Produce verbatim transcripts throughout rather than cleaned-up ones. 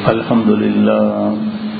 الحمد لله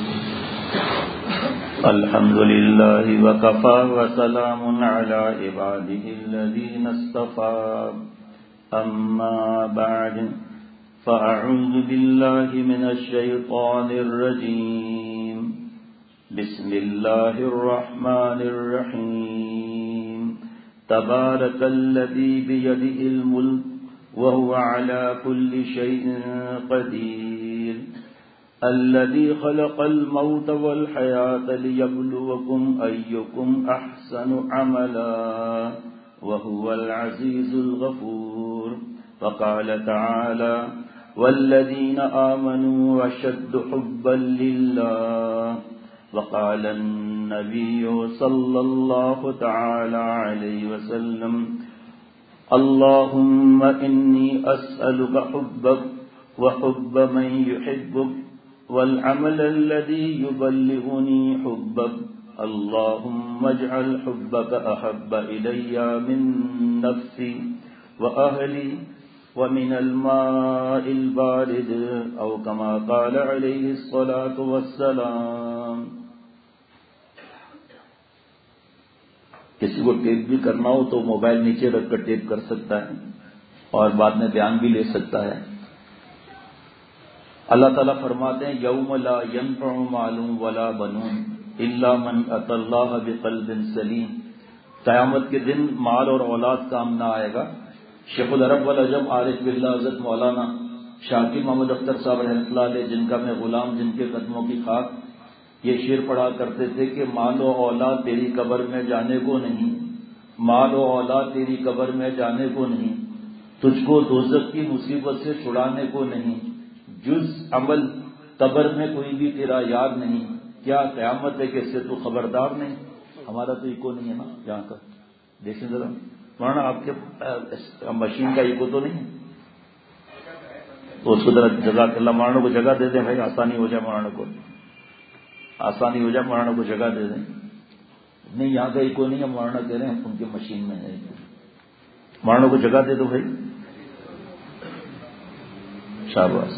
الحمد لله وكفى وسلام على عباده الذين اصطفى أما بعد فأعوذ بالله من الشيطان الرجيم بسم الله الرحمن الرحيم تبارك الذي بيده الملك وهو على كل شيء قدير الذي خلق الموت والحياة ليبلوكم أيكم أحسن عملا وهو العزيز الغفور وقال تعالى والذين آمنوا أشد حبا لله وقال النبي صلى الله تعالى عليه وسلم اللهم إني أسألك حبك وحب من يحبك والعمل الذي يبلغني حبك اللهم اجعل حبك أحب إلي من نفسي وأهلي ومن الماء البارد أو كما قال عليه الصلاة والسلام. کسی کو ٹیپ بھی کرنا ہو تو موبائل نیچے رکھ کر ٹیپ کر سکتا ہے اور بعد میں بیان بھی لے سکتا ہے. اللہ تعالیٰ فرماتے ہیں یوم لا ينفع مال ولا بنون الا من اتى الله بقلب سلیم. قیامت کے دن مال اور اولاد کام نہ آئے گا. شیخ العرب والعجم عارف باللہ حضرت مولانا شاکر محمد اختر صاحب رحمۃ اللہ علیہ جن کا میں غلام جن کے قدموں کی خاک یہ شعر پڑھا کرتے تھے کہ مال و اولاد تیری قبر میں جانے کو نہیں، مال و اولاد تیری قبر میں جانے کو نہیں، تجھ کو دوزخ کی مصیبت سے چھڑانے کو نہیں، جز عمل قبر میں کوئی بھی تیرا یاد نہیں. کیا قیامت ہے کہ اس سے تو خبردار نہیں؟ ہمارا تو ایکو نہیں ہے نا یہاں کا. دیکھیں ذرا مولانا آپ کے مشین کا ایکو تو نہیں ہے تو اس کو ذرا جزاک اللہ مولانا کو جگہ دے دیں بھائی، آسانی ہو جائے مولانا کو آسانی ہو جائے مولانا کو جگہ دے دیں. نہیں یہاں کا ایکو نہیں ہے مولانا کہہ رہے ہیں ان کی مشین میں ہے. مولانا کو جگہ دے دو بھائی. شاباش.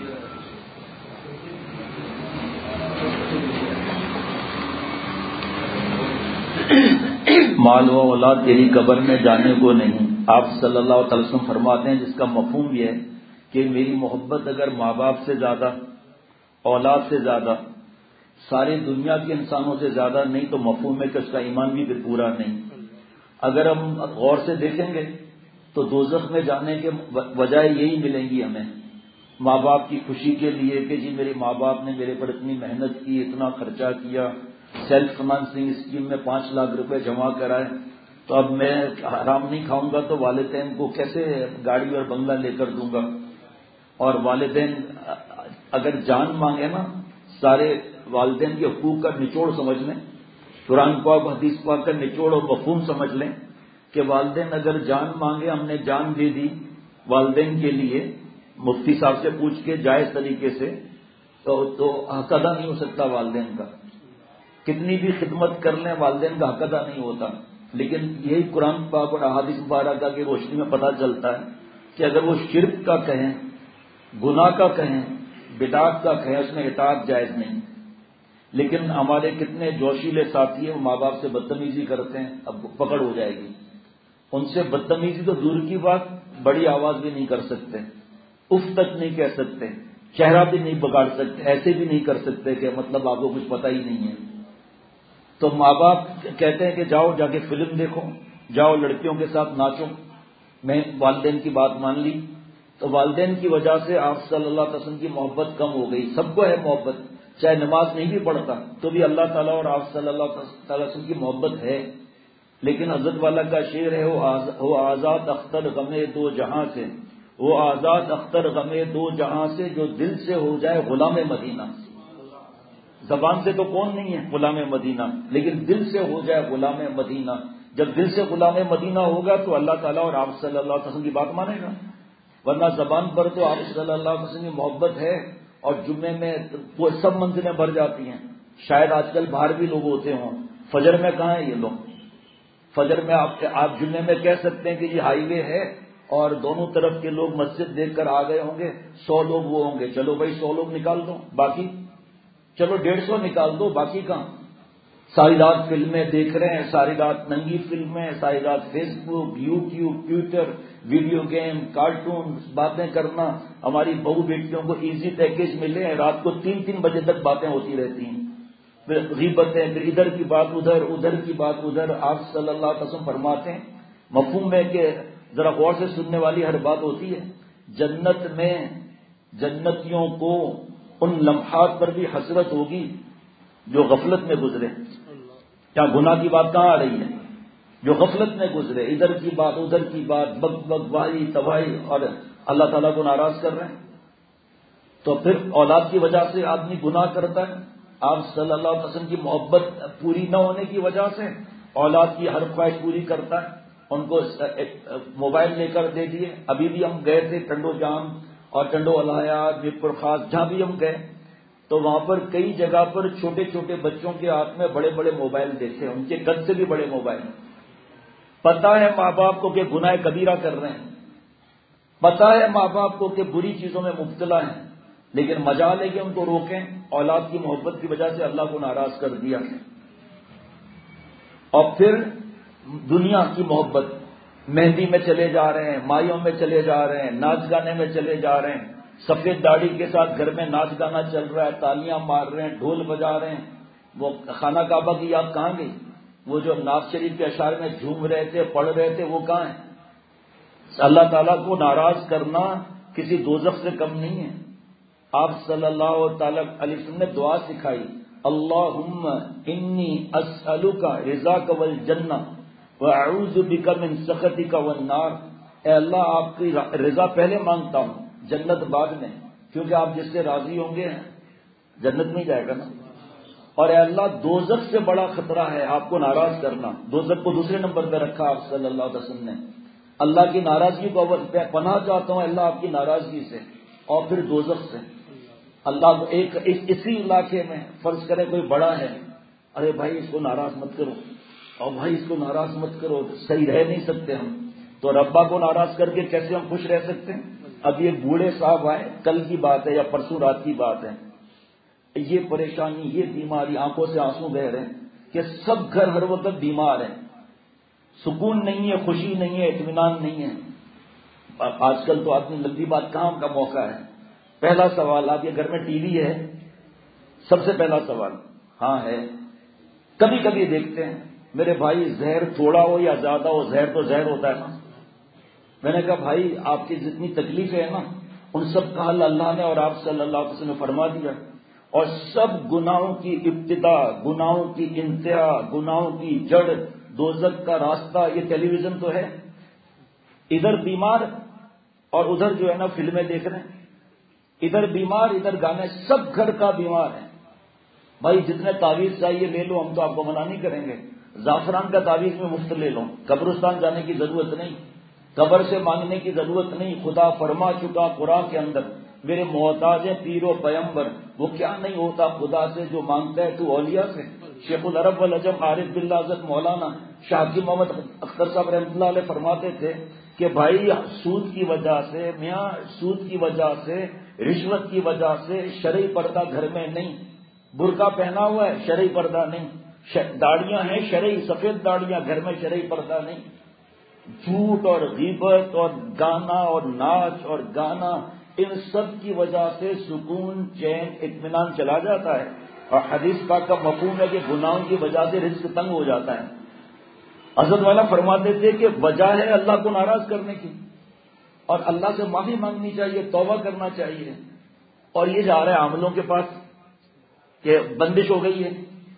مال و اولاد تیری قبر میں جانے کو نہیں. آپ صلی اللہ علیہ وسلم فرماتے ہیں جس کا مفہوم یہ ہے کہ میری محبت اگر ماں باپ سے زیادہ، اولاد سے زیادہ، ساری دنیا کے انسانوں سے زیادہ نہیں تو مفہوم ہے کہ اس کا ایمان بھی پھر پورا نہیں. اگر ہم غور سے دیکھیں گے تو دوزخ میں جانے کے وجہ یہی ملیں گی ہمیں. ماں باپ کی خوشی کے لیے کہ جی میرے ماں باپ نے میرے پر اتنی محنت کی، اتنا خرچہ کیا، سیلف فائنانسنگ اسکیم میں پانچ لاکھ روپے جمع کرائے، تو اب میں حرام نہیں کھاؤں گا تو والدین کو کیسے گاڑی اور بنگلہ لے کر دوں گا. اور والدین اگر جان مانگے نا، سارے والدین کے حقوق کا نچوڑ سمجھ لیں، قرآن پاک حدیث پاک کا نچوڑ اور مفہوم سمجھ لیں کہ والدین اگر جان مانگے، ہم نے جان دے دی والدین کے لیے، مفتی صاحب سے پوچھ کے جائز طریقے سے، تو تو حق ادا نہیں ہو سکتا والدین کا. کتنی بھی خدمت کر لیں والدین کا حق ادا نہیں ہوتا. لیکن یہی قرآن پاک اور احادیث مبارکہ کی روشنی میں پتہ چلتا ہے کہ اگر وہ شرک کا کہیں، گناہ کا کہیں، بدعت کا کہیں، اس میں اطاعت جائز نہیں. لیکن ہمارے کتنے جوشیلے ساتھی ہیں وہ ماں باپ سے بدتمیزی کرتے ہیں، اب پکڑ ہو جائے گی. ان سے بدتمیزی تو دور کی بات، بڑی آواز بھی نہیں کر سکتے، اف تک نہیں کہہ سکتے، چہرہ بھی نہیں بگاڑ سکتے، ایسے بھی نہیں کر سکتے کہ مطلب آپ کو کچھ پتہ ہی نہیں ہے. تو ماں باپ کہتے ہیں کہ جاؤ جا کے فلم دیکھو، جاؤ لڑکیوں کے ساتھ ناچو. میں والدین کی بات مان لی تو والدین کی وجہ سے آپ صلی اللہ علیہ وسلم کی محبت کم ہو گئی. سب کو ہے محبت، چاہے نماز نہیں بھی پڑھتا تو بھی اللہ تعالیٰ اور آپ صلی اللہ علیہ وسلم کی محبت ہے. لیکن حضرت والا کا شعر ہے وہ آزاد اختر غمے دو جہاں سے، وہ آزاد اختر غمے دو جہاں سے جو دل سے ہو جائے غلام مدینہ. زبان سے تو کون نہیں ہے غلام مدینہ، لیکن دل سے ہو جائے غلام مدینہ. جب دل سے غلام مدینہ ہوگا تو اللہ تعالیٰ اور آپ صلی اللہ علیہ وسلم کی بات مانے گا. ورنہ زبان پر تو آپ صلی اللہ علیہ وسلم کی محبت ہے اور جمعے میں وہ سب منزلیں بھر جاتی ہیں. شاید آج کل باہر بھی لوگ ہوتے ہوں، فجر میں کہاں ہیں یہ لوگ؟ فجر میں آپ آپ جمعے میں کہہ سکتے ہیں کہ یہ ہائی وے ہے اور دونوں طرف کے لوگ مسجد دیکھ کر آ گئے ہوں گے، سو لوگ وہ ہوں گے، چلو بھائی سو لوگ نکال دو، باقی چلو ڈیڑھ سو نکال دو، باقی کہاں؟ ساری رات فلمیں دیکھ رہے ہیں، ساری رات ننگی فلمیں، ساری رات Facebook, YouTube, Twitter, video game, cartoon, باتیں کرنا۔ ہماری بہو بیٹیوں کو ایزی پیکیج ملے ہیں، رات کو تین تین بجے تک باتیں ہوتی رہتی ہیں، پھر غیبتیں، پھر ادھر کی بات ادھر، ادھر کی بات ادھر۔ آپ صلی اللہ علیہ وسلم فرماتے ہیں، مفہوم ہے کہ ذرا غور سے سننے والی ہر بات ہوتی ہے، جنت میں جنتیوں کو ان لمحات پر بھی حسرت ہوگی جو غفلت میں گزرے۔ کیا گناہ کی بات کہاں آ رہی ہے؟ جو غفلت میں گزرے، ادھر کی بات ادھر کی بات، بک بک واہی تباہی، اور اللہ تعالیٰ کو ناراض کر رہے ہیں۔ تو پھر اولاد کی وجہ سے آدمی گناہ کرتا ہے، آپ صلی اللہ علیہ وسلم کی محبت پوری نہ ہونے کی وجہ سے اولاد کی ہر خواہش پوری کرتا ہے۔ ان کو موبائل لے کر دے دیے۔ ابھی بھی ہم گئے تھے ٹنڈو جام اور ٹنڈو الحیات، میرپور خاص، جہاں بھی ہم گئے تو وہاں پر کئی جگہ پر چھوٹے چھوٹے بچوں کے ہاتھ میں بڑے بڑے موبائل دیکھے، ان کے قد سے بھی بڑے موبائل۔ پتا ہے ماں باپ کو کہ گناہ کبیرہ کر رہے ہیں، پتا ہے ماں باپ کو کہ بری چیزوں میں مبتلا ہیں، لیکن مجال ہے کہ ان کو روکیں۔ اولاد کی محبت کی وجہ سے اللہ کو ناراض کر دیا۔ اور پھر دنیا کی محبت، مہندی میں چلے جا رہے ہیں، مائیوں میں چلے جا رہے ہیں، ناچ گانے میں چلے جا رہے ہیں، سفید داڑھی کے ساتھ گھر میں ناچ گانا چل رہا ہے، تالیاں مار رہے ہیں، ڈھول بجا رہے ہیں۔ وہ خانہ کعبہ کی یاد کہاں گئی؟ وہ جو ناز شریف کے اشعار میں جھوم رہے تھے، پڑھ رہے تھے، وہ کہاں ہیں؟ اللہ تعالیٰ کو ناراض کرنا کسی دوزخ سے کم نہیں ہے۔ آپ صلی اللہ تعالی علیہ وسلم نے دعا سکھائی، اللہم انی اسألک رضاک والجنہ واعوذ بک من سخطک والنار۔ اے اللہ، آپ کی رضا پہلے مانگتا ہوں، جنت بعد میں، کیونکہ آپ جس سے راضی ہوں گے جنت میں جائے گا نا۔ اور اے اللہ، دوزخ سے بڑا خطرہ ہے آپ کو ناراض کرنا۔ دوزخ کو دوسرے نمبر پہ رکھا آپ صلی اللہ علیہ وسلم نے۔ اللہ کی ناراضگی کو پناہ چاہتا ہوں اللہ آپ کی ناراضگی سے، اور پھر دوزخ سے۔ اللہ کو ایک اسی علاقے میں فرض کرے کوئی بڑا ہے، ارے بھائی اس کو ناراض مت کرو، اور بھائی اس کو ناراض مت کرو، صحیح رہ نہیں سکتے ہم تو۔ ربا کو ناراض کر کے کیسے ہم خوش رہ سکتے ہیں؟ اب یہ بوڑھے صاحب آئے، کل کی بات ہے یا پرسوں رات کی بات ہے، یہ پریشانی، یہ بیماری، آنکھوں سے آنسو بہ رہے ہیں کہ سب گھر ہر وقت بیمار ہیں، سکون نہیں ہے، خوشی نہیں ہے، اطمینان نہیں ہے۔ آج کل تو آدمی لمبی بات کہاں کا موقع ہے۔ پہلا سوال، آپ کے گھر میں ٹی وی ہے؟ سب سے پہلا سوال ہاں ہے۔ کبھی کبھی دیکھتے ہیں، میرے بھائی زہر تھوڑا ہو یا زیادہ ہو، زہر تو زہر ہوتا ہے نا۔ میں نے کہا بھائی آپ کی جتنی تکلیفیں ہیں نا، ان سب کا حل اللہ نے اور آپ صلی اللہ علیہ وسلم نے فرما دیا۔ اور سب گناہوں کی ابتدا، گناہوں کی انتہا، گناہوں کی جڑ، دوزخ کا راستہ یہ ٹیلی ویژن تو ہے۔ ادھر بیمار اور ادھر جو ہے نا فلمیں دیکھ رہے ہیں، ادھر بیمار ادھر گانے، سب گھر کا بیمار ہے۔ بھائی جتنے تعویذ چاہیے لے لو، ہم تو آپ کو منع نہیں کریں گے۔ زعفران کا تعویذ میں مفت لے لو، قبرستان جانے کی ضرورت نہیں، قبر سے مانگنے کی ضرورت نہیں۔ خدا فرما چکا قرآن کے اندر، میرے محتاج پیر و پیمبر، وہ کیا نہیں ہوتا خدا سے جو مانگتا ہے تو اولیاء سے۔ شیخ العرب والعجم عارف باللہ حضرت مولانا شاہ جی محمد اختر صاحب رحمۃ اللہ علیہ فرماتے تھے کہ بھائی سود کی وجہ سے، میاں سود کی وجہ سے، رشوت کی وجہ سے شرعی پردہ گھر میں نہیں، برقع پہنا ہوا ہے شرعی پردہ نہیں، داڑیاں ہیں شرعی سفید داڑیاں، گھر میں شرعی پردہ نہیں، جھوٹ اور غیبت اور گانا اور ناچ اور گانا، ان سب کی وجہ سے سکون، چین، اطمینان چلا جاتا ہے۔ اور حدیث پاک کا مفہوم ہے کہ گناہوں کی وجہ سے رزق تنگ ہو جاتا ہے۔ حضرت والا فرماتے تھے کہ وجہ ہے اللہ کو ناراض کرنے کی، اور اللہ سے معافی مانگنی چاہیے، توبہ کرنا چاہیے۔ اور یہ جا رہا ہے عاملوں کے پاس کہ بندش ہو گئی ہے،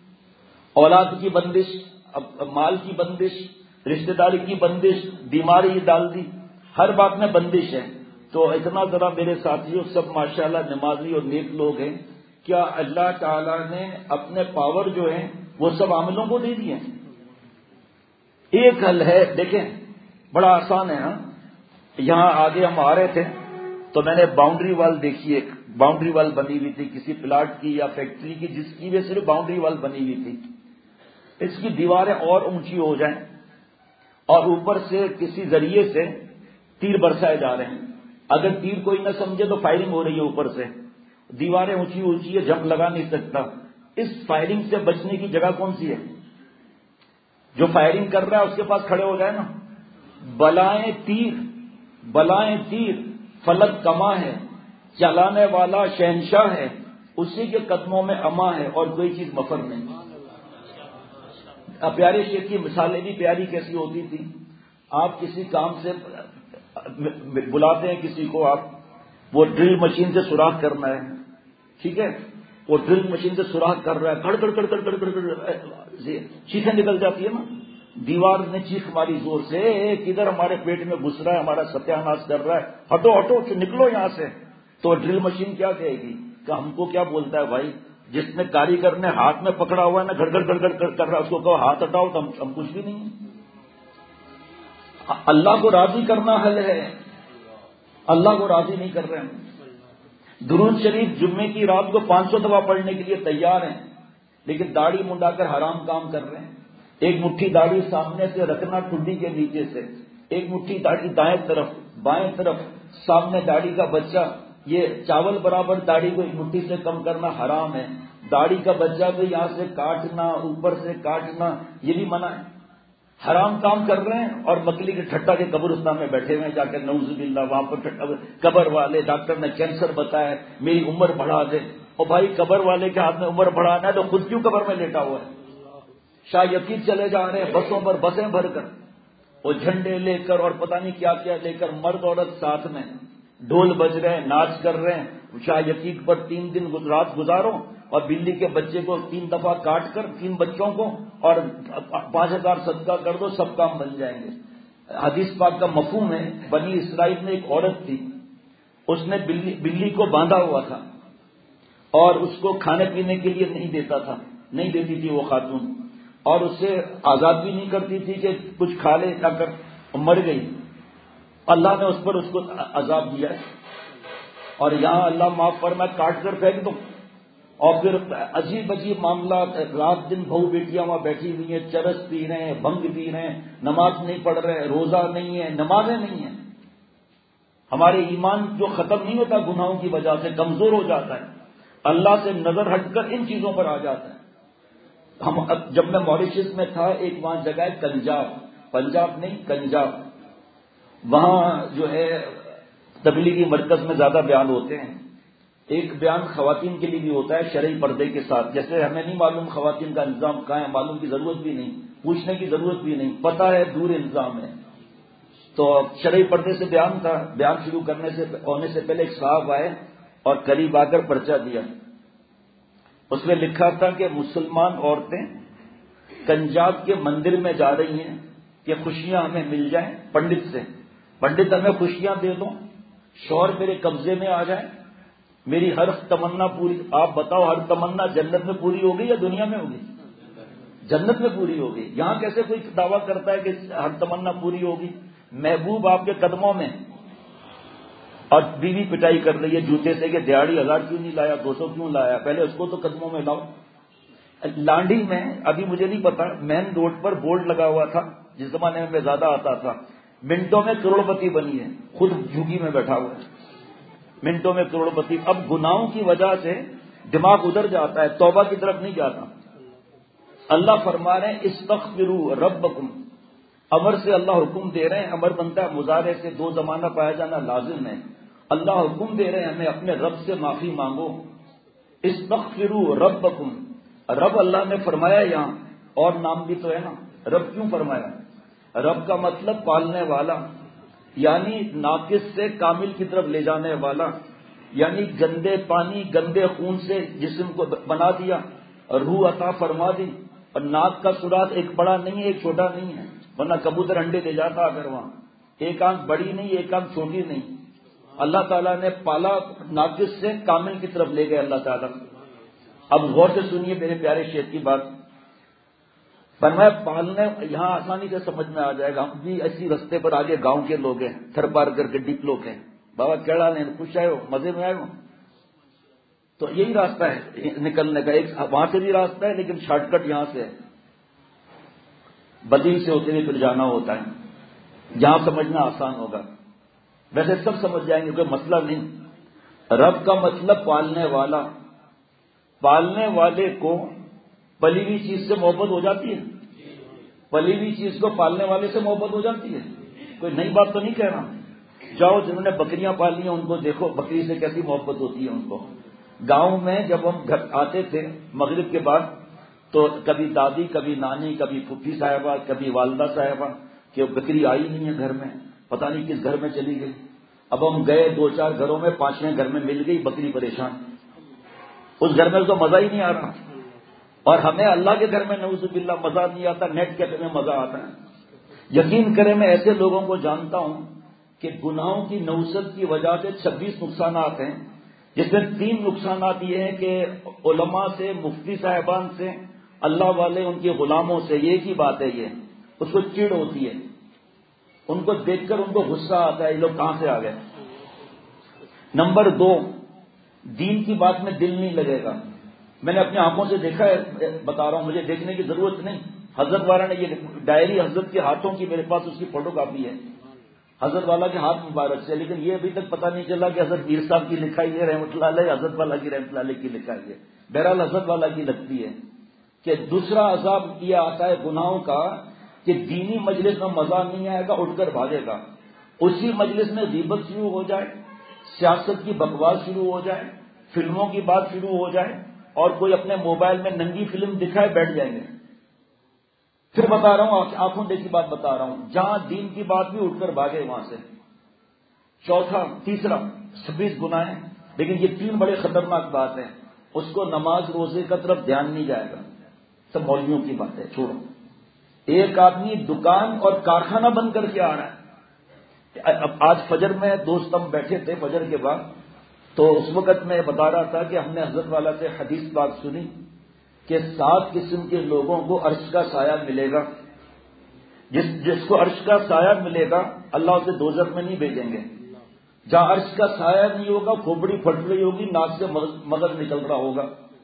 اولاد کی بندش، مال کی بندش، رشتہ داری کی بندش، بیماری ڈال دی، ہر بات میں بندش ہے۔ تو اتنا ذرا میرے ساتھیوں سب ماشاءاللہ نمازی اور نیک لوگ ہیں، کیا اللہ تعالیٰ نے اپنے پاور جو ہیں وہ سب عاملوں کو دے دیے؟ ایک حل ہے، دیکھیں بڑا آسان ہے۔ ہاں یہاں آگے ہم آ رہے تھے تو میں نے باؤنڈری وال دیکھی، ایک باؤنڈری وال بنی ہوئی تھی کسی پلاٹ کی یا فیکٹری کی، جس کی وجہ صرف باؤنڈری وال بنی ہوئی تھی۔ اس کی دیواریں اور اونچی ہو جائیں اور اوپر سے کسی ذریعے سے تیر برسائے جا رہے ہیں. اگر تیر کوئی نہ سمجھے تو فائرنگ ہو رہی ہے اوپر سے, دیواریں اونچی اونچی ہے, جھپ لگا نہیں سکتا. اس فائرنگ سے بچنے کی جگہ کون سی ہے؟ جو فائرنگ کر رہا ہے اس کے پاس کھڑے ہو جائے نا. بلائیں تیر, بلائیں تیر, فلک کما ہے, چلانے والا شہنشاہ ہے, اسی کے قدموں میں اما ہے, اور کوئی چیز مفر نہیں. پیارے شیخ کی مثالیں بھی پیاری کیسی ہوتی تھی. آپ کسی کام سے بلاتے ہیں کسی کو, آپ وہ ڈرل مشین سے سوراخ کرنا ہے, ٹھیک ہے, وہ ڈرل مشین سے سوراخ کر رہا ہے, کڑ کڑ کڑ کڑ کڑ کڑ کڑ چیخیں نکل جاتی ہے نا. دیوار نے چیخ ماری زور سے, کدھر ہمارے پیٹ میں گھس رہا ہے, ہمارا ستیہ ناش کر رہا ہے, ہٹو ہٹو نکلو یہاں سے. تو ڈرل مشین کیا کہے گی کہ ہم کو کیا بولتا ہے بھائی, جس نے کاریگر نے ہاتھ میں پکڑا ہوا ہے نا, گھڑ گھڑ گھڑ گھڑ کر رہا ہے, اس کو کہو ہاتھ ہٹاؤ, تو ہم کچھ بھی نہیں. اللہ کو راضی کرنا حل ہے, اللہ کو راضی نہیں کر رہے ہیں. درود شریف جمعے کی رات کو پانچ سو دفعہ پڑھنے کے لیے تیار ہیں, لیکن داڑھی منڈا کر حرام کام کر رہے ہیں. ایک مٹھی داڑھی سامنے سے رکھنا ٹھڈی کے نیچے سے, ایک مٹھی داڑھی دائیں طرف, بائیں طرف, سامنے داڑھی کا بچہ, یہ چاول برابر داڑھی کو ایک مٹھی سے کم کرنا حرام ہے. داڑھی کا بچہ بھی یہاں سے کاٹنا, اوپر سے کاٹنا, یہ بھی منع ہے. حرام کام کر رہے ہیں, اور مکلی کے ٹھٹا کے قبرستان میں بیٹھے ہوئے جا کر نعوذ باللہ, وہاں پر قبر والے ڈاکٹر نے کینسر بتایا, میری عمر بڑھا دے. اور بھائی قبر والے کے ہاتھ میں عمر بڑھانا ہے تو خود کیوں قبر میں لیٹا ہوا ہے؟ شاہ یقین چلے جا رہے ہیں بسوں پر, بسیں بھر کر, وہ جھنڈے لے کر اور پتہ نہیں کیا کیا لے کر, مرد عورت ساتھ میں, ڈھول بج رہے ہیں, ناچ کر رہے ہیں. شاہ یقین پر تین دن رات گزارو, اور بلی کے بچے کو تین دفعہ کاٹ کر, تین بچوں کو, اور پانچ ہزار صدقہ کر دو, سب کام بن جائیں گے. حدیث پاک کا مفہوم ہے, بنی اسرائیل میں ایک عورت تھی, اس نے بلی, بلی کو باندھا ہوا تھا, اور اس کو کھانے پینے کے لیے نہیں دیتا تھا, نہیں دیتی تھی وہ خاتون, اور اسے آزاد بھی نہیں کرتی تھی کہ کچھ کھا لے جا کر, مر گئی. اللہ نے اس پر اس کو عذاب دیا ہے, اور یہاں اللہ معاف فرمائے کاٹ کر پھینک دو. اور پھر عجیب عجیب معاملات, رات دن بہو بیٹیاں وہاں بیٹھی ہوئی ہیں, چرس پی رہے ہیں, بھنگ پی رہے ہیں, نماز نہیں پڑھ رہے ہیں, روزہ نہیں ہے, نمازیں نہیں ہیں. ہمارے ایمان جو ختم نہیں ہوتا گناہوں کی وجہ سے, کمزور ہو جاتا ہے, اللہ سے نظر ہٹ کر ان چیزوں پر آ جاتا ہے. ہم جب میں موریشس میں تھا, ایک وہاں جگہ ہے کنجاب, پنجاب نہیں کنجاب, وہاں جو ہے تبلیغی مرکز میں زیادہ بیان ہوتے ہیں. ایک بیان خواتین کے لیے بھی ہوتا ہے شرعی پردے کے ساتھ. جیسے ہمیں نہیں معلوم خواتین کا انتظام کہاں ہے, معلوم کی ضرورت بھی نہیں, پوچھنے کی ضرورت بھی نہیں, پتہ ہے دور انتظام ہے. تو شرعی پردے سے بیان تھا. بیان شروع کرنے سے ہونے سے پہلے ایک صاحب آئے اور قریب آ کر پرچہ دیا. اس میں لکھا تھا کہ مسلمان عورتیں کنجاب کے مندر میں جا رہی ہیں کہ خوشیاں ہمیں مل جائیں پنڈت سے, پنڈت ہمیں خوشیاں دے دو, شوہر میرے قبضے میں آ جائے, میری ہر تمنا پوری. آپ بتاؤ ہر تمنا جنت میں پوری ہوگی یا دنیا میں ہوگی؟ جنت میں پوری ہوگی. یہاں کیسے کوئی دعویٰ کرتا ہے کہ ہر تمنا پوری ہوگی؟ محبوب آپ کے قدموں میں, اور بیوی پٹائی کر رہی ہے جوتے سے کہ دیہڑی ہزار کیوں نہیں لایا, دو سو کیوں لایا, پہلے اس کو تو قدموں میں لاؤ. لانڈی میں, ابھی مجھے نہیں پتا, مین روڈ پر بورڈ لگا ہوا تھا, جس زمانے میں زیادہ آتا تھا, منٹوں میں کروڑ پتی بنی ہے, خود جھوگی میں بیٹھا ہوا ہے, منٹوں میں کروڑ پتی. اب گناہوں کی وجہ سے دماغ ادھر جاتا ہے, توبہ کی طرف نہیں جاتا. اللہ فرما رہے ہیں استغفروا ربکم, امر سے اللہ حکم دے رہے ہیں, امر بنتا ہے مضارع سے, دو زمانہ پایا جانا لازم ہے. اللہ حکم دے رہے ہیں ہمیں اپنے رب سے معافی مانگو. استغفروا ربکم, رب اللہ نے فرمایا یہاں, اور نام بھی تو ہے نا. رب کیوں فرمایا؟ رب کا مطلب پالنے والا, یعنی ناقص سے کامل کی طرف لے جانے والا, یعنی گندے پانی گندے خون سے جسم کو بنا دیا, روح عطا فرما دی. اور ناک کا سوراخ ایک بڑا نہیں ہے ایک چھوٹا نہیں ہے, ورنہ کبوتر انڈے دے جاتا اگر وہاں. ایک آنکھ بڑی نہیں, ایک آنکھ چھوٹی نہیں. اللہ تعالیٰ نے پالا, ناقص سے کامل کی طرف لے گئے اللہ تعالیٰ. اب غور سے سنیے میرے پیارے شیخ کی بات. فرمایا پالنے, یہاں آسانی سے سمجھ میں آ جائے گا. ہم بھی اسی رستے پر آگے گاؤں کے لوگ ہیں, تھر پار کر کے ڈپ لوگ ہیں. بابا کیڑا لیں, خوش آئے ہو, مزے میں آئے ہو, تو یہی راستہ ہے نکلنے کا. ایک وہاں سے بھی راستہ ہے, لیکن شارٹ کٹ یہاں سے ہے, بدین سے ہوتے ہوئے پھر جانا ہوتا ہے, جہاں سمجھنا آسان ہوگا. ویسے سب سمجھ جائیں گے، کوئی مسئلہ نہیں۔ رب کا مطلب پالنے والا، پالنے والے کو پلی ہوئی چیز سے محبت ہو جاتی ہے، پلی ہوئی چیز کو پالنے والے سے محبت ہو جاتی ہے، کوئی نئی بات تو نہیں کہہ رہا۔ جاؤ جنہوں نے بکریاں پالی ہیں ان کو دیکھو بکری سے کیسی محبت ہوتی ہے ان کو۔ گاؤں میں جب ہم گھر آتے تھے مغرب کے بعد تو کبھی دادی، کبھی نانی، کبھی پھوپھی صاحبہ، کبھی والدہ صاحبہ کہ بکری آئی نہیں ہے گھر میں، پتہ نہیں کس گھر میں چلی گئی۔ اب ہم گئے دو چار گھروں میں، پانچویں گھر میں مل گئی بکری، پریشان، اس گھر میں تو مزہ ہی نہیں آ رہا۔ اور ہمیں اللہ کے گھر میں نعوذ باللہ مزہ نہیں آتا، نیٹ کیفے میں مزہ آتا ہے۔ یقین کریں میں ایسے لوگوں کو جانتا ہوں کہ گناہوں کی نوسط کی وجہ سے چھبیس نقصانات ہیں، جس میں تین نقصانات یہ ہیں کہ علماء سے، مفتی صاحبان سے، اللہ والے ان کے غلاموں سے یہ کی بات ہے، یہ اس کو چڑ ہوتی ہے، ان کو دیکھ کر ان کو غصہ آتا ہے، یہ لوگ کہاں سے آ گئے۔ نمبر دو، دین کی بات میں دل نہیں لگے گا۔ میں نے اپنی آنکھوں سے دیکھا ہے، بتا رہا ہوں، مجھے دیکھنے کی ضرورت نہیں، حضرت والا نے یہ ڈائری حضرت کے ہاتھوں کی میرے پاس اس کی فوٹو کاپی ہے، حضرت والا کے ہاتھ مبارک سے، لیکن یہ ابھی تک پتہ نہیں چلا کہ حضرت میر صاحب کی لکھائی ہے رحمۃ اللہ علیہ، حضرت والا کی رحمۃ اللہ علیہ کی لکھائی ہے۔ بہرحال حضرت والا کی لگتی ہے کہ دوسرا عذاب یہ آتا ہے گناہوں کا کہ دینی مجلس میں مزہ نہیں آئے گا، اٹھ کر بھاگے گا، اسی مجلس میں غیبت شروع ہو جائے، سیاست کی بکواس شروع ہو جائے، فلموں کی بات شروع ہو جائے، اور کوئی اپنے موبائل میں ننگی فلم دکھائے بیٹھ جائیں گے۔ پھر بتا رہا ہوں، آنکھوں دیکھی بات بتا رہا ہوں، جہاں دین کی بات بھی اٹھ کر بھاگے وہاں سے۔ چوتھا، تیسرا، چھبیس گناہ ہیں، لیکن یہ تین بڑے خطرناک بات ہیں، اس کو نماز روزے کا طرف دھیان نہیں جائے گا، سب مولویوں کی بات ہے، چھوڑو۔ ایک آدمی دکان اور کارخانہ بند کر کے آ رہا ہے۔ اب آج فجر میں دوست ہم بیٹھے تھے فجر کے بعد، تو اس وقت میں بتا رہا تھا کہ ہم نے حضرت والا سے حدیث بات سنی کہ سات قسم کے لوگوں کو عرش کا سایہ ملے گا، جس جس کو عرش کا سایہ ملے گا اللہ اسے دوزخ میں نہیں بھیجیں گے۔ جہاں عرش کا سایہ نہیں ہوگا کھوپڑی پھٹ رہی ہوگی، ناک سے مغز نکل رہا ہوگا۔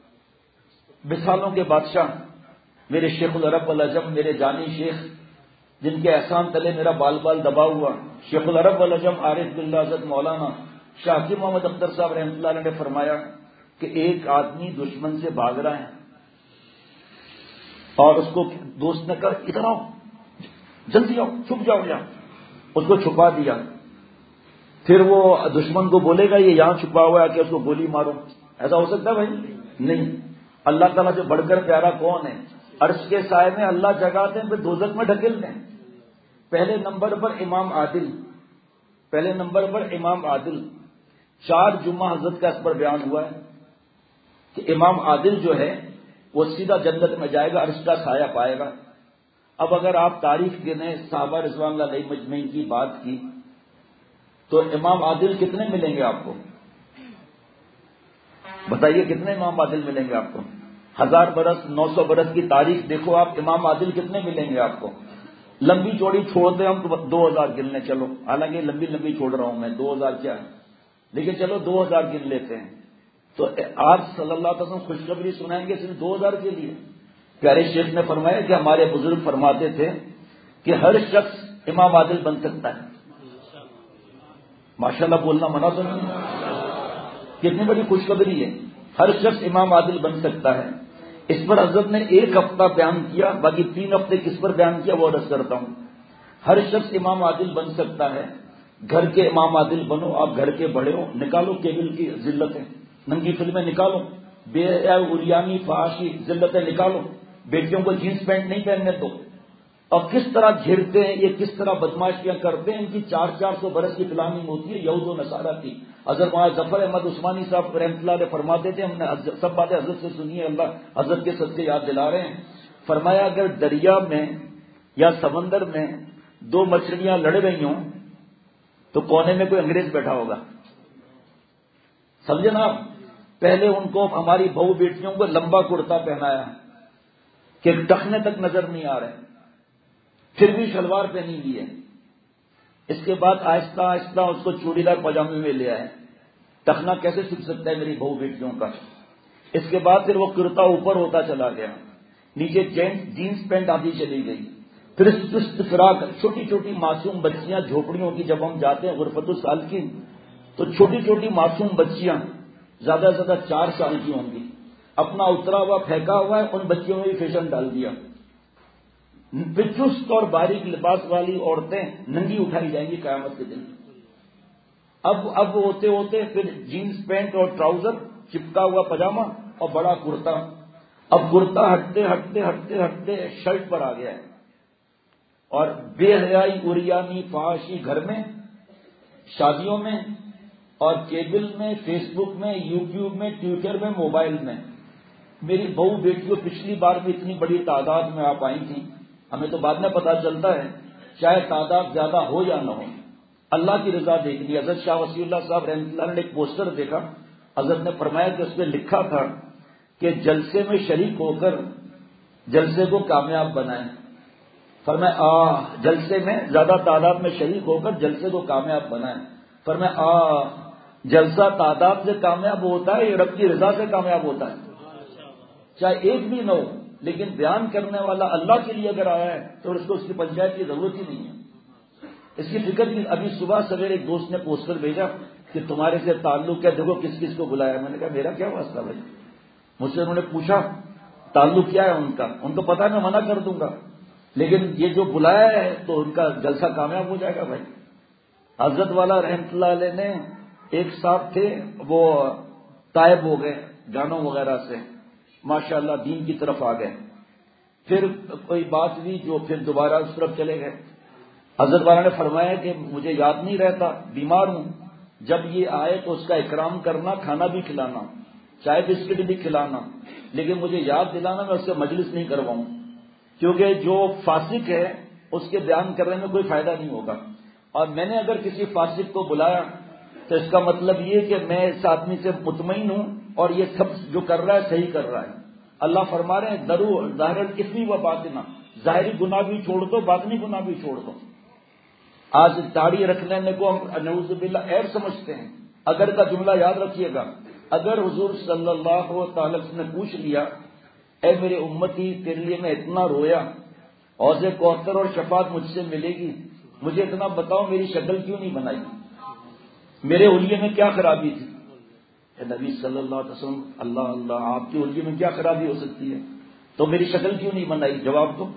مثالوں کے بادشاہ میرے شیخ العرب والعجم، میرے جانی شیخ جن کے احسان تلے میرا بال بال دبا ہوا، شیخ العرب والعجم عارف باللہ حضرت مولانا شاہ حکیم محمد اختر صاحب رحمۃ اللہ علیہ نے فرمایا کہ ایک آدمی دشمن سے بھاگ رہا ہے اور اس کو دوست نے کہا ادھر آؤ، جلدی آؤ، چھپ جاؤ یہاں، اس کو چھپا دیا۔ پھر وہ دشمن کو بولے گا یہ یہاں چھپا ہوا ہے کہ اس کو گولی مارو، ایسا ہو سکتا ہے بھائی؟ نہیں۔ اللہ تعالیٰ سے بڑھ کر پیارا کون ہے؟ عرش کے سائے میں اللہ جگاتے ہیں، پھر دوزخ میں ڈھکیلتے ہیں۔ پہلے نمبر پر امام عادل، پہلے نمبر پر امام عادل، چار جمعہ حضرت کا اس پر بیان ہوا ہے کہ امام عادل جو ہے وہ سیدھا جنت میں جائے گا، عرش کا سایہ پائے گا۔ اب اگر آپ تاریخ گنے صحابہ رضوان اللہ علیہ مجمعین کی بات کی تو امام عادل کتنے ملیں گے آپ کو؟ بتائیے کتنے امام عادل ملیں گے آپ کو؟ ہزار برس، نو سو برس کی تاریخ دیکھو آپ، امام عادل کتنے ملیں گے آپ کو؟ لمبی چوڑی چھوڑ دیں ہم تو دو ہزار گن لیں، چلو، حالانکہ لمبی لمبی چھوڑ رہا ہوں میں، دو ہزار کیا ہے، لیکن چلو دو ہزار گن لیتے ہیں۔ تو آپ صلی اللہ علیہ وسلم خوشخبری سنائیں گے صرف دو ہزار کے لیے؟ پیارے شیخ نے فرمایا کہ ہمارے بزرگ فرماتے تھے کہ ہر شخص امام عادل بن سکتا ہے۔ ماشاءاللہ بولنا منع تو نہیں، کتنی بڑی خوشخبری ہے، ہر شخص امام عادل بن سکتا ہے۔ اس پر حضرت نے ایک ہفتہ بیان کیا، باقی تین ہفتے کس پر بیان کیا وہ عرض کرتا ہوں۔ ہر شخص امام عادل بن سکتا ہے، گھر کے امام عادل بنو، آپ گھر کے بڑے ہو، نکالو کیبل کی ذلتیں، ننگی فلمیں نکالو، بے حیا اریانی فحاشی ذلتیں نکالو، بیٹیوں کو جینس پینٹ نہیں پہننے دو، اور کس طرح گھرتے ہیں یہ، کس طرح بدماشیاں کرتے ہیں، ان کی چار چار سو برس کی پلاننگ ہوتی ہے یہود و نصارہ کی۔ حضرت مولانا ظفر احمد عثمانی صاحب رحمۃ اللہ علیہ فرماتے تھے، ہم نے سب باتیں حضرت سے سنی ہے، اللہ حضرت کے صدقے یاد دلا رہے ہیں، فرمایا اگر دریا میں یا سمندر میں دو مچھلیاں لڑ رہی ہوں تو کونے میں کوئی انگریز بیٹھا ہوگا، سمجھے نا آپ؟ پہلے ان کو ہماری بہو بیٹیوں کو لمبا کرتا پہنایا کہ ٹخنے تک نظر نہیں آ رہے، پھر بھی شلوار پہنی ہوئی ہے، اس کے بعد آہستہ آہستہ اس کو چوڑی دار پاجامے میں لے آئے، ٹخنا کیسے چھپ سکتا ہے میری بہو بیٹیوں کا؟ اس کے بعد پھر وہ کرتا اوپر ہوتا چلا گیا، نیچے جینس پینٹ آتی چلی گئی، پھر سست فراق چھوٹی چھوٹی معصوم بچیاں جھوپڑیوں کی، جب ہم جاتے ہیں غرفت السالکین تو چھوٹی چھوٹی معصوم بچیاں زیادہ سے زیادہ چار سال کی ہوں گی، اپنا اترا ہوا پھینکا ہوا ہے، ان بچیوں میں بھی فیشن ڈال دیا. پھر چست اور باریک لباس والی عورتیں ننگی اٹھائی جائیں گی قیامت کے دن. اب اب ہوتے ہوتے پھر جینس پینٹ اور ٹراؤزر، چپکا ہوا پاجامہ اور بڑا کرتا. اب کرتا ہٹتے ہٹتے ہٹتے ہٹتے شرٹ پر آ گیا ہے. اور بے حیائی اریانی فحاشی گھر میں، شادیوں میں اور کیبل میں، فیس بک میں، یوٹیوب میں، ٹویٹر میں، موبائل میں. میری بہو بیٹیوں پچھلی بار بھی اتنی بڑی تعداد میں آپ آئی تھیں، ہمیں تو بعد میں پتا چلتا ہے، چاہے تعداد زیادہ ہو یا نہ ہو، اللہ کی رضا دیکھنی. حضرت شاہ وصی اللہ صاحب رحمۃ اللہ نے ایک پوسٹر دیکھا، حضرت نے فرمایا کہ اس میں لکھا تھا کہ جلسے میں شریک ہو کر جلسے کو کامیاب بنائیں. فرمایا آ جلسے میں زیادہ تعداد میں شریک ہو کر جلسے کو کامیاب بنائیں. فرمایا آ جلسہ تعداد سے کامیاب ہوتا ہے، یہ رب کی رضا سے کامیاب ہوتا ہے. چاہے ایک بھی نہ ہو، لیکن بیان کرنے والا اللہ کے لیے اگر آیا ہے تو اس کو اس کی پنچایت کی ضرورت ہی نہیں ہے، اس کی فکر کی. ابھی صبح سویرے ایک دوست نے پوسٹر بھیجا کہ تمہارے سے تعلق ہے، دیکھو کس کس کو بلایا. میں نے کہا میرا کیا واسطہ بھائی؟ مجھ سے انہوں نے پوچھا تعلق کیا ہے ان کا، ان کو پتا میں منع کر دوں گا، لیکن یہ جو بلایا ہے تو ان کا جلسہ کامیاب ہو جائے گا بھائی. حضرت والا رحمت اللہ علیہ نے ایک صاحب تھے، وہ تائب ہو گئے گانوں وغیرہ سے، ماشاءاللہ دین کی طرف آ گئے. پھر کوئی بات ہوئی جو پھر دوبارہ اس طرف چلے گئے. حضرت والا نے فرمایا کہ مجھے یاد نہیں رہتا، بیمار ہوں، جب یہ آئے تو اس کا اکرام کرنا، کھانا بھی کھلانا، چائے بسکٹ بھی کھلانا، لیکن مجھے یاد دلانا میں اس سے مجلس نہیں کرواؤں، کیونکہ جو فاسق ہے اس کے بیان کرنے میں کوئی فائدہ نہیں ہوگا. اور میں نے اگر کسی فاسق کو بلایا تو اس کا مطلب یہ کہ میں اس آدمی سے مطمئن ہوں اور یہ سب جو کر رہا ہے صحیح کر رہا ہے. اللہ فرما رہے ہیں درو ظاہر الاسم و باطنہ، ظاہری گناہ بھی چھوڑ دو، باطنی گناہ بھی چھوڑ دو. آج داڑھی رکھ لینے کو ہم نعوذ باللہ عیب سمجھتے ہیں. اگر کا جملہ یاد رکھیے گا، اگر حضور صلی اللہ تعالی وسلم نے پوچھ لیا اے میرے امتی تیرے لیے میں اتنا رویا، حوض کوثر اور شفاعت مجھ سے ملے گی، مجھے اتنا بتاؤ میری شکل کیوں نہیں بنائی، میرے حلیے میں کیا خرابی تھی؟ اے نبی صلی اللہ علیہ وسلم، اللہ اللہ آپ کی حلیے میں کیا خرابی ہو سکتی ہے، تو میری شکل کیوں نہیں بنائی؟ جواب دو.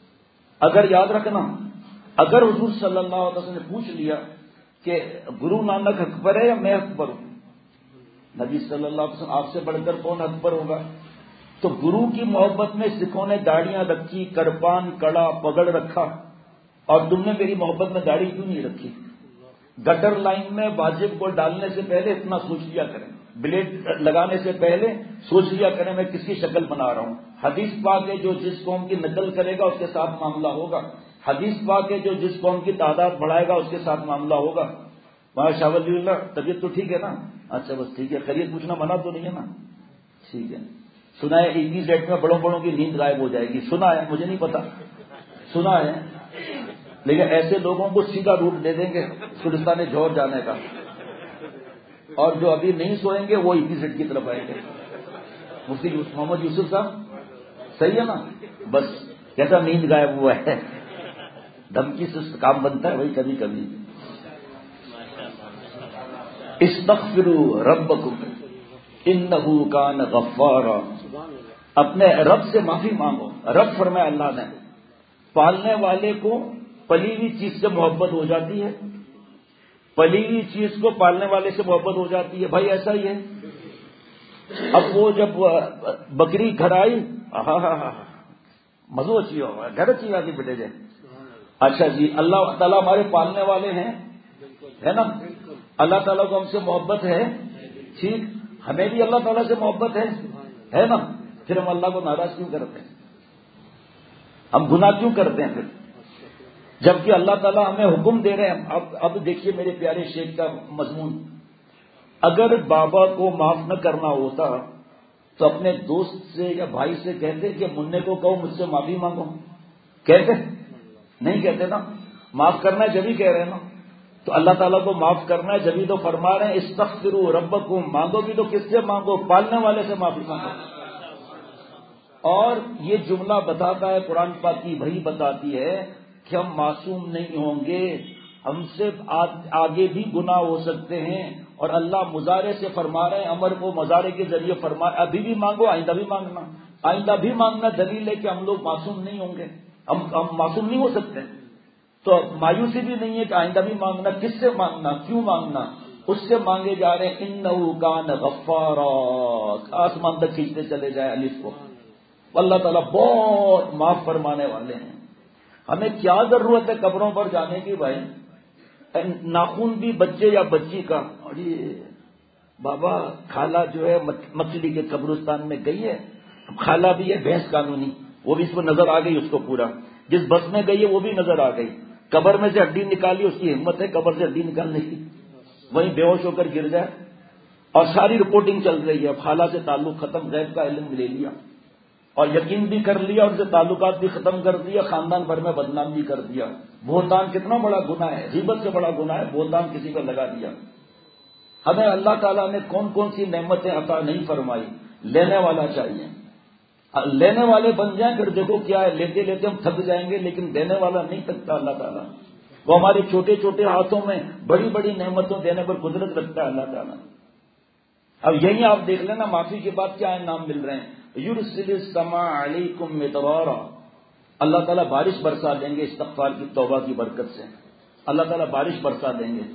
اگر یاد رکھنا، اگر حضور صلی اللہ علیہ وسلم نے پوچھ لیا کہ گرو نانک اکبر ہے یا میں اکبر ہوں، نبی صلی اللہ علیہ وسلم آپ سے بڑھ کر کون اکبر ہوگا؟ تو گرو کی محبت میں سکھوں نے داڑیاں رکھی، کرپان کڑا پگڑ رکھا، اور تم نے میری محبت میں داڑھی کیوں نہیں رکھی؟ گٹر لائن میں واجب کو ڈالنے سے پہلے اتنا سوچ لیا کریں، بلیڈ لگانے سے پہلے سوچ لیا کریں میں کس کی شکل بنا رہا ہوں. حدیث پاک ہے جو جس قوم کی نقل کرے گا اس کے ساتھ معاملہ ہوگا. حدیث پاک ہے جو جس قوم کی تعداد بڑھائے گا اس کے ساتھ معاملہ ہوگا. وہاں شاہ ولی اللہ طبیعت تو ٹھیک ہے نا؟ اچھا بس ٹھیک ہے، خیریت پوچھنا منع تو نہیں ہے نا؟ ٹھیک ہے. سنا ہے ای زیڈ میں بڑوں بڑوں کی نیند غائب ہو جائے گی، سنا ہے، مجھے نہیں پتا، سنا ہے، لیکن ایسے لوگوں کو سیدھا روٹ دے دیں گے سلطان جوہر جانے کا، اور جو ابھی نہیں سوئیں گے وہ ای زیڈ کی طرف آئیں گے. مفتی محمد یوسف صاحب صحیح ہے نا؟ بس کیسا نیند غائب ہوا ہے، دھمکی سے کام بنتا ہے بھائی کبھی کبھی. استغفروا ربکم انہ کان غفارا، اپنے رب سے معافی مانگو. رب فرمایا اللہ نے، پالنے والے کو پلی ہوئی چیز سے محبت ہو جاتی ہے، پلی ہوئی چیز کو پالنے والے سے محبت ہو جاتی ہے. بھائی ایسا ہی ہے. اب وہ جب بکری گھر آئی، ہاں ہاں ہاں مزو اچھی ہو گھر اچھی آتی بیٹے جائے. اچھا جی، اللہ تعالیٰ ہمارے پالنے والے ہیں، ہے نا؟ اللہ تعالیٰ کو ہم سے محبت ہے، ٹھیک، ہمیں بھی اللہ تعالیٰ سے محبت ہے، ہے نا؟ پھر ہم اللہ کو ناراض کیوں کرتے ہیں؟ ہم گناہ کیوں کرتے ہیں پھر، جبکہ اللہ تعالیٰ ہمیں حکم دے رہے ہیں؟ اب اب دیکھیے میرے پیارے شیخ کا مضمون، اگر بابا کو معاف نہ کرنا ہوتا تو اپنے دوست سے یا بھائی سے کہتے کہ منع کو کہو مجھ سے معافی مانگو، کہتے نہیں کہتے نا؟ معاف کرنا ہے جبھی کہہ رہے ہیں نا. تو اللہ تعالیٰ کو معاف کرنا ہے جبھی تو فرما رہے ہیں استغفروا ربکم، مانگو بھی تو کس سے مانگو؟ پالنے والے سے معافی مانگو. اور یہ جملہ بتاتا ہے، قرآن پاک کی وحی بتاتی ہے کہ ہم معصوم نہیں ہوں گے، ہم سے آگے بھی گناہ ہو سکتے ہیں، اور اللہ مضارع سے فرما رہے ہیں، امر کو مضارع کے ذریعے فرما رہے ابھی بھی مانگو، آئندہ بھی مانگنا، آئندہ بھی مانگنا، دلیل ہے کہ ہم لوگ معصوم نہیں ہوں گے، ہم ہم معصوم نہیں ہو سکتے، تو مایوسی بھی نہیں ہے کہ آئندہ بھی مانگنا، کس سے مانگنا، کیوں مانگنا، اس سے مانگے جا رہے ہیں، انہ کان غفارا، آسمان تک کھینچتے چلے جائے الف کو، اللہ تعالیٰ بہت معاف فرمانے والے ہیں۔ ہمیں کیا ضرورت ہے قبروں پر جانے کی بھائی؟ ناخون بھی بچے یا بچی کا، اور یہ بابا خالہ جو ہے مچھلی کے قبرستان میں گئی ہے، خالہ بھی ہے بھینس قانونی، وہ بھی اس کو نظر آ گئی، اس کو پورا، جس بس میں گئی ہے وہ بھی نظر آ گئی، قبر میں سے ہڈی نکالی، اس کی ہمت ہے قبر سے ہڈی نکالنے کی، وہیں بے ہوش ہو کر گر جائے، اور ساری رپورٹنگ چل رہی ہے، خالہ سے تعلق ختم، غیب کا علم لے لیا اور یقین بھی کر لیا، اور ان سے تعلقات بھی ختم کر دیا، خاندان بھر میں بدنام بھی کر دیا۔ بہتان کتنا بڑا گناہ ہے، غیبت سے بڑا گناہ ہے بہتان کسی پر لگا دیا۔ ہمیں اللہ تعالیٰ نے کون کون سی نعمتیں عطا نہیں فرمائی، لینے والا چاہیے، لینے والے بن جائیں، پھر دیکھو کیا ہے، لیتے لیتے ہم تھک جائیں گے، لیکن دینے والا نہیں تھکتا اللہ تعالیٰ، وہ ہمارے چھوٹے چھوٹے ہاتھوں میں بڑی بڑی نعمتوں دینے پر قدرت رکھتا ہے اللہ تعالیٰ۔ اب یہی آپ دیکھ لینا، معافی کے بعد کیا انعام مل رہے ہیں، یرسل السماء علیکم مدرارا، اللہ تعالیٰ بارش برسا دیں گے استغفار کی توبہ کی برکت سے، اللہ تعالیٰ بارش برسا دیں گے۔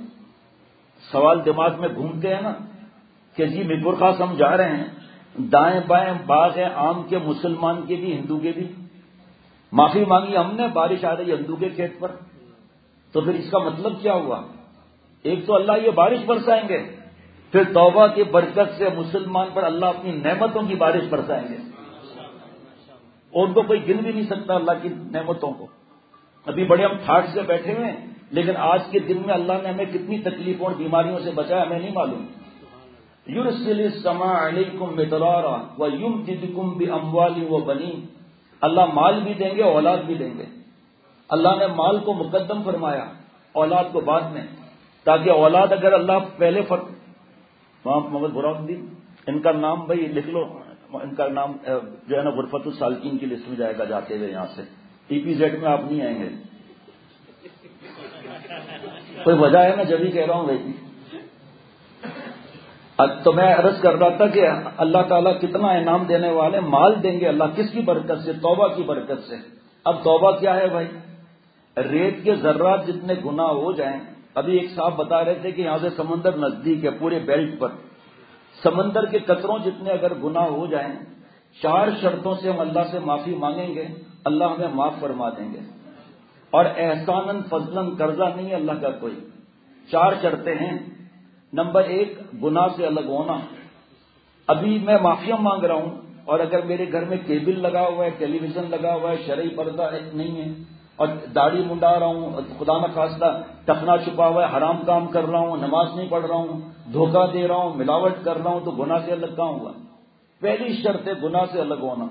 سوال دماغ میں گھومتے ہیں نا کہ جی میرپور خاص ہم جا رہے ہیں، دائیں بائیں باغ ہے آم کے، مسلمان کے بھی ہندو کے بھی، معافی مانگی ہم نے، بارش آ رہی ہے ہندو کے کھیت پر، تو پھر اس کا مطلب کیا ہوا؟ ایک تو اللہ یہ بارش برسائیں گے، پھر توبہ کی برکت سے مسلمان پر اللہ اپنی نعمتوں کی بارش برسائیں گے، اور ان کو کوئی گن بھی نہیں سکتا اللہ کی نعمتوں کو۔ ابھی بڑے ہم ٹھاٹ سے بیٹھے ہوئے ہیں، لیکن آج کے دن میں اللہ نے ہمیں کتنی تکلیفوں اور بیماریوں سے بچایا ہمیں نہیں معلوم۔ یرسل السماء علیکم مدرارا ویمددکم باموال وبنین، اللہ مال بھی دیں گے اولاد بھی دیں گے۔ اللہ نے مال کو مقدم فرمایا، اولاد کو بعد میں، تاکہ اولاد اگر اللہ پہلے فر... محمد براد الدین ان کا نام بھائی لکھ لو، ان کا نام جو ہے نا غرفت السالکین کی لسٹ میں جائے گا جاتے ہوئے، یہاں سے ای پی زیڈ میں آپ نہیں آئیں گے، کوئی وجہ ہے نا جب ہی کہہ رہا ہوں بھائی۔ تو میں عرض کر رہا تھا کہ اللہ تعالیٰ کتنا انعام دینے والے، مال دیں گے اللہ، کس کی برکت سے؟ توبہ کی برکت سے۔ اب توبہ کیا ہے بھائی؟ ریت کے ذرات جتنے گناہ ہو جائیں، ابھی ایک صاحب بتا رہے تھے کہ یہاں سے سمندر نزدیک ہے، پورے بیلٹ پر سمندر کے قطروں جتنے اگر گناہ ہو جائیں، چار شرطوں سے ہم اللہ سے معافی مانگیں گے، اللہ ہمیں معاف فرما دیں گے، اور احساناً فضلاً، قرضہ نہیں ہے اللہ کا کوئی، چار شرطیں ہیں۔ نمبر ایک، گناہ سے الگ ہونا۔ ابھی میں معافیاں مانگ رہا ہوں، اور اگر میرے گھر میں کیبل لگا ہوا ہے، ٹیلی ویژن لگا ہوا ہے، شرعی پردہ نہیں ہے، اور داڑھی منڈا رہا ہوں، خدا نخواستہ ٹخنا چھپا ہوا ہے، حرام کام کر رہا ہوں، نماز نہیں پڑھ رہا ہوں، دھوکہ دے رہا ہوں، ملاوٹ کر رہا ہوں، تو گناہ سے الگ کہاں ہوا؟ پہلی شرط ہے گناہ سے الگ ہونا،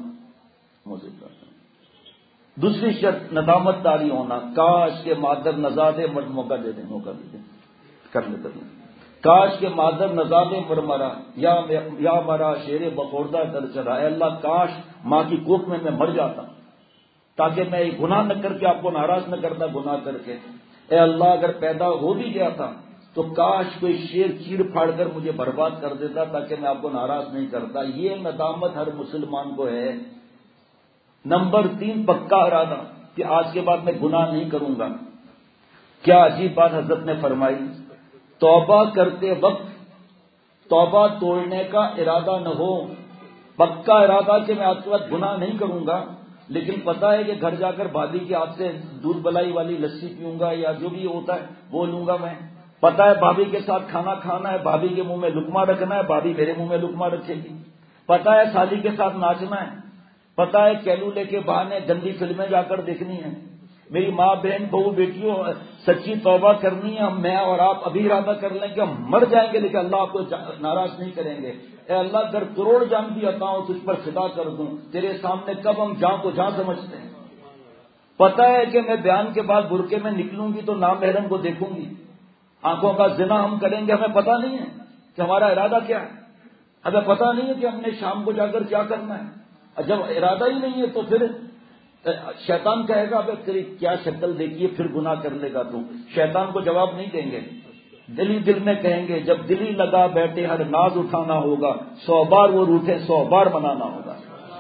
دوسری شرط ندامت داری ہونا، کاش کے مادر نزادے مر موقع دے دیں، موقع دے دیں، کر لے کر لیں، کاش کے مادر نزادے مر مرا، یا یا مرا شیر بخوردہ در چڑھا، اے اللہ کاش ماں کی کوکھ میں میں مر جاتا تاکہ میں گناہ نہ کر کے آپ کو ناراض نہ کرتا، گناہ کر کے، اے اللہ اگر پیدا ہو بھی گیا تھا تو کاش کوئی شیر چیر پھاڑ کر مجھے برباد کر دیتا تاکہ میں آپ کو ناراض نہیں کرتا۔ یہ ندامت ہر مسلمان کو ہے۔ نمبر تین، پکا ارادہ کہ آج کے بعد میں گناہ نہیں کروں گا۔ کیا عجیب بات حضرت نے فرمائی، توبہ کرتے وقت توبہ توڑنے کا ارادہ نہ ہو، پکا ارادہ کہ میں آج کے بعد گناہ نہیں کروں گا، لیکن پتہ ہے کہ گھر جا کر بھابھی کے ہاتھ سے دودھ بلائی والی لسی پیوں گا یا جو بھی ہوتا ہے وہ لوں گا میں، پتہ ہے بھابھی کے ساتھ کھانا کھانا ہے، بھابھی کے منہ میں لقمہ رکھنا ہے، بھابھی میرے منہ میں لقمہ رکھے گی، پتہ ہے سالی کے ساتھ ناچنا ہے، پتہ ہے کیلو لے کے بہانے گندی فلمیں جا کر دیکھنی ہے، میری ماں بہن بہو بیٹیوں سچی توبہ کرنی ہے۔ ہم میں اور آپ ابھی ارادہ کر لیں کہ ہم مر جائیں گے لیکن اللہ آپ کو ناراض نہیں کریں گے۔ اے اللہ اگر کروڑ جان بھی عطا ہو تجھ پر فدا کر دوں، تیرے سامنے کب ہم جان کو جان سمجھتے ہیں۔ پتہ ہے کہ میں بیان کے بعد برقعے میں نکلوں گی تو نامحرم کو دیکھوں گی، آنکھوں کا زنا ہم کریں گے، ہمیں پتہ نہیں ہے کہ ہمارا ارادہ کیا ہے، ہمیں پتہ نہیں ہے کہ ہم نے شام کو جا کر کیا کرنا ہے، جب ارادہ ہی نہیں ہے تو پھر شیطان کہے گا ابے تیری کیا شکل دیکھیے پھر گناہ کر لے گا تو. شیطان کو جواب نہیں دیں گے, دل ہی دل میں کہیں گے جب دل ہی لگا بیٹھے ہر ناز اٹھانا ہوگا, سو بار وہ روٹھے سو بار منانا ہوگا.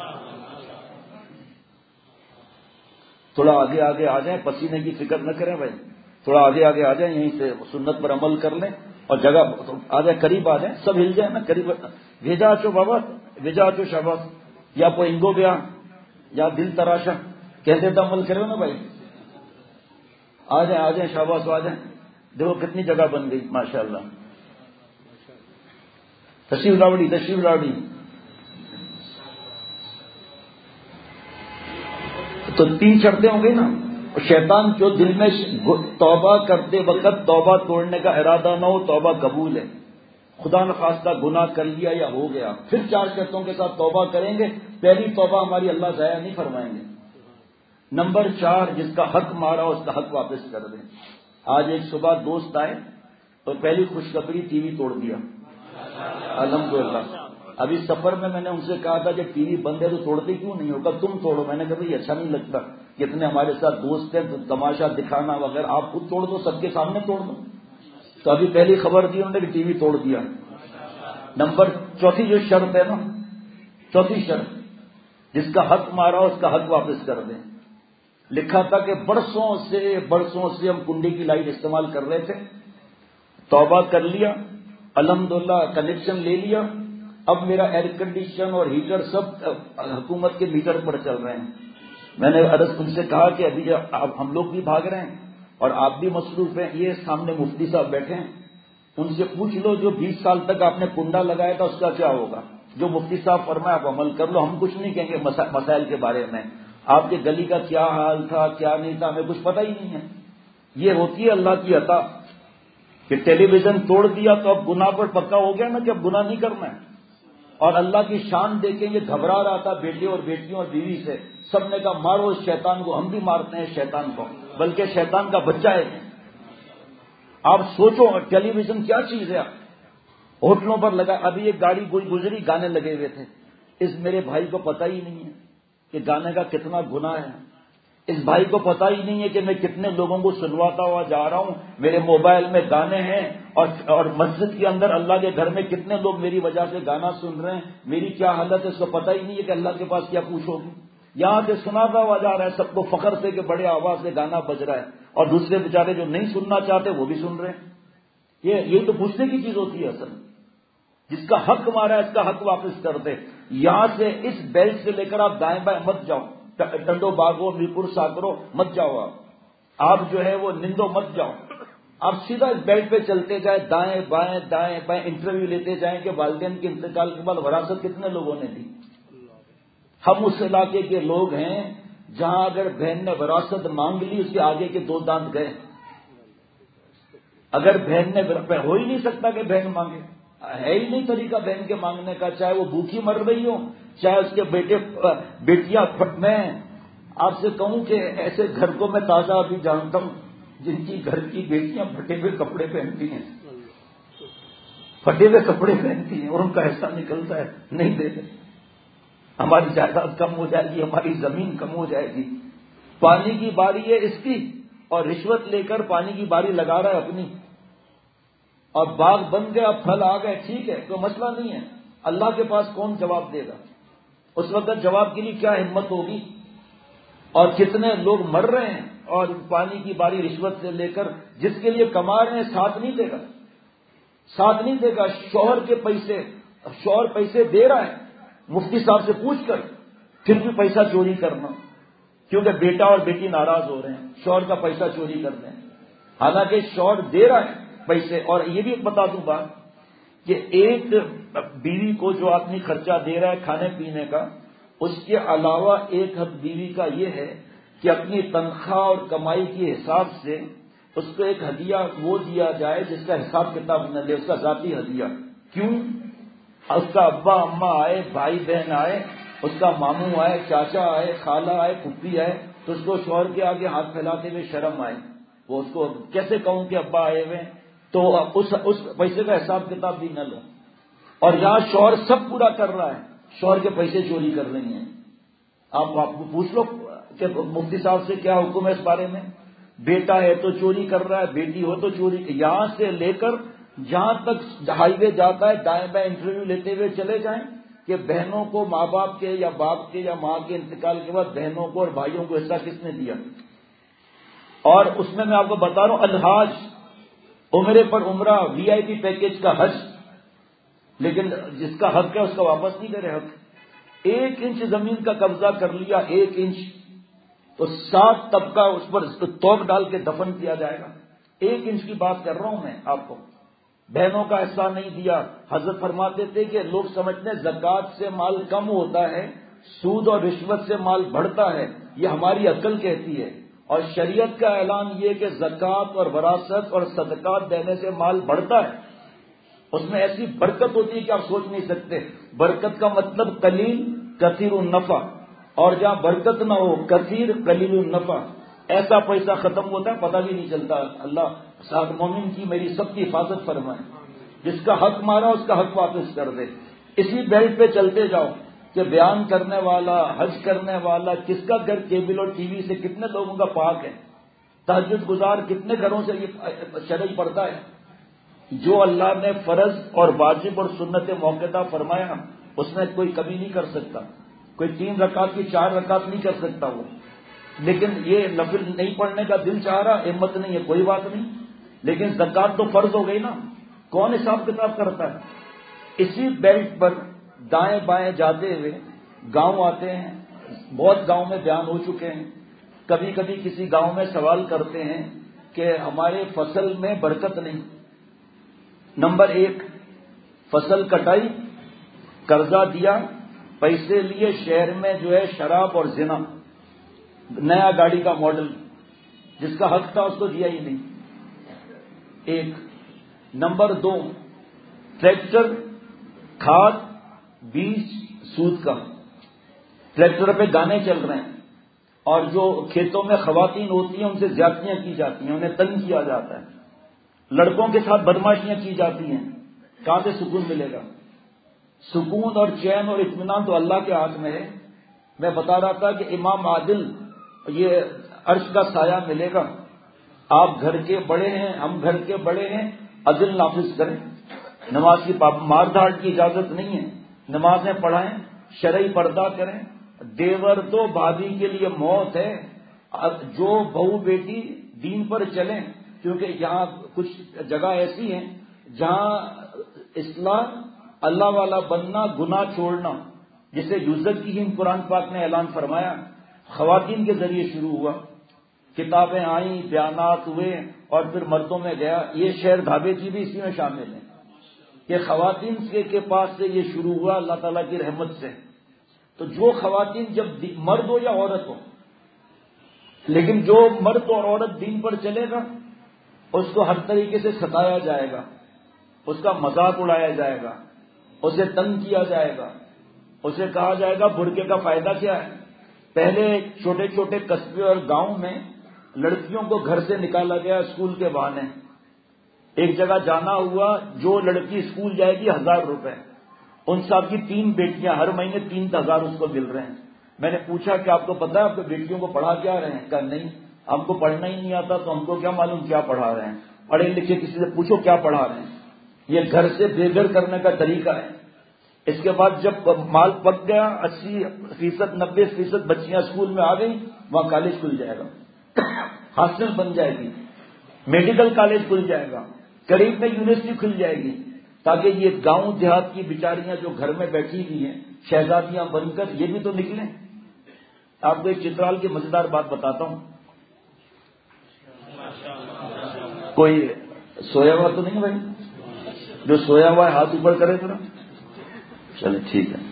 تھوڑا آگے آگے آ جائیں, پسینے کی فکر نہ کریں بھائی, تھوڑا آگے آگے آ جائیں, یہیں سے سنت پر عمل کر لیں اور جگہ آ جائیں, قریب آ جائیں, سب ہل جائیں نا قریب. بھیجا چو بابا بھیجا چو شاباش, یا پوئنگو بیا یا دل تراشا کہتے تو عمل کرو نا بھائی. آ جائیں آ جائیں شاباش آ جائیں. دیکھو کتنی جگہ بن گئی ماشاء اللہ. تشریف لاوڑی تشریف لاوڑی. تو تین شرطیں ہوں گئی نا. شیطان جو دل میں توبہ کرتے وقت توبہ توڑنے کا ارادہ نہ ہو, توبہ قبول ہے. خدا نخواستہ گناہ کر لیا یا ہو گیا, پھر چار شرطوں کے ساتھ توبہ کریں گے. پہلی توبہ ہماری اللہ ضائع نہیں فرمائیں گے. نمبر چار, جس کا حق مارا اس کا حق واپس کر دیں. آج ایک صبح دوست آئے تو پہلی خوشخبری ٹی وی توڑ دیا الحمدللہ. ابھی سفر میں میں نے ان سے کہا تھا کہ ٹی وی بند ہے تو توڑتے کیوں نہیں ہوگا, تم توڑو. میں نے کہا بھائی اچھا نہیں لگتا, کتنے ہمارے ساتھ دوست ہیں تماشا دکھانا وغیرہ, آپ خود توڑ دو, سب کے سامنے توڑ دو. تو ابھی پہلی خبر دی انہوں نے کہ ٹی وی توڑ دیا. نمبر چوتھی جو شرط ہے نا, چوتھی شرط, جس کا حق مارا اس کا حق واپس کر دیں. لکھا تھا کہ برسوں سے برسوں سے ہم کنڈی کی لائٹ استعمال کر رہے تھے, توبہ کر لیا الحمدللہ, کنیکشن لے لیا, اب میرا ایئر کنڈیشن اور ہیٹر سب حکومت کے میٹر پر چل رہے ہیں. میں نے عرض ان سے کہا کہ ابھی ہم لوگ بھی بھاگ رہے ہیں اور آپ بھی مصروف ہیں, یہ سامنے مفتی صاحب بیٹھے ہیں, ان سے پوچھ لو جو بیس سال تک آپ نے کنڈا لگایا تھا اس کا کیا ہوگا. جو مفتی صاحب فرمائے آپ عمل کر لو, ہم کچھ نہیں کہیں گے مسائل کے بارے میں. آپ کے گلی کا کیا حال تھا کیا نہیں تھا ہمیں کچھ پتہ ہی نہیں ہے. یہ ہوتی ہے اللہ کی عطا کہ ٹیلی ویژن توڑ دیا تو اب گناہ پر پکا ہو گیا نا کہ اب گناہ نہیں کرنا ہے. اور اللہ کی شان دیکھیں, یہ گھبرا رہا تھا بیٹے اور بیٹیوں اور بیوی سے, سب نے کہا مارو اس شیطان کو. ہم بھی مارتے ہیں شیطان کو, بلکہ شیطان کا بچہ ہے. آپ سوچو ٹیلی ویژن کیا چیز ہے, ہوٹلوں پر لگا. ابھی ایک گاڑی گزری, گانے لگے ہوئے تھے. اس میرے بھائی کو پتہ ہی نہیں ہے کہ گانے کا کتنا گناہ ہے. اس بھائی کو پتہ ہی نہیں ہے کہ میں کتنے لوگوں کو سنواتا ہوا جا رہا ہوں, میرے موبائل میں گانے ہیں, اور اور مسجد کے اندر اللہ کے گھر میں کتنے لوگ میری وجہ سے گانا سن رہے ہیں. میری کیا حالت ہے اس کو پتہ ہی نہیں ہے کہ اللہ کے پاس کیا پوچھو گی. یہاں سے سناتا ہوا جا رہا ہے سب کو فخر سے کہ بڑے آواز سے گانا بج رہا ہے, اور دوسرے بیچارے جو نہیں سننا چاہتے وہ بھی سن رہے ہیں. یہ یہ تو پوچھنے کی چیز ہوتی ہے اصل. جس کا حق مارا ہے اس کا حق واپس کر دے. یہاں سے اس بیلٹ سے لے کر آپ دائیں بائیں مت جاؤ, ٹنڈو باغو میرپور ساکرو مت جاؤ, آپ آپ جو ہے وہ نندو مت جاؤ. آپ سیدھا اس بیلٹ پہ چلتے جائیں, دائیں بائیں دائیں بائیں, انٹرویو لیتے جائیں کہ والدین کے انتقال کے بعد وراثت کتنے لوگوں نے دی. ہم اس علاقے کے لوگ ہیں جہاں اگر بہن نے وراثت مانگ لی اس کے آگے کے دو دانت گئے. اگر بہن نے, ہو ہی نہیں سکتا کہ بہن مانگے, ہے ہی نہیں طریقہ بہن کے مانگنے کا, چاہے وہ بھوکی مر رہی ہو چاہے اس کے بیٹے بیٹیاں. میں آپ سے کہوں کہ ایسے گھر کو میں تازہ ابھی جانتا ہوں جن کی گھر کی بیٹیاں پھٹے ہوئے کپڑے پہنتی ہیں, پھٹے ہوئے کپڑے پہنتی ہیں, اور ان کا حصہ نکلتا ہے نہیں دیتے. ہماری جائیداد کم ہو جائے گی, ہماری زمین کم ہو جائے گی. پانی کی باری ہے اس کی, اور رشوت لے کر پانی کی باری لگا رہا ہے اپنی, اور باغ بن گیا, پھل آ گئے, ٹھیک ہے کوئی مسئلہ نہیں ہے. اللہ کے پاس کون جواب دے گا؟ اس وقت جواب کے لیے کیا ہمت ہوگی؟ اور کتنے لوگ مر رہے ہیں, اور پانی کی باری رشوت سے لے کر جس کے لیے کما رہے ہیں ساتھ نہیں دے گا, ساتھ نہیں دے گا. شوہر کے پیسے, شوہر پیسے دے رہا ہے مفتی صاحب سے پوچھ کر, پھر بھی پیسہ چوری کرنا, کیونکہ بیٹا اور بیٹی ناراض ہو رہے ہیں, شوہر کا پیسہ چوری کر دیں. حالانکہ شوہر دے رہا ہے پیسے. اور یہ بھی بتا دوں بات کہ ایک بیوی کو جو آدمی خرچہ دے رہا ہے کھانے پینے کا, اس کے علاوہ ایک حق بیوی کا یہ ہے کہ اپنی تنخواہ اور کمائی کے حساب سے اس کو ایک ہدیہ وہ دیا جائے جس کا حساب کتاب نہ لے, اس کا ذاتی ہدیہ. کیوں؟ اس کا ابا اماں آئے, بھائی بہن آئے, اس کا ماموں آئے, چاچا آئے, خالہ آئے, پھپھی آئے, تو اس کو شوہر کے آگے ہاتھ پھیلاتے ہوئے شرم آئے. وہ اس کو کیسے کہوں کہ ابا آئے ہوئے, تو اس اس پیسے کا حساب کتاب بھی نہ لو. اور یہاں شوہر سب پورا کر رہا ہے, شوہر کے پیسے چوری کر رہی ہیں. آپ آپ کو پوچھ لو کہ مفتی صاحب سے کیا حکم ہے اس بارے میں. بیٹا ہے تو چوری کر رہا ہے, بیٹی ہو تو چوری, یہاں سے لے کر جہاں تک ہائی وے جاتا ہے دائیں بائیں انٹرویو لیتے ہوئے چلے جائیں کہ بہنوں کو ماں باپ کے یا باپ کے یا ماں کے انتقال کے بعد بہنوں کو اور بھائیوں کو حصہ کس نے دیا. اور اس میں میں آپ کو بتا رہا ہوں الحاج, عمرے پر عمرہ, وی آئی پی پیکج کا حج, لیکن جس کا حق ہے اس کا واپس نہیں کرے حق. ایک انچ زمین کا قبضہ کر لیا, ایک انچ, تو سات طبقہ اس پر توک ڈال کے دفن کیا جائے گا. ایک انچ کی بات کر رہا ہوں میں آپ کو. بہنوں کا حصہ نہیں دیا. حضرت فرماتے تھے کہ لوگ سمجھتے ہیں زکوٰۃ سے مال کم ہوتا ہے, سود اور رشوت سے مال بڑھتا ہے. یہ ہماری عقل کہتی ہے, اور شریعت کا اعلان یہ کہ زکوٰۃ اور وراثت اور صدقات دینے سے مال بڑھتا ہے. اس میں ایسی برکت ہوتی ہے کہ آپ سوچ نہیں سکتے. برکت کا مطلب قلیل کثیر النفع, اور جہاں برکت نہ ہو کثیر قلیل النفع, ایسا پیسہ ختم ہوتا ہے پتہ بھی نہیں چلتا. اللہ صاحب مومن کی میری سب کی حفاظت فرمائے. جس کا حق مارا اس کا حق واپس کر دے. اسی بیلٹ پہ چلتے جاؤ کہ بیان کرنے والا, حج کرنے والا, کس کا گھر کیبل اور ٹی وی سے کتنے لوگوں کا پاک ہے, تہجد گزار کتنے گھروں سے یہ شرعی پڑتا ہے. جو اللہ نے فرض اور واجب اور سنت موقع فرمایا اس میں کوئی کمی نہیں کر سکتا. کوئی تین رکعت کی چار رکعت نہیں کر سکتا وہ. لیکن یہ نفل نہیں پڑھنے کا دل چاہ رہا, ہمت نہیں ہے, کوئی بات نہیں. لیکن زکوٰۃ تو فرض ہو گئی نا, کون حساب کتاب کرتا ہے. اسی بیلٹ پر دائیں بائیں جاتے ہوئے گاؤں آتے ہیں. بہت گاؤں میں بیان ہو چکے ہیں. کبھی کبھی کسی گاؤں میں سوال کرتے ہیں کہ ہمارے فصل میں برکت نہیں. نمبر ایک, فصل کٹائی, قرضہ دیا, پیسے لیے, شہر میں جو ہے شراب اور زنا, نیا گاڑی کا ماڈل, جس کا حق تھا اس کو دیا ہی نہیں. ایک. نمبر دو, ٹریکٹر, کھاد, بیج, سود کا. ٹریکٹر پہ گانے چل رہے ہیں, اور جو کھیتوں میں خواتین ہوتی ہیں ان سے زیادتیاں کی جاتی ہیں, انہیں تنگ کیا جاتا ہے, لڑکوں کے ساتھ بدماشیاں کی جاتی ہیں. کہاں سے سکون ملے گا؟ سکون اور چین اور اطمینان تو اللہ کے ہاتھ میں ہے. میں بتا رہا تھا کہ امام عادل, یہ عرش کا سایہ ملے گا. آپ گھر کے بڑے ہیں, ہم گھر کے بڑے ہیں, عدل نافذ کریں. نماز کی مار دھاڑ کی اجازت نہیں ہے, نمازیں پڑھائیں, شرعی پردہ کریں. دیور تو بھابھی کے لیے موت ہے. جو بہو بیٹی دین پر چلیں, کیونکہ یہاں کچھ جگہ ایسی ہیں جہاں اصلاح, اللہ والا بننا, گناہ چھوڑنا, جسے یزکیہم قرآن پاک نے اعلان فرمایا, خواتین کے ذریعے شروع ہوا. کتابیں آئیں, بیانات ہوئے, اور پھر مردوں میں گیا. یہ شعر دھابے جی بھی اسی میں شامل ہیں کہ خواتین کے پاس سے یہ شروع ہوا اللہ تعالیٰ کی رحمت سے. تو جو خواتین, جب مرد ہو یا عورت ہو, لیکن جو مرد اور عورت دین پر چلے گا اس کو ہر طریقے سے ستایا جائے گا, اس کا مذاق اڑایا جائے گا, اسے تنگ کیا جائے گا, اسے کہا جائے گا برقعے کا فائدہ کیا ہے. پہلے چھوٹے چھوٹے قصبے اور گاؤں میں لڑکیوں کو گھر سے نکالا گیا اسکول کے بہانے. ایک جگہ جانا ہوا, جو لڑکی اسکول جائے گی ہزار روپے, ان صاحب کی تین بیٹیاں, ہر مہینے تین ہزار اس کو مل رہے ہیں. میں نے پوچھا کہ آپ کو پتا ہے آپ کو بیٹیوں کو پڑھا کیا رہے ہیں؟ کہا نہیں, ہم کو پڑھنا ہی نہیں آتا, تو ہم کو کیا معلوم کیا پڑھا رہے ہیں. پڑھے لکھے کسی سے پوچھو کیا پڑھا رہے ہیں. یہ گھر سے بے گھر کرنے کا طریقہ ہے. اس کے بعد جب مال پک گیا, اسی فیصد نبے فیصد بچیاں اسکول میں آ گئی, وہاں کالج کھل جائے گا, ہاسٹل بن جائے گی, میڈیکل کالج کھل جائے گا, قریب میں یونیورسٹی کھل جائے گی, تاکہ یہ گاؤں دیہات کی بیچاریاں جو گھر میں بیٹھی ہوئی ہیں شہزادیاں بن کر, یہ بھی تو نکلیں. آپ کو ایک چترال کی مزیدار بات بتاتا ہوں. کوئی سویا ہوا تو نہیں بھائی؟ جو سویا ہوا ہے ہاتھ اوپر کرے ذرا. چلے ٹھیک ہے.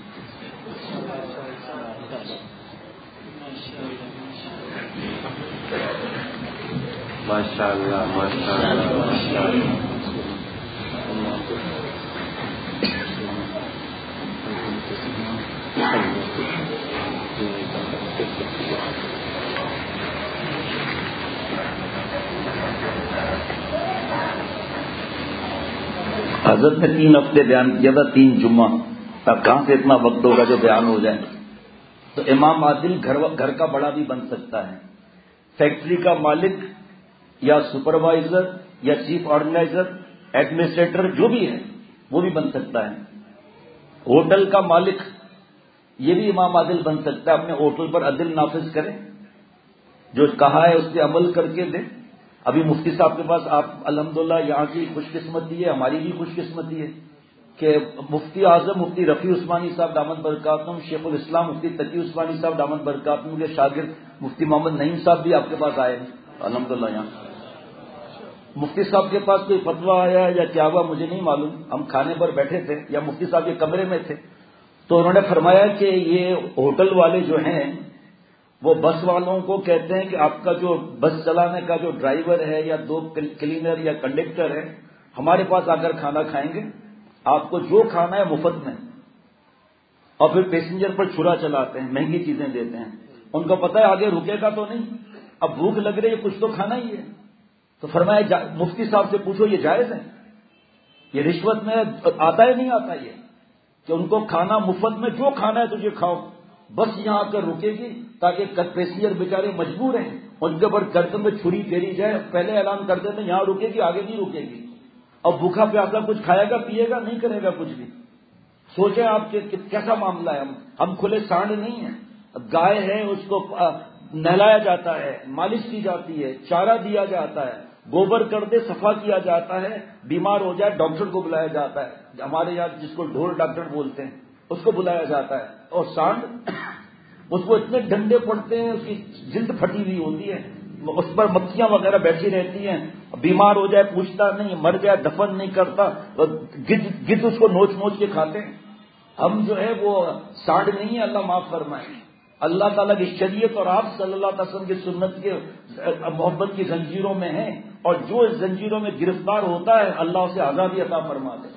ماشاء اللہ ماشاء اللہ ماشاء اللہ. حضرت نے تین ہفتے بیان کیا تھا, تین جمعہ. اب کہاں سے اتنا وقت ہوگا جو بیان ہو جائے. تو امام عادل گھر گھر کا بڑا بھی بن سکتا ہے، فیکٹری کا مالک یا سپروائزر یا چیف آرگنائزر، ایڈمنسٹریٹر جو بھی ہے وہ بھی بن سکتا ہے، ہوٹل کا مالک یہ بھی امام عادل بن سکتا ہے، اپنے ہوٹل پر عدل نافذ کریں، جو کہا ہے اس پہ عمل کر کے دیں۔ ابھی مفتی صاحب کے پاس آپ الحمدللہ یہاں کی خوش قسمتی ہے، ہماری بھی خوش قسمتی ہے کہ مفتی اعظم مفتی رفیع عثمانی صاحب دامت برکاتہم، شیخ الاسلام مفتی تقی عثمانی صاحب دامت برکاتہم کے شاگرد مفتی محمد نعیم صاحب بھی آپ کے پاس آئے ہیں الحمدللہ۔ یہاں مفتی صاحب کے پاس کوئی فتویٰ آیا یا کیا ہوا مجھے نہیں معلوم، ہم کھانے پر بیٹھے تھے یا مفتی صاحب کے کمرے میں تھے، تو انہوں نے فرمایا کہ یہ ہوٹل والے جو ہیں وہ بس والوں کو کہتے ہیں کہ آپ کا جو بس چلانے کا جو ڈرائیور ہے یا دو کلینر یا کنڈکٹر ہے ہمارے پاس آ کر کھانا کھائیں گے، آپ کو جو کھانا ہے مفت میں، اور پھر پیسنجر پر چھرا چلاتے ہیں، مہنگی چیزیں دیتے ہیں، ان کو پتہ ہے آگے رکے گا تو نہیں، اب بھوک لگ رہی ہے کچھ تو کھانا ہی ہے۔ تو فرمایا مفتی صاحب سے پوچھو یہ جائز ہے؟ یہ رشوت میں آتا ہے نہیں آتا یہ کہ ان کو کھانا مفت میں جو کھانا ہے تجھے کھاؤ، بس یہاں آ کر رکے گی تاکہ پیسنجر بیچارے مجبور ہیں، ان کے اوپر گردن میں چھری پھیری جائے، پہلے اعلان کر دیتے ہیں یہاں رکے گی آگے نہیں رکے گی، اور بھوکا پیاسا کچھ کھائے گا پیے گا نہیں کرے گا کچھ بھی۔ سوچیں آپ کہ کیسا معاملہ ہے، ہم ہم کھلے سانڈ نہیں ہیں، گائے ہے اس کو نہلایا جاتا ہے، مالش کی جاتی ہے، چارہ دیا جاتا ہے، گوبر کر دے صفا کیا جاتا ہے، بیمار ہو جائے ڈاکٹر کو بلایا جاتا ہے، ہمارے یہاں جس کو ڈھول ڈاکٹر بولتے ہیں اس کو بلایا جاتا ہے، اور سانڈ اس کو اتنے ڈنڈے پڑتے ہیں، اس کی جلد پھٹی ہوئی ہوتی ہے، اس پر مکھیاں وغیرہ بیٹھی رہتی ہیں، بیمار ہو جائے پوچھتا نہیں، مر جائے دفن نہیں کرتا، گد گد اس کو نوچ نوچ کے کھاتے ہیں۔ ہم جو ہے وہ سانڈ نہیں ہے، اللہ معاف فرمائے۔ اللہ تعالیٰ کی شریعت اور آپ صلی اللہ علیہ وسلم کی سنت کے محبت کی زنجیروں میں ہیں، اور جو اس زنجیروں میں گرفتار ہوتا ہے اللہ اسے آزادی عطا فرما دے۔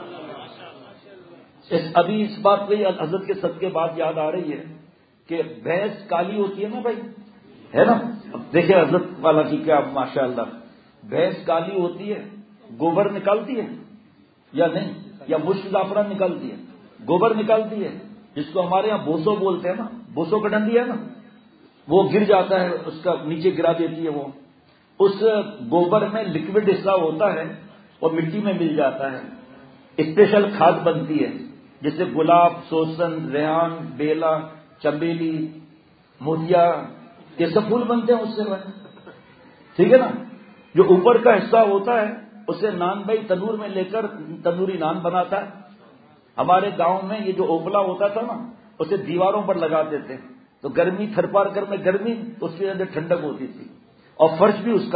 ابھی اس بات پہ حضرت کے صدقے بات یاد آ رہی ہے کہ بھینس کالی ہوتی ہے نا بھائی، ہے نا؟ اب دیکھیں حضرت والا کی کیا ماشاء اللہ، بھینس کالی ہوتی ہے، گوبر نکالتی ہے یا نہیں، یا مشک زعفران نکالتی ہے؟ گوبر نکالتی ہے، جس کو ہمارے یہاں بوسو بولتے ہیں نا، بوسو کا ڈنڈی ہے نا، وہ گر جاتا ہے، اس کا نیچے گرا دیتی ہے، وہ اس گوبر میں لکوڈ حصہ ہوتا ہے اور مٹی میں مل جاتا ہے، اسپیشل کھاد بنتی ہے، جیسے گلاب، سوسن، ریحان، بیلا، چمیلی، موتیا، یہ سب پھول بنتے ہیں اس سے بنے، ٹھیک ہے نا؟ جو اوپر کا حصہ ہوتا ہے اسے نان بھائی تنور میں لے کر تندوری نان بناتا ہے۔ ہمارے گاؤں میں یہ جو اوپلا ہوتا تھا نا اسے دیواروں پر لگا دیتے تو گرمی تھر پار کر میں گرمی اس کے اندر ٹھنڈک ہوتی تھی، اور فرش بھی اس کا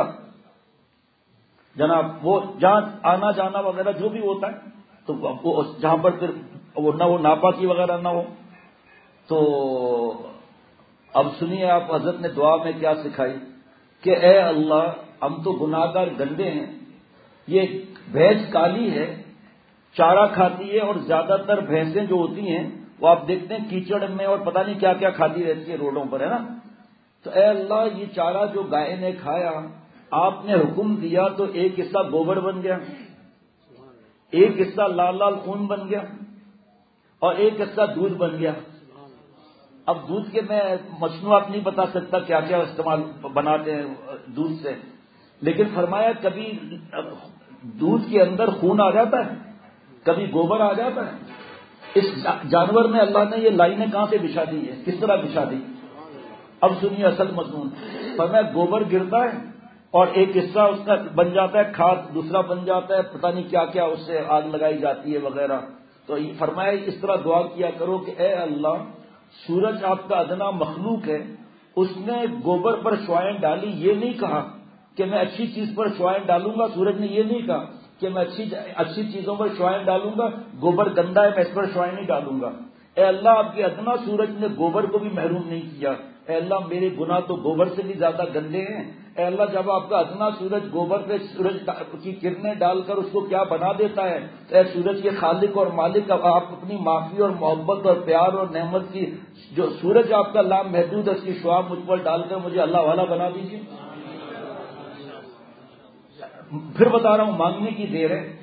جناب، وہ جہاں آنا جانا وغیرہ جو بھی ہوتا ہے تو وہ جہاں پر پھر وہ نہ وہ ناپاکی وغیرہ نہ ہو۔ تو اب سنیے آپ حضرت نے دعا میں کیا سکھائی کہ اے اللہ ہم تو گناہ گار گندے ہیں، یہ بھینس کالی ہے، چارہ کھاتی ہے، اور زیادہ تر بھینسیں جو ہوتی ہیں وہ آپ دیکھتے ہیں کیچڑ میں اور پتہ نہیں کیا کیا کھاتی رہتی ہے روڈوں پر، ہے نا؟ تو اے اللہ یہ چارہ جو گائے نے کھایا آپ نے حکم دیا تو ایک حصہ گوبر بن گیا، ایک حصہ لال لال خون بن گیا، اور ایک حصہ دودھ بن گیا۔ اب دودھ کے میں مصنوعات نہیں بتا سکتا کیا کیا استعمال بناتے ہیں دودھ سے، لیکن فرمایا کبھی دودھ کے اندر خون آ جاتا ہے، کبھی گوبر آ جاتا ہے۔ اس جانور میں اللہ نے یہ لائنیں کہاں سے بچھا دی ہے، کس طرح بچھا دی؟ اب سنیے اصل مضمون، فرمایا گوبر گرتا ہے اور ایک حصہ اس کا بن جاتا ہے کھاد، دوسرا بن جاتا ہے پتہ نہیں کیا کیا، اس سے آگ لگائی جاتی ہے وغیرہ۔ تو فرمایا اس طرح دعا کیا کرو کہ اے اللہ سورج آپ کا ادنا مخلوق ہے، اس نے گوبر پر شعائیں ڈالی، یہ نہیں کہا کہ میں اچھی چیز پر شعائیں ڈالوں گا، سورج نے یہ نہیں کہا کہ میں اچھی اچھی چیزوں پر شعائیں ڈالوں گا، گوبر گندا ہے میں اس پر شعائیں نہیں ڈالوں گا۔ اے اللہ آپ کے ادنا سورج نے گوبر کو بھی محروم نہیں کیا، اے اللہ میرے گناہ تو گوبر سے بھی زیادہ گندے ہیں، اے اللہ جب آپ کا ادنا سورج گوبر پہ سورج کی کرنیں ڈال کر اس کو کیا بنا دیتا ہے، اے سورج کے خالق اور مالک اب آپ اپنی معافی اور محبت اور پیار اور نعمت کی جو سورج آپ کا لام محدود ہے اس کی شعاع مجھ پر ڈال کر مجھے اللہ والا بنا دیجیے۔ پھر بتا رہا ہوں مانگنے کی دیر ہے،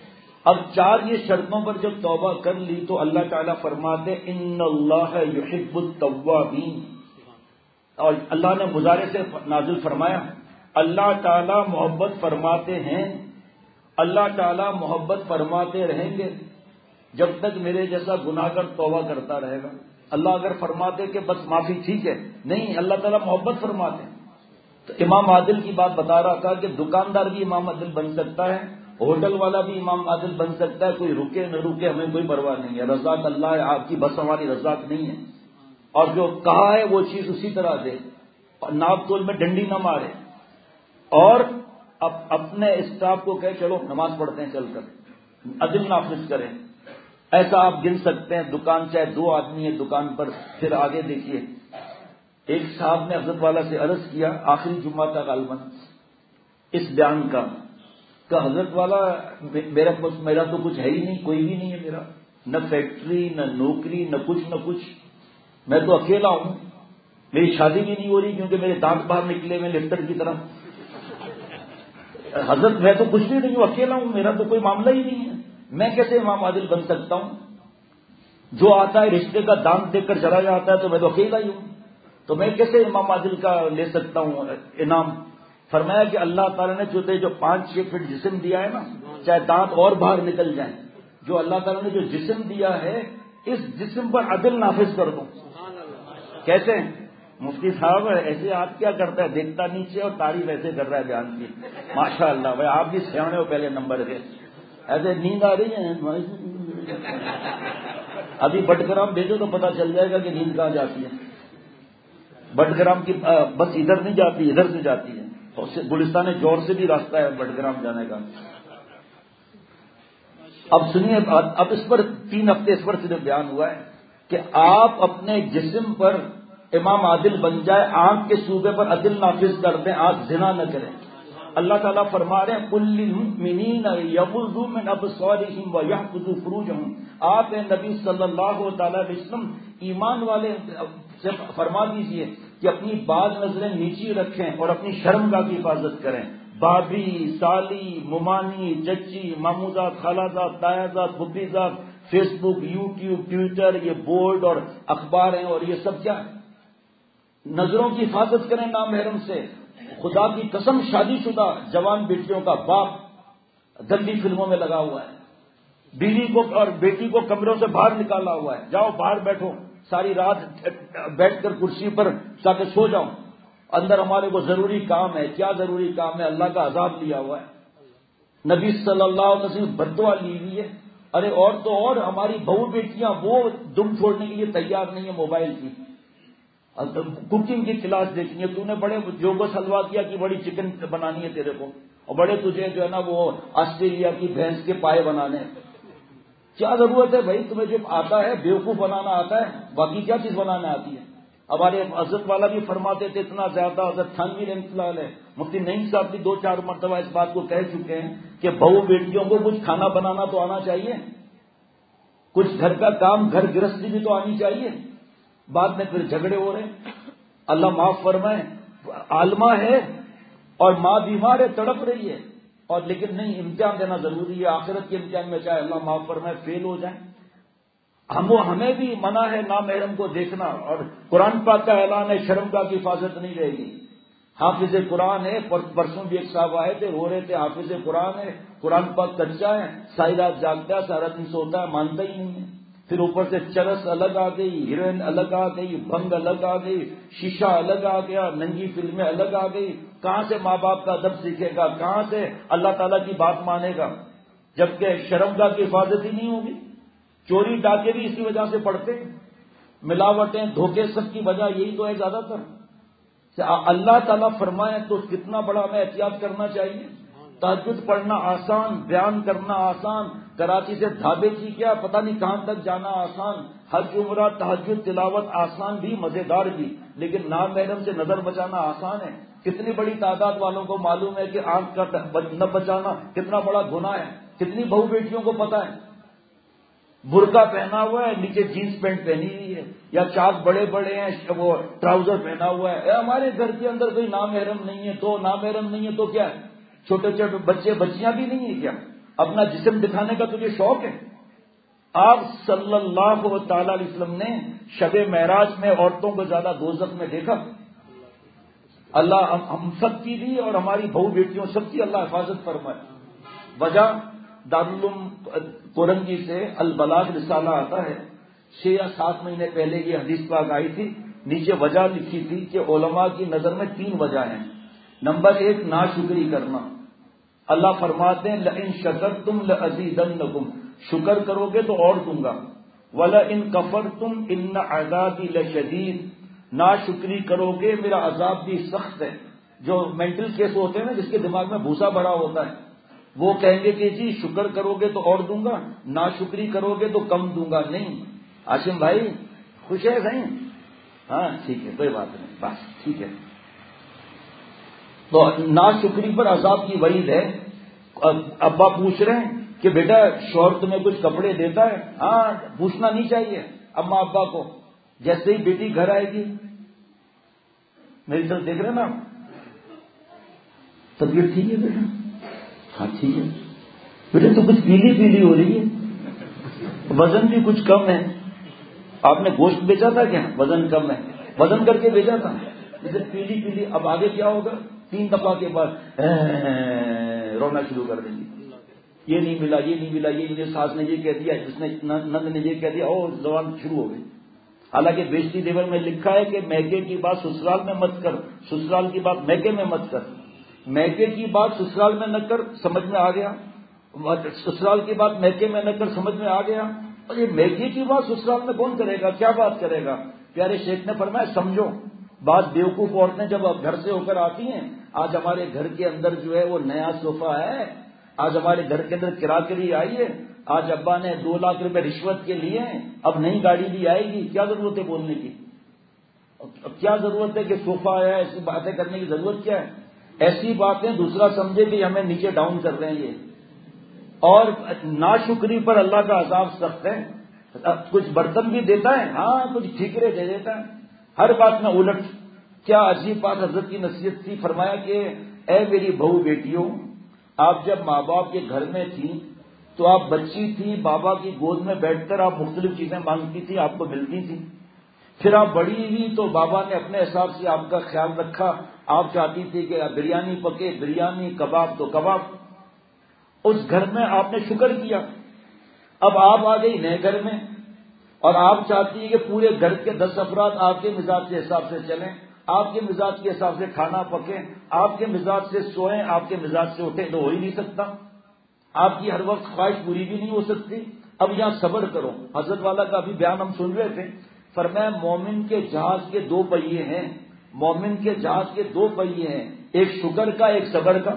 اب چار یہ شرطوں پر جب توبہ کر لی تو اللہ تعالیٰ فرماتے ان اللہ یحب التوابین، اور اللہ نے مضارع سے نازل فرمایا اللہ تعالیٰ محبت فرماتے ہیں، اللہ تعالیٰ محبت فرماتے رہیں گے جب تک میرے جیسا گناہ گر توبہ کرتا رہے گا۔ اللہ اگر فرماتے کہ بس معافی ٹھیک ہے، نہیں، اللہ تعالیٰ محبت فرماتے ہیں۔ تو امام عادل کی بات بتا رہا تھا کہ دکاندار بھی امام عادل بن سکتا ہے، ہوٹل والا بھی امام عادل بن سکتا ہے، کوئی رکے نہ رکے ہمیں کوئی پرواہ نہیں ہے، رضاق اللہ ہے، آپ کی بس ہماری رضاق نہیں ہے، اور جو کہا ہے وہ چیز اسی طرح دے، اور ناپ تول میں ڈنڈی نہ مارے، اور اب اپنے اسٹاف کو کہے چلو نماز پڑھتے ہیں چل کر، عدل نافذ کریں۔ ایسا آپ گن سکتے ہیں، دکان چاہے دو آدمی ہے دکان پر۔ پھر آگے دیکھیے، ایک صاحب نے حضرت والا سے عرض کیا، آخری جمعہ تھا غالباً اس بیان کا، کہ حضرت والا میرا میرا تو کچھ ہے ہی نہیں، کوئی بھی نہیں ہے میرا، نہ فیکٹری نہ نوکری نہ کچھ نہ کچھ، میں تو اکیلا ہوں، میری شادی بھی نہیں ہو رہی کیونکہ میرے دانت باہر نکلے میں لفٹر کی طرح۔ حضرت میں تو کچھ بھی نہیں ہوں، اکیلا ہوں، میرا تو کوئی معاملہ ہی نہیں ہے، میں کیسے امام عادل بن سکتا ہوں؟ جو آتا ہے رشتے کا دام دے کر چلا جاتا ہے تو میں تو اکیلا ہی ہوں، تو میں کیسے امام عادل کا لے سکتا ہوں انعام؟ فرمایا کہ اللہ تعالیٰ نے جو جو پانچ چھ فٹ جسم دیا ہے نا، چاہے دانت اور باہر نکل جائیں، جو اللہ تعالیٰ نے جو جسم دیا ہے اس جسم پر عدل نافذ کر دو۔ کیسے؟ مفتی صاحب ایسے آپ کیا کرتا ہے، دیکھتا نیچے اور تعریف ایسے کر رہا ہے بیان کی، ماشاء اللہ بھائی آپ بھی سیانے ہو پہلے نمبر کے، ایسے نیند آ رہی ہے ابھی بٹ گرام بھیجو تو پتا چل جائے گا کہ نیند کہاں جاتی ہے۔ بٹ گرام کی بس ادھر نہیں جاتی، ادھر سے جاتی ہے، گلستان جوڑ سے بھی راستہ ہے بٹ گرام جانے کا۔ اب سنیے، اب اس پر تین ہفتے اس پر صرف بیان ہوا ہے کہ آپ اپنے جسم پر امام عادل بن جائے، آنکھ کے صوبے پر عدل نافذ کر دیں، آنکھ زنا نہ کریں۔ اللہ تعالیٰ فرما رہے ہیں قُل لِّلْمُؤْمِنِينَ يَغُضُّوا مِنْ أَبْصَارِهِمْ وَيَحْفَظُوا فُرُوجَهُمْ، آپ اے نبی صلی اللہ تعالیٰ علیہ وسلم ایمان والے سے فرما دیجئے کہ اپنی بعض نظریں نیچی رکھیں اور اپنی شرمگاہ کی حفاظت کریں۔ بابی، سالی، ممانی، چچی، ماموزاد، خالازاد، تایازاد، بھبیزاد، فیس بک، یوٹیوب، ٹویٹر، یہ بورڈ اور اخبار ہیں، اور یہ سب کیا ہے؟ نظروں کی حفاظت کریں نامحرم سے۔ خدا کی قسم شادی شدہ جوان بیٹیوں کا باپ گندی فلموں میں لگا ہوا ہے، بیوی کو اور بیٹی کو کمروں سے باہر نکالا ہوا ہے، جاؤ باہر بیٹھو، ساری رات بیٹھ کر کرسی پر تاکہ سو جاؤ، اندر ہمارے کو ضروری کام ہے۔ کیا ضروری کام ہے؟ اللہ کا عذاب لیا ہوا ہے، نبی صلی اللہ علیہ وسلم بددعا لی ہوئی ہے۔ ارے اور تو اور ہماری بہو بیٹیاں وہ دم چھوڑنے کے لیے تیار نہیں ہے موبائل کی، کوکنگ کی کلاس دیکھنی ہے، تو نے بڑے جو بس حلوا کیا کہ بڑی چکن بنانی ہے تیرے کو، اور بڑے تجھے جو ہے نا وہ آسٹریلیا کی بھینس کے پائے بنانے۔ کیا ضرورت ہے بھائی؟ تمہیں جو آتا ہے بیوقوف بنانا آتا ہے، باقی کیا چیز بنانا آتی ہے؟ ہمارے حضرت والا بھی فرماتے تھے اتنا زیادہ، حضرت تھانوی رحمۃ اللہ علیہ، مفتی نعیم صاحب بھی دو چار مرتبہ اس بات کو کہہ چکے ہیں کہ بہو بیٹیوں کو کچھ کھانا بنانا تو آنا چاہیے، کچھ گھر کا کام، گھر گرہستی بھی تو آنی چاہیے۔ بعد میں پھر جھگڑے ہو رہے ہیں، اللہ معاف فرمائے، عالمہ ہے اور ماں بیمار ہے، تڑپ رہی ہے، اور لیکن نہیں، امتحان دینا ضروری ہے، آخرت کے امتحان میں چاہے اللہ معاف فرمائے فیل ہو جائیں۔ ہم وہ ہمیں بھی منع ہے نامحرم کو دیکھنا، اور قرآن پاک کا اعلان ہے شرمگاہ کی حفاظت نہیں رہے گی۔ حافظ قرآن ہے، پرسوں بھی ایک صاحب آئے تھے رو رہے تھے، حافظ قرآن ہے، قرآن پاک کچا ہے، ساری رات جاگتا ہے، سارا دن سوتا ہے، مانتا ہی نہیں ہے۔ پھر اوپر سے چرس الگ آ گئی، ہیروئن الگ آ گئی، بھنگ الگ آ گئی، شیشہ الگ آ گیا، ننگی فلمیں الگ آ گئی۔ کہاں سے ماں باپ کا ادب سیکھے گا؟ کہاں سے اللہ تعالیٰ کی بات مانے گا؟ جبکہ شرمگاہ کی حفاظت ہی نہیں ہوگی۔ چوری ڈاکے بھی اسی وجہ سے پڑتے ہیں، ملاوٹیں، دھوکے، سب کی وجہ یہی تو ہے زیادہ تر۔ اللہ تعالیٰ فرمائے تو کتنا بڑا ہمیں احتیاط کرنا چاہیے۔ تہجد پڑھنا آسان، بیان کرنا آسان، کراچی سے دھابے کی کیا پتہ نہیں کہاں تک جانا آسان، حج عمرہ تہجد تلاوت آسان بھی مزیدار بھی، لیکن نامحرم سے نظر بچانا آسان ہے۔ کتنی بڑی تعداد والوں کو معلوم ہے کہ آنکھ کا نہ بچانا کتنا بڑا گناہ ہے، کتنی بہو بیٹیوں کو پتہ ہے۔ برقع پہنا ہوا ہے، نیچے جینس پینٹ پہنی ہوئی ہے، یا چاک بڑے بڑے ہیں، وہ ٹراؤزر پہنا ہوا ہے۔ اے ہمارے گھر کے اندر کوئی نامحرم نہیں ہے، تو نامحرم نہیں ہے تو کیا ہے؟ چھوٹے چھوٹے بچے بچیاں بھی نہیں ہیں کیا؟ اپنا جسم دکھانے کا تجھے شوق ہے؟ آپ صلی اللہ تعالی علیہ وسلم نے شب معراج میں عورتوں کو زیادہ دوزخ میں دیکھا؟ اللہ ہم سب کی بھی اور ہماری بہو بیٹیوں سب کی اللہ حفاظت فرمائے. وجہ دارالعلوم کورنگی سے البلاغ رسالہ آتا ہے، چھ یا سات مہینے پہلے یہ حدیث پاک آئی تھی. نیچے وجہ لکھی تھی کہ علماء کی نظر میں تین وجہ ہیں. نمبر ایک، ناشکری کرنا. اللہ فرماتے ہیں لئن شکرتم لأزیدنکم، شکر کرو گے تو اور دوں گا. وَلَئِن کَفَرْتُمْ إِنَّ عَذَابِي لَشَدِيدٌ، ناشکری کرو گے میرا عذاب بھی سخت ہے. جو مینٹل کیس ہوتے ہیں نا، جس کے دماغ میں بھوسا بھرا ہوتا ہے، وہ کہیں گے کہ جی شکر کرو گے تو اور دوں گا، ناشکری کرو گے تو کم دوں گا. نہیں عاصم بھائی، خوش ہے صحیح؟ ہاں ٹھیک ہے، کوئی بات نہیں، بس ٹھیک ہے. تو ناشکری پر عذاب کی وعید ہے. ابا پوچھ رہے ہیں کہ بیٹا شوہر تمہیں کچھ کپڑے دیتا ہے؟ ہاں، پوچھنا نہیں چاہیے اماں ابا کو. جیسے ہی بیٹی گھر آئے گی، میری طرف دیکھ رہے ہیں نا، طبیعت ٹھیک ہے بیٹا؟ ہاں ٹھیک ہے. بیٹا تو کچھ پیلی پیلی ہو رہی ہے، وزن بھی کچھ کم ہے. آپ نے گوشت بیچا تھا کیا؟ وزن کم ہے، وزن کر کے بیچا تھا. جیسے پیلی پیلی. اب آگے کیا ہوگا؟ تین دفعہ کے بعد رونا شروع کر دیں گی. یہ نہیں ملا، یہ نہیں ملا، یہ مجھے ساس نے یہ کہہ دیا، اس نے نند نے یہ کہہ دیا، اور زبان شروع ہو گئی. حالانکہ بیشتی دیور میں لکھا ہے کہ میکے کی بات سسرال میں مت کر، سسرال کی بات میکے میں مت کر. میکے کی بات سسرال میں نہ کر، سمجھ میں آ گیا. سسرال کی بات میکے میں نہ کر، سمجھ میں آ گیا. اور یہ میکے کی بات سسرال میں کون کرے گا؟ کیا بات کرے گا؟ پیارے شیخ نے فرمایا سمجھو. بعض بیوقوف عورتیں جب اب گھر سے ہو کر آتی ہیں، آج ہمارے گھر کے اندر جو ہے وہ نیا صوفہ ہے، آج ہمارے گھر کے اندر کراکری آئی ہے، آج ابا نے دو لاکھ روپے رشوت کے لیے ہیں، اب نئی گاڑی بھی آئے گی. کیا ضرورت ہے بولنے کی؟ اب کیا ضرورت ہے کہ صوفہ آیا ہے، ایسی باتیں کرنے کی ضرورت کیا ہے؟ ایسی باتیں دوسرا سمجھے کہ ہمیں نیچے ڈاؤن کر رہے ہیں یہ. اور ناشکری پر اللہ کا عذاب سخت ہے. کچھ برتن بھی دیتا ہے، ہاں کچھ ٹھیکرے دے دیتا ہے، ہر بات میں الٹ. کیا عجیب بات حضرت کی نصیحت تھی. فرمایا کہ اے میری بہو بیٹیوں، آپ جب ماں باپ کے گھر میں تھیں تو آپ بچی تھی، بابا کی گود میں بیٹھ کر آپ مختلف چیزیں مانگتی تھی، آپ کو ملتی تھی. پھر آپ بڑی ہوئی تو بابا نے اپنے حساب سے آپ کا خیال رکھا. آپ چاہتی تھی کہ بریانی پکے، بریانی، کباب تو کباب. اس گھر میں آپ نے شکر کیا. اب آپ آ گئی نئے گھر میں اور آپ چاہتی ہیں کہ پورے گھر کے دس افراد آپ کے مزاج کے حساب سے چلیں، آپ کے مزاج کے حساب سے کھانا پکے، آپ کے مزاج سے سوئیں، آپ کے مزاج سے اٹھیں. تو ہو ہی نہیں سکتا. آپ کی ہر وقت خواہش پوری بھی نہیں ہو سکتی. اب یہاں صبر کرو. حضرت والا کا ابھی بیان ہم سن رہے تھے. فرمایا مومن کے جہاز کے دو پہیے ہیں، مومن کے جہاز کے دو پہیے ہیں، ایک شکر کا، ایک صبر کا.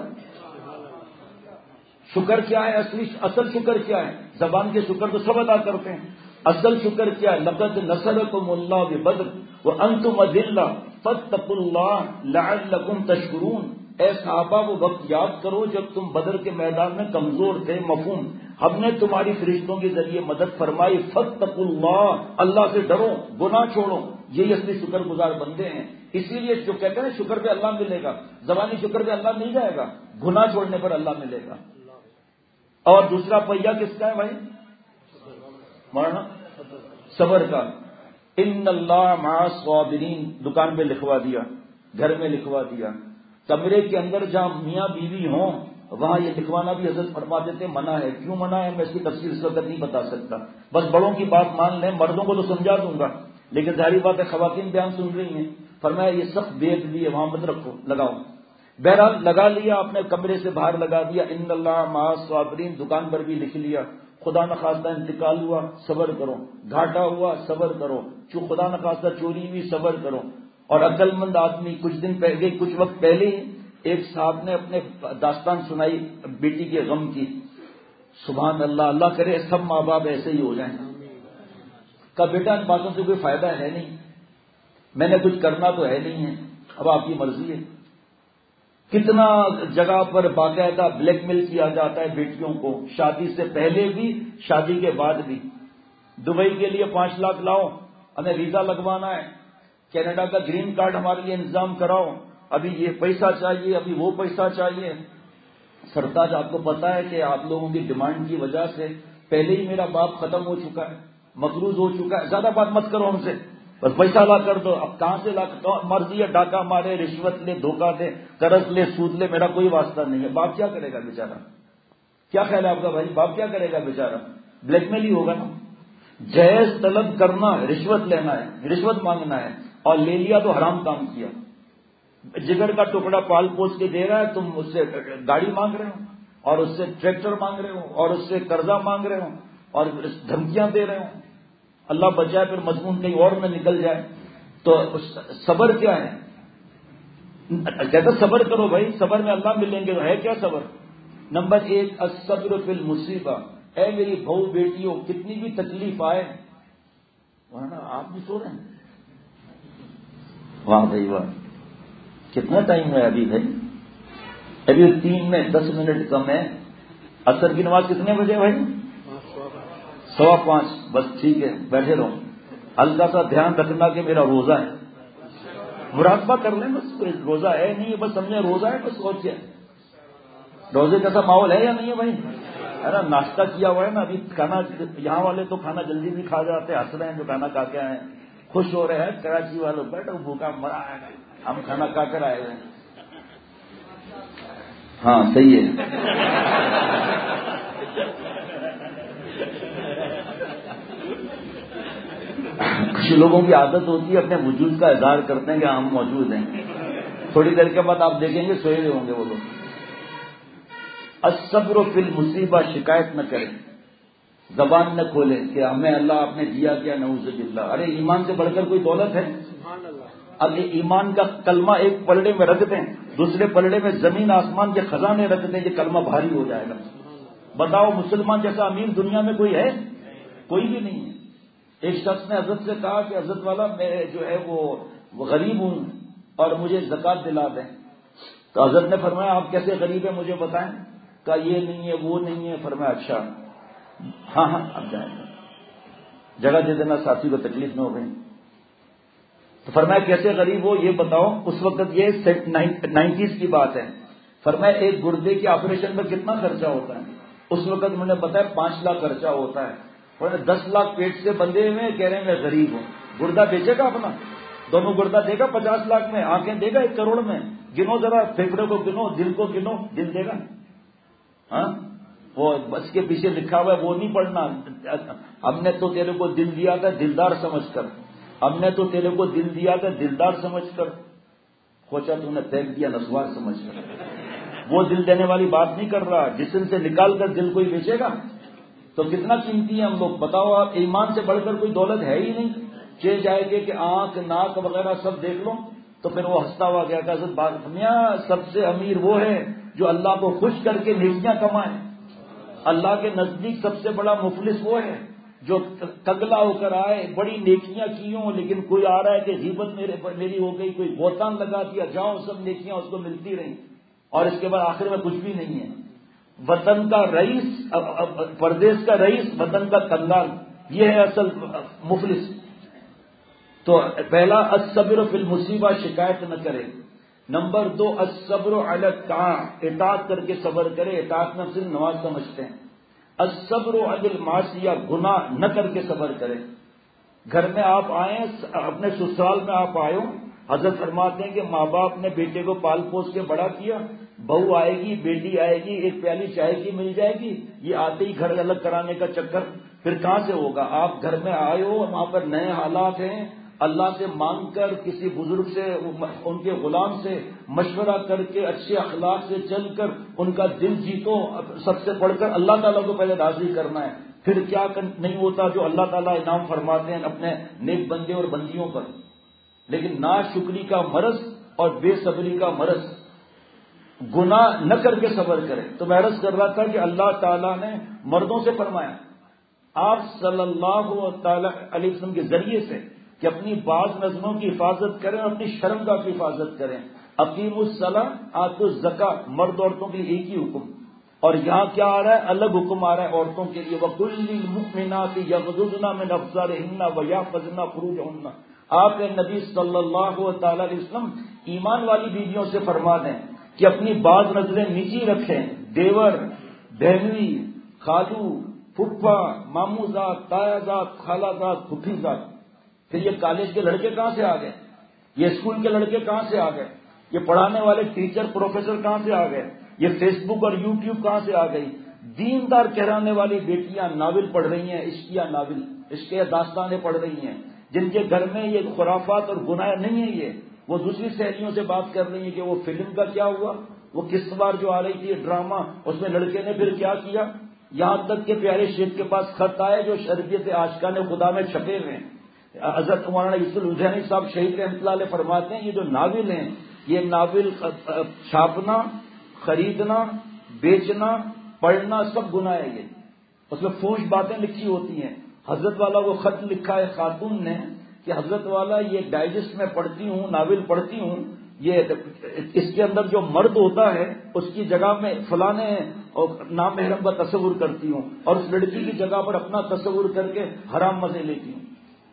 شکر کیا ہے؟ اصلی اصل شکر کیا ہے؟ زبان کے شکر تو سب ادا کرتے ہیں. اصل شکر کیا ہے؟ لقد نصرکم اللہ ببدر وانتم اذلہ فاتقوا اللہ لعلکم تشکرون. اے صحابہ وہ وقت یاد کرو جب تم بدر کے میدان میں کمزور تھے. مفہوم، ہم نے تمہاری فرشتوں کے ذریعے مدد فرمائی. فاتقوا اللہ، اللہ سے ڈرو، گناہ چھوڑو. یہی اصلی شکر گزار بندے ہیں. اسی لیے جو کہتے ہیں شکر پہ اللہ ملے گا، زبانی شکر پہ اللہ مل جائے گا، گناہ چھوڑنے پر اللہ ملے گا. اور دوسرا پہیا کس کا ہے بھائی؟ مولانا صبر کا. ان اللہ مع الصابرین دکان پہ لکھوا دیا، گھر میں لکھوا دیا. کمرے کے اندر جہاں میاں بیوی ہوں وہاں یہ لکھوانا بھی حضرت فرما دیتے منع ہے. کیوں منع ہے میں اس کی تفصیل اس وقت نہیں بتا سکتا. بس بڑوں کی بات مان لیں، مردوں کو تو سمجھا دوں گا، لیکن ظاہری بات ہے خواتین بیان سن رہی ہیں. فرمایا یہ سخت بیت بھی ہے، وہاں مت رکھو، لگاؤ. بہرحال لگا لیا، اپنے کمرے سے باہر لگا دیا. ان اللہ مع الصابرین دکان پر بھی لکھ لیا. خدا نخواستہ انتقال ہوا، صبر کرو. گھاٹا ہوا، صبر کرو. جو خدا نخواستہ چوری ہوئی، صبر کرو. اور عقل مند آدمی کچھ دن پہلے، کچھ وقت پہلے ہی ایک صاحب نے اپنے داستان سنائی بیٹی کے غم کی. سبحان اللہ، اللہ کرے سب ماں باپ ایسے ہی ہو جائیں. کہا بیٹا ان باتوں سے کوئی فائدہ ہے نہیں، میں نے کچھ کرنا تو ہے نہیں ہے، اب آپ کی مرضی ہے. کتنا جگہ پر باقاعدہ بلیک میل کیا جاتا ہے بیٹیوں کو، شادی سے پہلے بھی، شادی کے بعد بھی. دبئی کے لیے پانچ لاکھ لاؤ، ہمیں ویزا لگوانا ہے. کینیڈا کا گرین کارڈ ہمارے لیے انتظام کراؤ، ابھی یہ پیسہ چاہیے، ابھی وہ پیسہ چاہیے. سرتاج آپ کو پتا ہے کہ آپ لوگوں کی ڈیمانڈ کی وجہ سے پہلے ہی میرا باپ ختم ہو چکا ہے، مقروض ہو چکا ہے، زیادہ بات مت کرو ہم سے، بس پیسہ لا کر دو، اب کہاں سے لا کر مرضی ہے، ڈاکہ مارے، رشوت لے، دھوکہ دے، قرض لے، سود لے، میرا کوئی واسطہ نہیں ہے۔ باپ کیا کرے گا بیچارہ؟ کیا خیال ہے آپ کا بھائی؟ باپ کیا کرے گا بیچارہ؟ بلیک میل ہی ہوگا نا۔ جہیز طلب کرنا رشوت لینا ہے، رشوت مانگنا ہے، اور لے لیا تو حرام کام کیا۔ جگر کا ٹکڑا پال پوس کے دے رہا ہے، تم اس سے گاڑی مانگ رہے ہو، اور اس سے ٹریکٹر مانگ رہے ہو، اور اس سے قرضہ مانگ رہے ہو، اور دھمکیاں دے رہے ہو۔ اللہ بچائے پھر مضمون کہیں اور میں نکل جائے تو صبر کیا ہے؟ کہتا صبر کرو بھائی، صبر میں اللہ ملیں گے، ہے کیا صبر؟ نمبر ایک الصبر فی المصیبہ، اے میری بہو بیٹیوں کتنی بھی تکلیف آئے، ورنہ آپ بھی سو رہے ہیں؟ واہ بھائی واہ، کتنا ٹائم ہے ابھی بھائی؟ ابھی تین میں دس منٹ کم ہے۔ عصر کی نماز کتنے بجے بھائی؟ سوا پانچ، بس ٹھیک ہے، بیٹھے رہو، ہلکا سا دھیان رکھنا کہ میرا روزہ ہے، مراقبہ کر لیں بس، روزہ ہے نہیں ہے بس سمجھے روزہ ہے بس، اور کیا؟ روزے جیسا ماحول ہے یا نہیں ہے بھائی؟ ہے نا، ناشتہ کیا ہوا ہے نا، ابھی کھانا، یہاں والے تو کھانا جلدی بھی کھا جاتے ہیں، ہنس رہے ہیں جو کھانا کھا کے آئے ہیں، خوش ہو رہے ہیں، کراچی والوں بیٹھو بھوکا مرا ہے، ہم کھانا کھا کر آئے ہیں۔ ہاں صحیح ہے۔ کچھ لوگوں کی عادت ہوتی ہے اپنے وجود کا اظہار کرتے ہیں کہ ہم موجود ہیں، تھوڑی دیر کے بعد آپ دیکھیں گے سوئے ہوئے ہوں گے وہ لوگ۔ الصبر فی المصیبہ، شکایت نہ کریں، زبان نہ کھولیں کہ ہمیں اللہ آپ نے دیا کیا، نعوذ باللہ۔ ارے ایمان سے بڑھ کر کوئی دولت ہے؟ اب یہ ایمان کا کلمہ ایک پلڑے میں رکھ دیں، دوسرے پلڑے میں زمین آسمان کے خزانے رکھ دیں، یہ کلمہ بھاری ہو جائے گا۔ بتاؤ مسلمان جیسا امیر دنیا میں کوئی ہے؟ کوئی بھی نہیں ہے۔ ایک شخص نے حضرت سے کہا کہ حضرت والا میں جو ہے وہ غریب ہوں اور مجھے زکوٰۃ دلا دیں، تو حضرت نے فرمایا آپ کیسے غریب ہیں مجھے بتائیں؟ کہا یہ نہیں ہے وہ نہیں ہے۔ فرمایا اچھا ہاں ہاں اب جائیں گے، جگہ دے دینا ساتھی کو تکلیف نہ ہو گئی۔ تو فرمایا کیسے غریب ہو یہ بتاؤ۔ اس وقت یہ نائنٹیز کی بات ہے۔ فرمایا ایک گردے کے آپریشن میں کتنا خرچہ ہوتا ہے؟ اس وقت میں نے بتایا پانچ لاکھ خرچہ ہوتا ہے۔ اور دس لاکھ پیٹ سے بندے ہوئے کہہ رہے ہیں میں غریب ہوں۔ گردہ بیچے گا اپنا؟ دونوں گردہ دے گا پچاس لاکھ میں؟ آنکھیں دے گا ایک کروڑ میں؟ گنو ذرا، پھیپھڑے کو گنو، دل کو گنو، دل دے گا؟ ہاں وہ بس کے پیچھے لکھا ہوا ہے وہ نہیں پڑھنا، ہم نے تو تیرے کو دل دیا تھا دلدار سمجھ کر، ہم نے تو تیرے کو دل دیا تھا دلدار سمجھ کر، کھوچا تو نے پھینک دیا نسوار سمجھ کر۔ وہ دل دینے والی بات نہیں کر رہا، جسم سے نکال کر دل کوئی بیچے گا؟ تو کتنا قیمتی ہے ہم لوگ، بتاؤ آپ۔ ایمان سے بڑھ کر کوئی دولت ہے ہی نہیں۔ چے جائے گے کہ آنکھ ناک وغیرہ سب دیکھ لو، تو پھر وہ ہنستا ہوا گیا کہ حضرت بات میاں سب سے امیر وہ ہے جو اللہ کو خوش کر کے نیکیاں کمائے۔ اللہ کے نزدیک سب سے بڑا مفلس وہ ہے جو کگلا ہو کر آئے، بڑی نیکیاں کی ہوں، لیکن کوئی آ رہا ہے کہ غیبت میرے میری ہو گئی، کوئی بہتان لگا دیا، جاؤ سب نیکیاں اس کو ملتی رہیں، اور اس کے بعد آخر میں کچھ بھی نہیں ہے۔ وطن کا رئیس، پردیس کا رئیس، وطن کا کنگال، یہ ہے اصل مفلس۔ تو پہلا الصبر فی المصیبہ، شکایت نہ کرے۔ نمبر دو الصبر علی الطاعۃ، اطاعت کر کے صبر کرے۔ اطاعت میں صرف نماز سمجھتے ہیں۔ الصبر علی المعصیہ، گناہ نہ کر کے صبر کرے۔ گھر میں آپ آئیں، اپنے سسرال میں آپ آئے ہو، حضرت فرماتے ہیں کہ ماں باپ نے بیٹے کو پال پوس کے بڑا کیا، بہو آئے گی، بیٹی آئے گی، ایک پیالی چائے کی مل جائے گی، یہ آتے ہی گھر الگ کرانے کا چکر پھر کہاں سے ہوگا؟ آپ گھر میں آئے ہو، وہاں پر نئے حالات ہیں، اللہ سے مانگ کر، کسی بزرگ سے، ان کے غلام سے مشورہ کر کے، اچھے اخلاق سے چل کر ان کا دل جیتو، سب سے پڑھ کر اللہ تعالیٰ کو پہلے راضی کرنا ہے، پھر کیا نہیں ہوتا جو اللہ تعالیٰ انعام فرماتے ہیں اپنے نیک بندے اور بندیوں پر۔ لیکن ناشکری کا مرض اور بے صبری کا مرض، گناہ نہ کر کے صبر کرے۔ تو میں عرض کر رہا تھا کہ اللہ تعالیٰ نے مردوں سے فرمایا، آپ صلی اللہ تعالی علیہ وسلم کے ذریعے سے، کہ اپنی بعض نظموں کی حفاظت کریں اور اپنی شرمگاہ کی حفاظت کریں۔ اقیموا الصلاۃ آتوا الزکاۃ، مرد عورتوں کے لیے ایک ہی حکم، اور یہاں کیا آ رہا ہے؟ الگ حکم آ رہا ہے عورتوں کے لیے، وَقُلْ لِلْمُؤْمِنَاتِ يَغْضُضْنَ مِنْ أَبْصَارِهِنَّ وَيَحْفَظْنَ فُرُوجَهُنَّ۔ آپ نبی صلی اللہ تعالی علیہ وسلم ایمان والی بیویوں سے فرما دیں کہ اپنی بعض نظریں نیچی رکھیں، دیور، بہنوئی، خالو، پھپھا، ماموں ذات، تایا ذات، خالہ ذات، پھپھی ذات. پھر یہ کالج کے لڑکے کہاں سے آ گئے؟ یہ اسکول کے لڑکے کہاں سے آ گئے؟ یہ پڑھانے والے ٹیچر پروفیسر کہاں سے آ گئے؟ یہ فیس بک اور یوٹیوب کہاں سے آ گئی؟ دیندار کہلانے والی بیٹیاں ناول پڑھ رہی ہیں، عشقیہ ناول، عشقیہ داستانیں پڑھ رہی ہیں، جن کے گھر میں یہ خرافات اور گناہ نہیں ہیں. یہ وہ دوسری سہیلیوں سے بات کر رہی ہیں کہ وہ فلم کا کیا ہوا، وہ کس بار جو آ رہی تھی ڈرامہ، اس میں لڑکے نے پھر کیا کیا. یہاں تک کہ پیارے شیخ کے پاس خط آئے جو شرعیت عاشقان خدا میں چھپے ہوئے ہیں. حضرت مولانا یوسف الحسینی صاحب شہید رحمۃ اللہ علیہ فرماتے ہیں یہ جو ناول ہیں، یہ ناول چھاپنا، خریدنا، بیچنا، پڑھنا سب گناہ ہے. یہ اس میں فحش باتیں لکھی ہوتی ہیں. حضرت والا وہ خط لکھا ہے خاتون نے کہ حضرت والا یہ ڈائجسٹ میں پڑھتی ہوں، ناول پڑھتی ہوں، یہ اس کے اندر جو مرد ہوتا ہے اس کی جگہ میں فلانے نامحرم کا تصور کرتی ہوں، اور اس لڑکی کی جگہ پر اپنا تصور کر کے حرام مزے لیتی ہوں.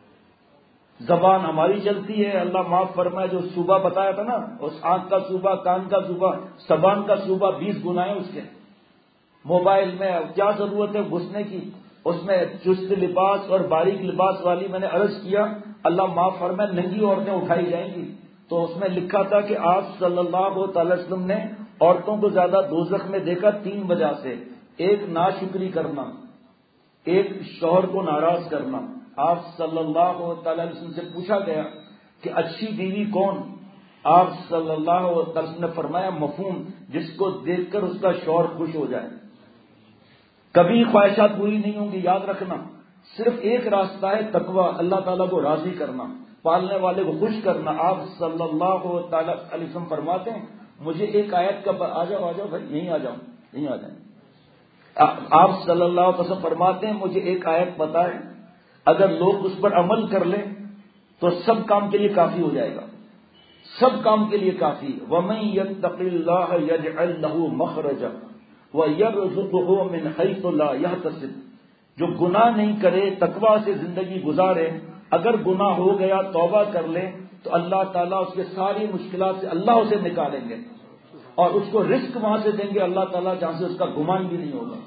زبان ہماری چلتی ہے، اللہ معاف فرمائے. جو صوبہ بتایا تھا نا، اس آنکھ کا صوبہ، کان کا صوبہ، زبان کا صوبہ، بیس گناہ ہیں اس کے. موبائل میں کیا ضرورت ہے گھسنے کی؟ اس میں چست لباس اور باریک لباس والی میں نے عرض کیا اللہ معاف فرمائے ننگی عورتیں اٹھائی جائیں گی. تو اس میں لکھا تھا کہ آپ صلی اللہ تعالی وسلم نے عورتوں کو زیادہ دوزخ میں دیکھا تین وجہ سے. ایک ناشکری کرنا، ایک شوہر کو ناراض کرنا. آپ صلی اللہ تعالی وسلم سے پوچھا گیا کہ اچھی بیوی کون؟ آپ صلی اللہ علیہ وسلم نے فرمایا مفہوم، جس کو دیکھ کر اس کا شوہر خوش ہو جائے. کبھی خواہشات پوری نہیں ہوں گی، یاد رکھنا. صرف ایک راستہ ہے تقوی، اللہ تعالیٰ کو راضی کرنا، پالنے والے کو خوش کرنا. آپ صلی اللہ تعالی علیہ وسلم فرماتے ہیں مجھے ایک آیت کا آ جاؤ آ جاؤ بھائی یہیں آ جاؤ یہیں آ جائیں. آپ صلی اللہ علیہ وسلم فرماتے ہیں مجھے ایک آیت پتہ ہے، اگر لوگ اس پر عمل کر لیں تو سب کام کے لیے کافی ہو جائے گا، سب کام کے لیے کافی. وَمَن يَتَّقِ اللَّهَ يَجْعَل لَّهُ مَخْرَجًا وَيَرْزُقْهُ مِنْ حَيْثُ لَا يَحْتَسِبُ. جو گناہ نہیں کرے، تقوی سے زندگی گزارے، اگر گناہ ہو گیا توبہ کر لے تو اللہ تعالیٰ اس کے ساری مشکلات سے اللہ اسے نکالیں گے اور اس کو رزق وہاں سے دیں گے اللہ تعالیٰ جہاں سے اس کا گمان بھی نہیں ہوگا.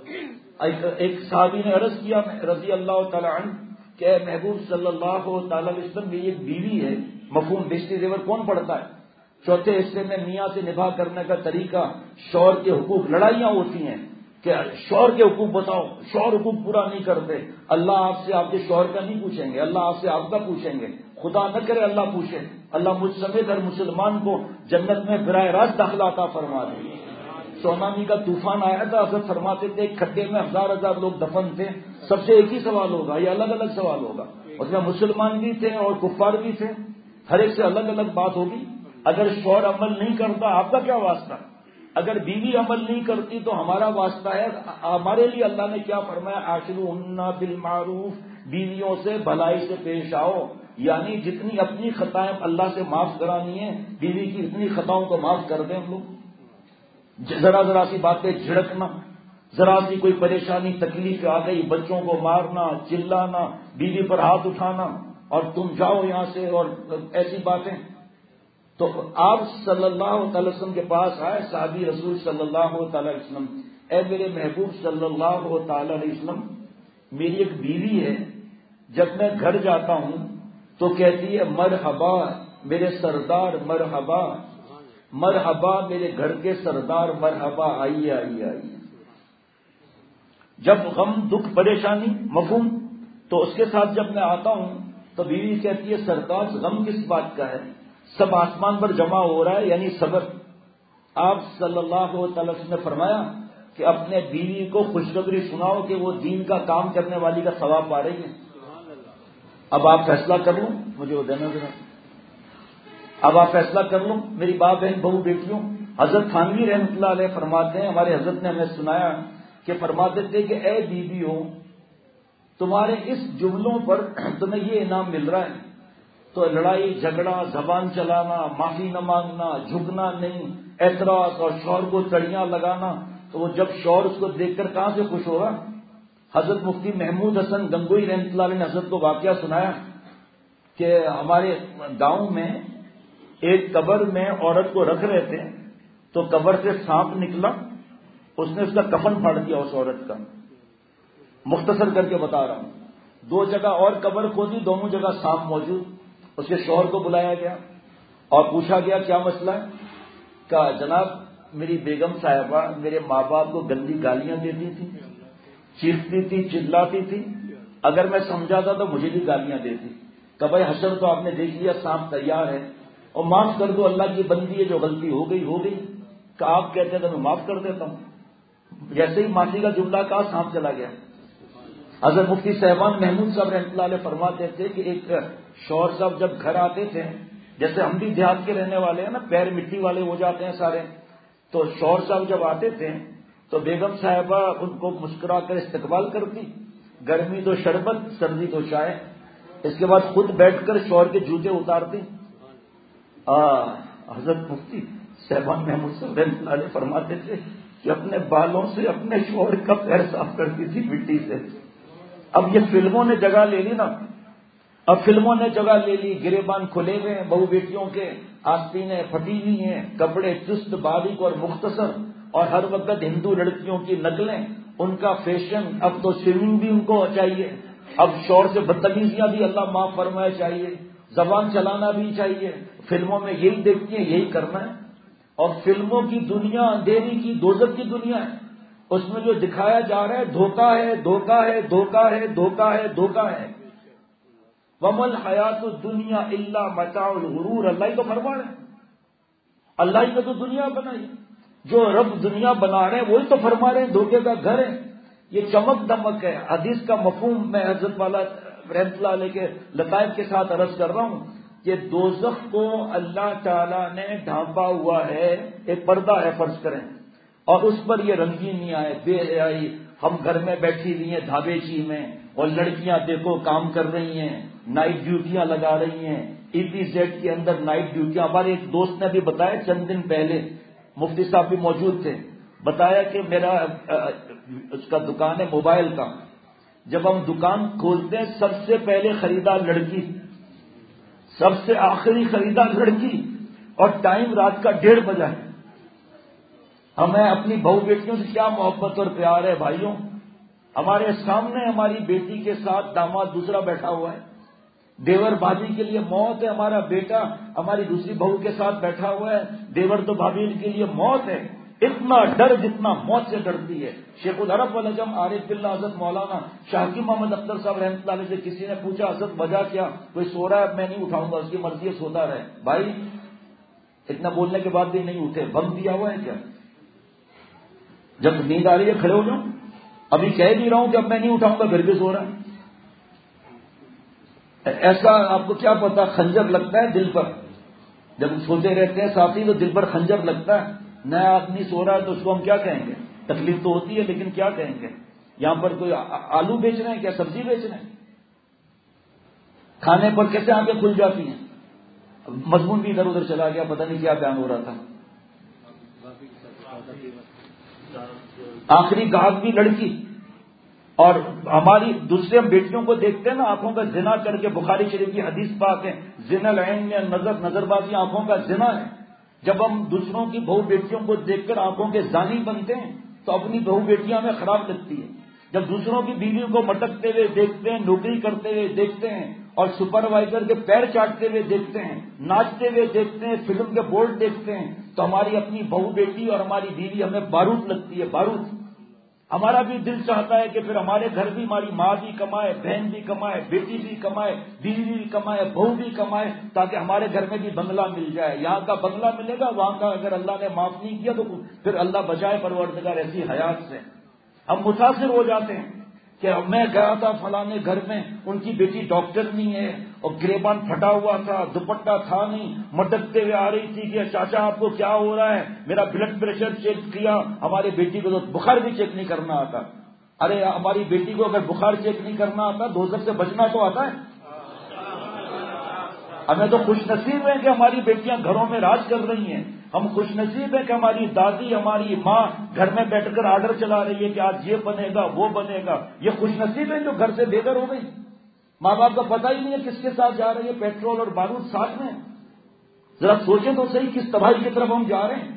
ایک صحابی نے عرض کیا رضی اللہ تعالی عنہ کہ اے محبوب صلی اللہ تعالی علیہ وسلم کی ایک بیوی ہے، مفہوم بیشتری زیور کون پڑھتا ہے؟ چوتھے حصے میں میاں سے نباہ کرنے کا طریقہ، شوہر کے حقوق. لڑائیاں ہوتی ہیں کہ شوہر کے حقوق بتاؤ، شوہر حقوق پورا نہیں کرتے. اللہ آپ سے آپ کے شوہر کا نہیں پوچھیں گے، اللہ آپ سے آپ کا پوچھیں گے. خدا نہ کرے اللہ پوچھے، اللہ مجھ سمیت ہر مسلمان کو جنت میں براہ راست داخلہ عطا فرما دے. سونامی کا طوفان آیا تھا، حضرت فرماتے تھے کھڈے میں ہزار ہزار لوگ دفن تھے، سب سے ایک ہی سوال ہوگا، یہ الگ الگ سوال ہوگا. اس میں مسلمان بھی تھے اور کفار بھی تھے، ہر ایک سے الگ الگ بات ہوگی. اگر شوہر عمل نہیں کرتا آپ کا کیا واسطہ؟ اگر بیوی عمل نہیں کرتی تو ہمارا واسطہ ہے. ہمارے لیے اللہ نے کیا فرمایا؟ عاشروہن بالمعروف، بیویوں سے بھلائی سے پیش آؤ. یعنی جتنی اپنی خطائیں اللہ سے معاف کرانی ہیں، بیوی کی اتنی خطاؤں کو معاف کر دیں ہم لوگ. ذرا ذرا سی باتیں جھڑکنا، ذرا سی کوئی پریشانی تکلیف آ گئی، بچوں کو مارنا، چلانا، بیوی پر ہاتھ اٹھانا اور تم جاؤ یہاں سے، اور ایسی باتیں. تو آپ صلی اللہ تعالی وسلم کے پاس آئے صحابی رسول صلی اللہ تعالی وسلم، اے میرے محبوب صلی اللہ تعالی علیہ وسلم، میری ایک بیوی ہے، جب میں گھر جاتا ہوں تو کہتی ہے مرحبا میرے سردار، مرحبا مرحبا میرے گھر کے سردار، مرحبا آئیے آئیے آئیے. جب غم دکھ پریشانی مفہوم تو اس کے ساتھ جب میں آتا ہوں تو بیوی کہتی ہے سرتاج غم کس بات کا ہے؟ سب آسمان پر جمع ہو رہا ہے، یعنی صبر. آپ صلی اللہ تعالی وسلم نے فرمایا کہ اپنے بیوی کو خوشخبری سناؤ کہ وہ دین کا کام کرنے والی کا ثواب پا رہی ہے. اب آپ فیصلہ کر لوں، مجھے وہ دینا ذرا. اب آپ فیصلہ کر لوں میری باپ بہن بہو بیٹیوں. حضرت تھانوی رحمۃ اللہ علیہ فرماتے ہیں، ہمارے حضرت نے ہمیں سنایا کہ فرماتے تھے کہ اے بیویوں، تمہارے اس جملوں پر تمہیں یہ انعام مل رہا ہے. تو لڑائی جھگڑا، زبان چلانا، معافی نہ مانگنا، جھکنا نہیں، اعتراض اور شوہر کو چڑیاں لگانا، تو وہ جب شوہر اس کو دیکھ کر کہاں سے خوش ہوگا؟ حضرت مفتی محمود حسن گنگوئی رحمۃ اللہ علیہ نے حضرت کو واقعہ سنایا کہ ہمارے گاؤں میں ایک قبر میں عورت کو رکھ رہے تھے تو قبر سے سانپ نکلا اس نے اس کا کفن پھاڑ دیا اس عورت کا. مختصر کر کے بتا رہا ہوں. دو جگہ اور قبر کھودی, دونوں جگہ سانپ موجود. اس کے شوہر کو بلایا گیا اور پوچھا گیا کیا مسئلہ ہے. کہا جناب میری بیگم صاحبہ میرے ماں باپ کو گندی گالیاں دیتی تھی, چیختی تھی, چلاتی تھی, اگر میں سمجھاتا تو مجھے بھی گالیاں دیتی. کہ بھائی حشر تو آپ نے دیکھ لیا, سانپ تیار ہے اور معاف کر دو, اللہ کی بندی ہے, جو غلطی ہو گئی ہو گئی. کہ آپ کہتے ہیں تو میں معاف کر دیتا ہوں. جیسے ہی معافی کا جملہ کہا سانپ چلا گیا. حضرت مفتی صاحبان محمود صاحب رحمۃ اللہ علیہ فرماتے تھے کہ ایک شوہر صاحب جب گھر آتے تھے, جیسے ہم بھی دیہات کے رہنے والے ہیں نا, پیر مٹی والے ہو جاتے ہیں سارے, تو شوہر صاحب جب آتے تھے تو بیگم صاحبہ ان کو مسکرا کر استقبال کرتی, گرمی تو شربت, سردی تو چائے. اس کے بعد خود بیٹھ کر شوہر کے جوتے اتارتی. حضرت مفتی صاحبان محمود صاحب رحمۃ اللہ علیہ فرماتے تھے کہ اپنے بالوں سے اپنے شوہر کا پیر صاف کرتی تھی مٹی سے. اب یہ فلموں نے جگہ لے لی نا, اب فلموں نے جگہ لے لی, گریبان کھلے ہوئے ہیں بہو بیٹیوں کے, آستینیں پھٹی ہوئی ہیں, کپڑے چست باریک اور مختصر, اور ہر وقت ہندو لڑکیوں کی نقلیں, ان کا فیشن. اب تو سوئمنگ بھی ان کو چاہیے, اب شوہر سے بدتمیزیاں بھی اللہ معاف فرمائے چاہیے, زبان چلانا بھی چاہیے. فلموں میں یہی دیکھتی ہیں, یہی کرنا ہے. اور فلموں کی دنیا اندھیری کی دوزخ کی دنیا ہے. اس میں جو دکھایا جا رہا ہے دھوکہ ہے, دھوکہ ہے, دھوکہ ہے, دھوکہ ہے, دھوکہ ہے. ومل حیات الدنیا الا متاع الغرور, اللہ ہی تو فرما رہے ہیں, اللہ ہی نے تو دنیا بنائی. جو رب دنیا بنا رہے ہیں وہی تو فرما رہے ہیں دھوکے کا گھر ہے. یہ چمک دمک ہے. حدیث کا مفہوم میں حضرت والا رحمۃ اللہ علیہ کے لطائف کے ساتھ عرض کر رہا ہوں کہ دوزخ کو اللہ تعالیٰ نے ڈھانپا ہوا ہے, ایک پردہ ہے فرض کریں, اور اس پر یہ رنگینیاں آئے, بے حیائی. ہم گھر میں بیٹھی ہوئی ہیں ڈھابے چی میں, اور لڑکیاں دیکھو کام کر رہی ہیں, نائٹ ڈیوٹیاں لگا رہی ہیں, ای پی زیڈ کے اندر نائٹ ڈیوٹیاں. ہمارے ایک دوست نے بھی بتایا چند دن پہلے, مفتی صاحب بھی موجود تھے, بتایا کہ میرا اس کا دکان ہے موبائل کا. جب ہم دکان کھولتے ہیں سب سے پہلے خریدار لڑکی, سب سے آخری خریدار لڑکی, اور ٹائم رات کا ڈیڑھ بجا ہے. ہمیں اپنی بہو بیٹیوں سے کیا محبت اور پیار ہے بھائیوں. ہمارے سامنے ہماری بیٹی کے ساتھ داماد دوسرا بیٹھا ہوا ہے, دیور بھابھی کے لیے موت ہے. ہمارا بیٹا ہماری دوسری بہو کے ساتھ بیٹھا ہوا ہے, دیور تو بھابھی کے لیے موت ہے. اتنا ڈر جتنا موت سے ڈرتی ہے. شیخ العرب والعجم عارف باللہ حضرت مولانا شاہکی محمد اختر صاحب رحمۃ اللہ علیہ سے کسی نے پوچھا حضرت وجہ کیا؟ کوئی سو رہا ہے میں نہیں اٹھاؤں گا, اس کی مرضی ہے سوتا رہے. بھائی اتنا بولنے کے بعد بھی نہیں اٹھے, بم دیا ہوا ہے کیا؟ جب نیند آ رہی ہے کھڑے ہو جاؤں. ابھی کہہ بھی رہا ہوں کہ اب میں نہیں اٹھاؤں گا, پھر بھی سو رہا ہے. ایسا آپ کو کیا پتا خنجر لگتا ہے دل پر, جب سوتے رہتے ہیں ساتھی تو دل پر خنجر لگتا ہے. نیا آدمی سو رہا ہے تو اس کو ہم کیا کہیں گے؟ تکلیف تو ہوتی ہے لیکن کیا کہیں گے؟ یہاں پر کوئی آلو بیچ رہے ہیں کیا سبزی بیچ رہے ہیں؟ کھانے پر کیسے آنکھیں کھل جاتی ہیں؟ مضمون بھی ادھر ادھر چلا گیا, پتہ نہیں کیا بیان ہو رہا تھا. آخری گاہک بھی لڑکی. اور ہماری دوسرے ہم بیٹیوں کو دیکھتے ہیں نا, آنکھوں کا زنا کر کے, بخاری شریف کی حدیث پاک ہے زنا العین میں نظر, نظر بازی آنکھوں کا زنا ہے. جب ہم دوسروں کی بہو بیٹیوں کو دیکھ کر آنکھوں کے زانی بنتے ہیں تو اپنی بہو بیٹیاں ہمیں خراب لگتی ہے. جب دوسروں کی بیویوں کو مٹکتے ہوئے دیکھتے ہیں, نوکری کرتے ہوئے دیکھتے ہیں, اور سپروائزر کے پیر چاٹتے ہوئے دیکھتے ہیں, ناچتے ہوئے دیکھتے ہیں, فلم کے بورڈ دیکھتے ہیں, تو ہماری اپنی بہو بیٹی اور ہماری بیوی ہمیں بارود لگتی ہے, بارود. ہمارا بھی دل چاہتا ہے کہ پھر ہمارے گھر بھی ہماری ماں بھی کمائے, بہن بھی کمائے, بیٹی بھی کمائے, بیوی بھی کمائے, بہو بھی کمائے, تاکہ ہمارے گھر میں بھی بنگلہ مل جائے. یہاں کا بنگلہ ملے گا, وہاں کا اگر اللہ نے معاف نہیں کیا تو پھر اللہ بچائے پروردگار ایسی حیات سے. ہم متاثر ہو جاتے ہیں کہ میں گیا تھا فلانے گھر میں, ان کی بیٹی ڈاکٹر نہیں ہے, اور گریبان پھٹا ہوا تھا, دوپٹہ تھا نہیں, مٹکتے ہوئے آ رہی تھی کہ چاچا آپ کو کیا ہو رہا ہے, میرا بلڈ پریشر چیک کیا. ہماری بیٹی کو تو بخار بھی چیک نہیں کرنا آتا. ارے ہماری بیٹی کو اگر بخار چیک نہیں کرنا آتا, دوزخ سے بچنا تو آتا ہے. ہمیں تو خوش نصیب ہیں کہ ہماری بیٹیاں گھروں میں راج کر رہی ہیں. ہم خوش نصیب ہیں کہ ہماری دادی, ہماری ماں گھر میں بیٹھ کر آرڈر چلا رہی ہے کہ آج یہ بنے گا وہ بنے گا. یہ خوش نصیب ہیں جو گھر سے بے گھر ہو گئی. ماں باپ کا پتہ ہی نہیں ہے کس کے ساتھ جا رہی ہے, پیٹرول اور بارود ساتھ میں. ذرا سوچیں تو صحیح کس تباہی کی طرف ہم جا رہے ہیں.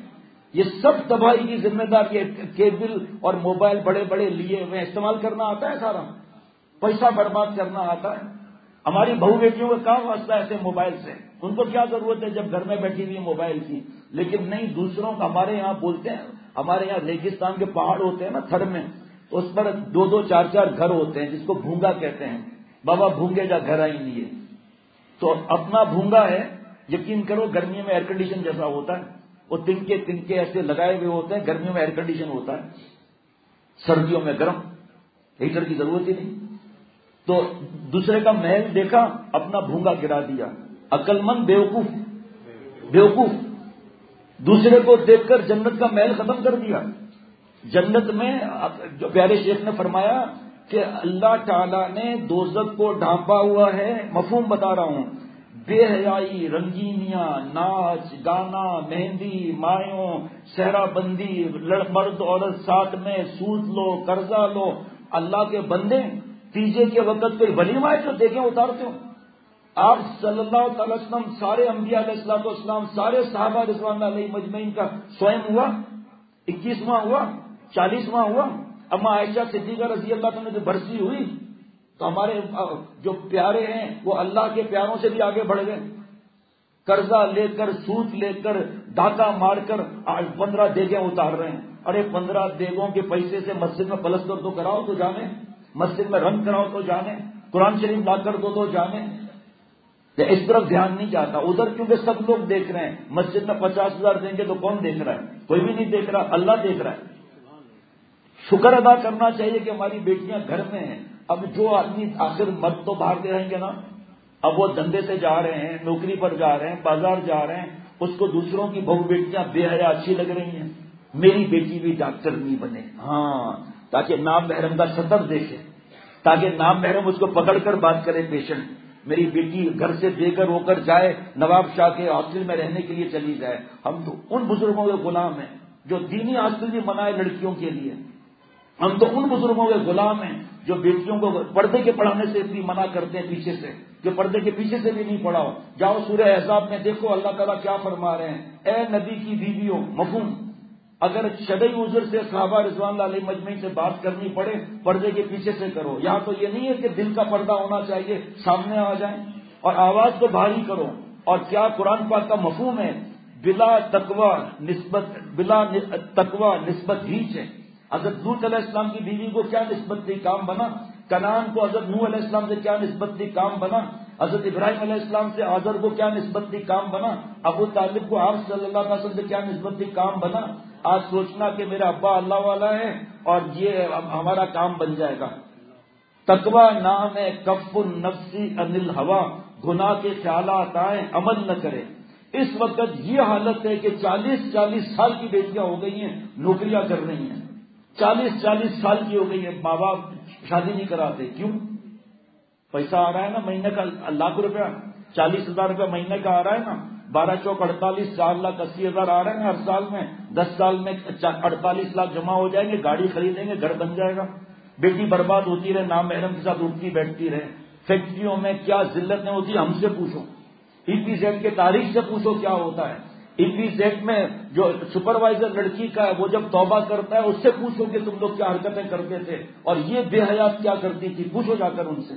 یہ سب تباہی کی ذمہ دار یہ کیبل اور موبائل بڑے بڑے لیے ہوئے استعمال کرنا آتا ہے، سارا پیسہ برباد کرنا آتا ہے. ہماری بہو بیٹیوں کا کام واسطہ ایسے موبائل سے، ان کو کیا ضرورت ہے جب گھر میں بیٹھی ہوئی موبائل کی. لیکن نہیں، دوسروں کا، ہمارے یہاں بولتے ہیں، ہمارے یہاں ریگستان کے پہاڑ ہوتے ہیں نا تھر میں، اس پر دو دو چار چار گھر ہوتے ہیں جس کو بھونگا کہتے ہیں. بابا بھونگے جا گھر آئی نہیں ہے، تو اپنا بھونگا ہے. یقین کرو گرمی میں ایئر کنڈیشن جیسا ہوتا ہے، وہ تنکے تنکے ایسے لگائے ہوئے ہوتے ہیں. گرمیوں میں ایئر کنڈیشن ہوتا ہے، سردیوں میں گرم، ہیٹر کی ضرورت ہی نہیں. تو دوسرے کا محل دیکھا، اپنا بھونگا گرا دیا. عقل مند بیوقوف بیوقوف دوسرے کو دیکھ کر جنت کا محل ختم کر دیا. جنت میں جو پیارے شیخ نے فرمایا کہ اللہ تعالیٰ نے دوزخ کو ڈھانپا ہوا ہے. مفہوم بتا رہا ہوں، بے حیائی، رنگینیاں، ناچ گانا، مہندی، مایوں، صحرا بندی، مرد عورت ساتھ میں، سود لو، قرضہ لو. اللہ کے بندے تیجے کے وقت کوئی ولیمہ ہے جو دیکھیں اتارتے ہو؟ آپ صلی اللہ تعالی وسلم، سارے انبیاء علیہ الصلوۃ والسلام، سارے صحابہ رضوان اللہ علیہم اجمعین کا سوئم ہوا، اکیسواں ہوا، چالیسواں ہوا. اما عائشہ صدیقہ رضی اللہ عنہا کی برسی ہوئی تو ہمارے جو پیارے ہیں وہ اللہ کے پیاروں سے بھی آگے بڑھ گئے. قرضہ لے کر، سود لے کر، ڈاکہ مار کر آج پندرہ دیگیں اتار رہے ہیں. ارے پندرہ دیگوں کے پیسے سے مسجد میں پلستر تو کراؤ تو جانے، مسجد میں رنگ کراؤ تو جانے، قرآن شریف لا کر دو تو جانے. اس طرف دھیان نہیں جاتا ادھر، کیونکہ سب لوگ دیکھ رہے ہیں. مسجد میں پچاس ہزار دیں گے تو کون دیکھ رہا ہے؟ کوئی بھی نہیں دیکھ رہا، اللہ دیکھ رہا ہے. شکر ادا کرنا چاہیے کہ ہماری بیٹیاں گھر میں ہیں. اب جو آدمی آخر مرد تو باہر دے رہیں گے نا، اب وہ دندے سے جا رہے ہیں، نوکری پر جا رہے ہیں، بازار جا رہے ہیں، اس کو دوسروں کی بہو بیٹیاں بے حیا اچھی لگ رہی ہیں. میری بیٹی بھی ڈاکٹر نہیں بنے، ہاں، تاکہ نام محرم کا سطر دیکھے، تاکہ نام محرم اس کو پکڑ کر بات کرے پیشنٹ. میری بیٹی گھر سے بے گھر ہو کر جائے، نواب شاہ کے ہاسٹل میں رہنے کے لیے چلی جائے. ہم تو ان بزرگوں کے غلام ہیں جو دینی ہاسٹل بھی بنائے لڑکیوں کے لیے. ہم تو ان بزرگوں کے غلام ہیں جو بیٹیوں کو پردے کے پڑھانے سے بھی منع کرتے ہیں پیچھے سے، کہ پردے کے پیچھے سے بھی نہیں پڑھاؤ. جاؤ سورہ احزاب میں دیکھو اللہ تعالیٰ کیا فرما رہے ہیں. اے نبی کی بیویوں، مفہوم، اگر شرعی عذر سے صحابہ رضوان اللہ علیہ مجمعین سے بات کرنی پڑے، پردے کے پیچھے سے کرو. یہاں تو یہ نہیں ہے کہ دل کا پردہ ہونا چاہیے، سامنے آ جائیں اور آواز کو بھاری کرو. اور کیا قرآن پاک کا مفہوم ہے، بلا تقوی نسبت، بلا تقوی نسبت ہیچ ہے. حضرت لوط علیہ السلام کی بیوی کو کیا نسبت دی، کام بنا. کنعان کو حضرت نوح علیہ السلام سے کیا نسبت دی، کام بنا. حضرت ابراہیم علیہ السلام سے آزر کو کیا نسبت دی، کام بنا. ابو طالب کو آپ صلی اللہ علیہ وسلم سے کیا نسبت دی، کام بنا. آج سوچنا کہ میرا ابا اللہ والا ہے اور یہ ہمارا کام بن جائے گا. تقوی نام ہے کف النفسی عن الہوا، گناہ کے خیالات آئیں عمل نہ کرے. اس وقت یہ حالت ہے کہ چالیس چالیس سال کی بیٹیاں ہو گئی ہیں، نوکریاں کر رہی ہیں. چالیس چالیس سال کی ہو گئی ہے، ماں باپ شادی نہیں کراتے. کیوں؟ پیسہ آ رہا ہے نا مہینے کا لاکھ روپیہ، چالیس ہزار روپیہ مہینے کا آ رہا ہے نا، بارہ چوک اڑتالیس، چار لاکھ اسی ہزار آ رہے ہیں ہر سال میں. دس سال میں اڑتالیس لاکھ جمع ہو جائیں گے، گاڑی خریدیں گے، گھر بن جائے گا. بیٹی برباد ہوتی رہے، نام محرم کے ساتھ اٹھتی بیٹھتی رہے. فیکٹریوں میں کیا ذلتیں ہوتی ہیں، ہم سے پوچھو. ای پی زیڈ کے تاریخ سے پوچھو کیا ہوتا ہے. ای پی زیڈ میں جو سپروائزر لڑکی کا ہے وہ جب توبہ کرتا ہے اس سے پوچھو کہ تم لوگ کیا حرکتیں کرتے تھے اور یہ بے حیات کیا کرتی تھی، پوچھو جا کر ان سے.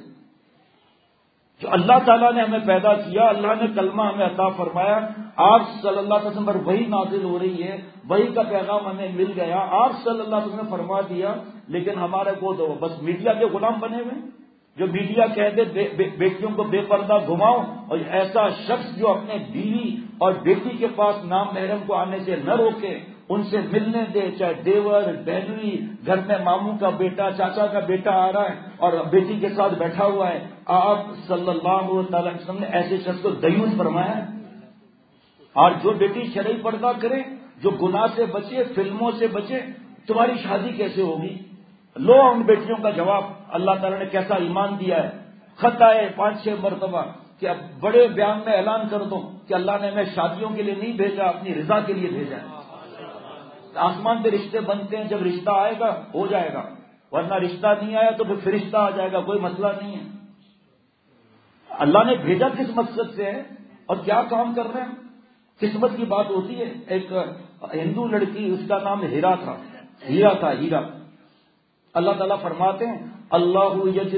جو اللہ تعالیٰ نے ہمیں پیدا کیا، اللہ نے کلمہ ہمیں عطا فرمایا، آپ صلی اللہ علیہ وسلم پر وہی نازل ہو رہی ہے، وہی کا پیغام ہمیں مل گیا، آپ صلی اللہ علیہ وسلم نے فرما دیا. لیکن ہمارے کو تو بس میڈیا کے غلام بنے ہوئے، جو میڈیا کہتے بے بے بیٹیوں کو بے پردہ گھماؤ، اور ایسا شخص جو اپنے بیوی اور بیٹی کے پاس نام محرم کو آنے سے نہ روکے، ان سے ملنے دے، چاہے دیور بہنوئی، گھر میں ماموں کا بیٹا، چاچا کا بیٹا آ رہا ہے اور بیٹی کے ساتھ بیٹھا ہوا ہے. آپ صلی اللہ علیہ وسلم نے ایسے شخص کو دیوس فرمایا ہے. اور جو بیٹی شرعی پردہ کرے، جو گناہ سے بچے، فلموں سے بچے، تمہاری شادی کیسے ہوگی؟ لو ان بیٹیوں کا جواب. اللہ تعالیٰ نے کیسا ایمان دیا ہے. خط آئے پانچ چھ مرتبہ کہ اب بڑے بیان میں اعلان کر دو کہ اللہ نے ہمیں شادیوں کے لیے نہیں بھیجا، اپنی رضا کے لیے بھیجا ہے. آسمان پہ رشتے بنتے ہیں، جب رشتہ آئے گا ہو جائے گا، ورنہ رشتہ نہیں آیا تو پھر فرشتہ آ جائے گا، کوئی مسئلہ نہیں ہے. اللہ نے بھیجا کس مقصد سے ہے اور کیا کام کر رہے ہیں؟ قسمت کی بات ہوتی ہے. ایک ہندو لڑکی، اس کا نام ہیرا تھا، ہیرا تھا ہیرا. اللہ تعالیٰ فرماتے ہیں اللہ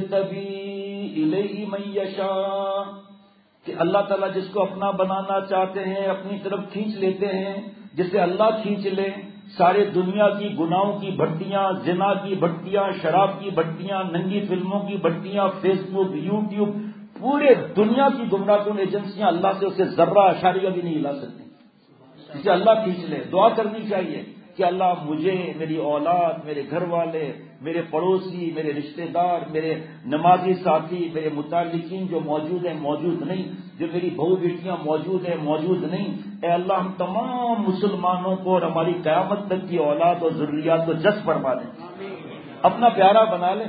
یجتبی الیہ من یشاء، کہ اللہ تعالیٰ جس کو اپنا بنانا چاہتے ہیں اپنی طرف کھینچ لیتے ہیں، جسے اللہ کھینچ لے. سارے دنیا کی گناہوں کی بھٹیاں، زنا کی بھٹیاں، شراب کی بھٹیاں، ننگی فلموں کی بھٹیاں، فیس بک، یوٹیوب، پورے دنیا کی گمراہ کن ایجنسیاں اللہ سے اسے ذرہ اشاریہ بھی نہیں ہلا سکتی. اسے اللہ کھینچ لے. دعا کرنی چاہیے کہ اللہ مجھے، میری اولاد، میرے گھر والے، میرے پڑوسی، میرے رشتہ دار، میرے نمازی ساتھی، میرے متعلقین جو موجود ہیں موجود نہیں، جو میری بہو بیٹیاں موجود ہیں موجود نہیں، اے اللہ ہم تمام مسلمانوں کو اور ہماری قیامت تک کی اولاد اور ذریات کو جذب فرما دیں، اپنا پیارا بنا لیں.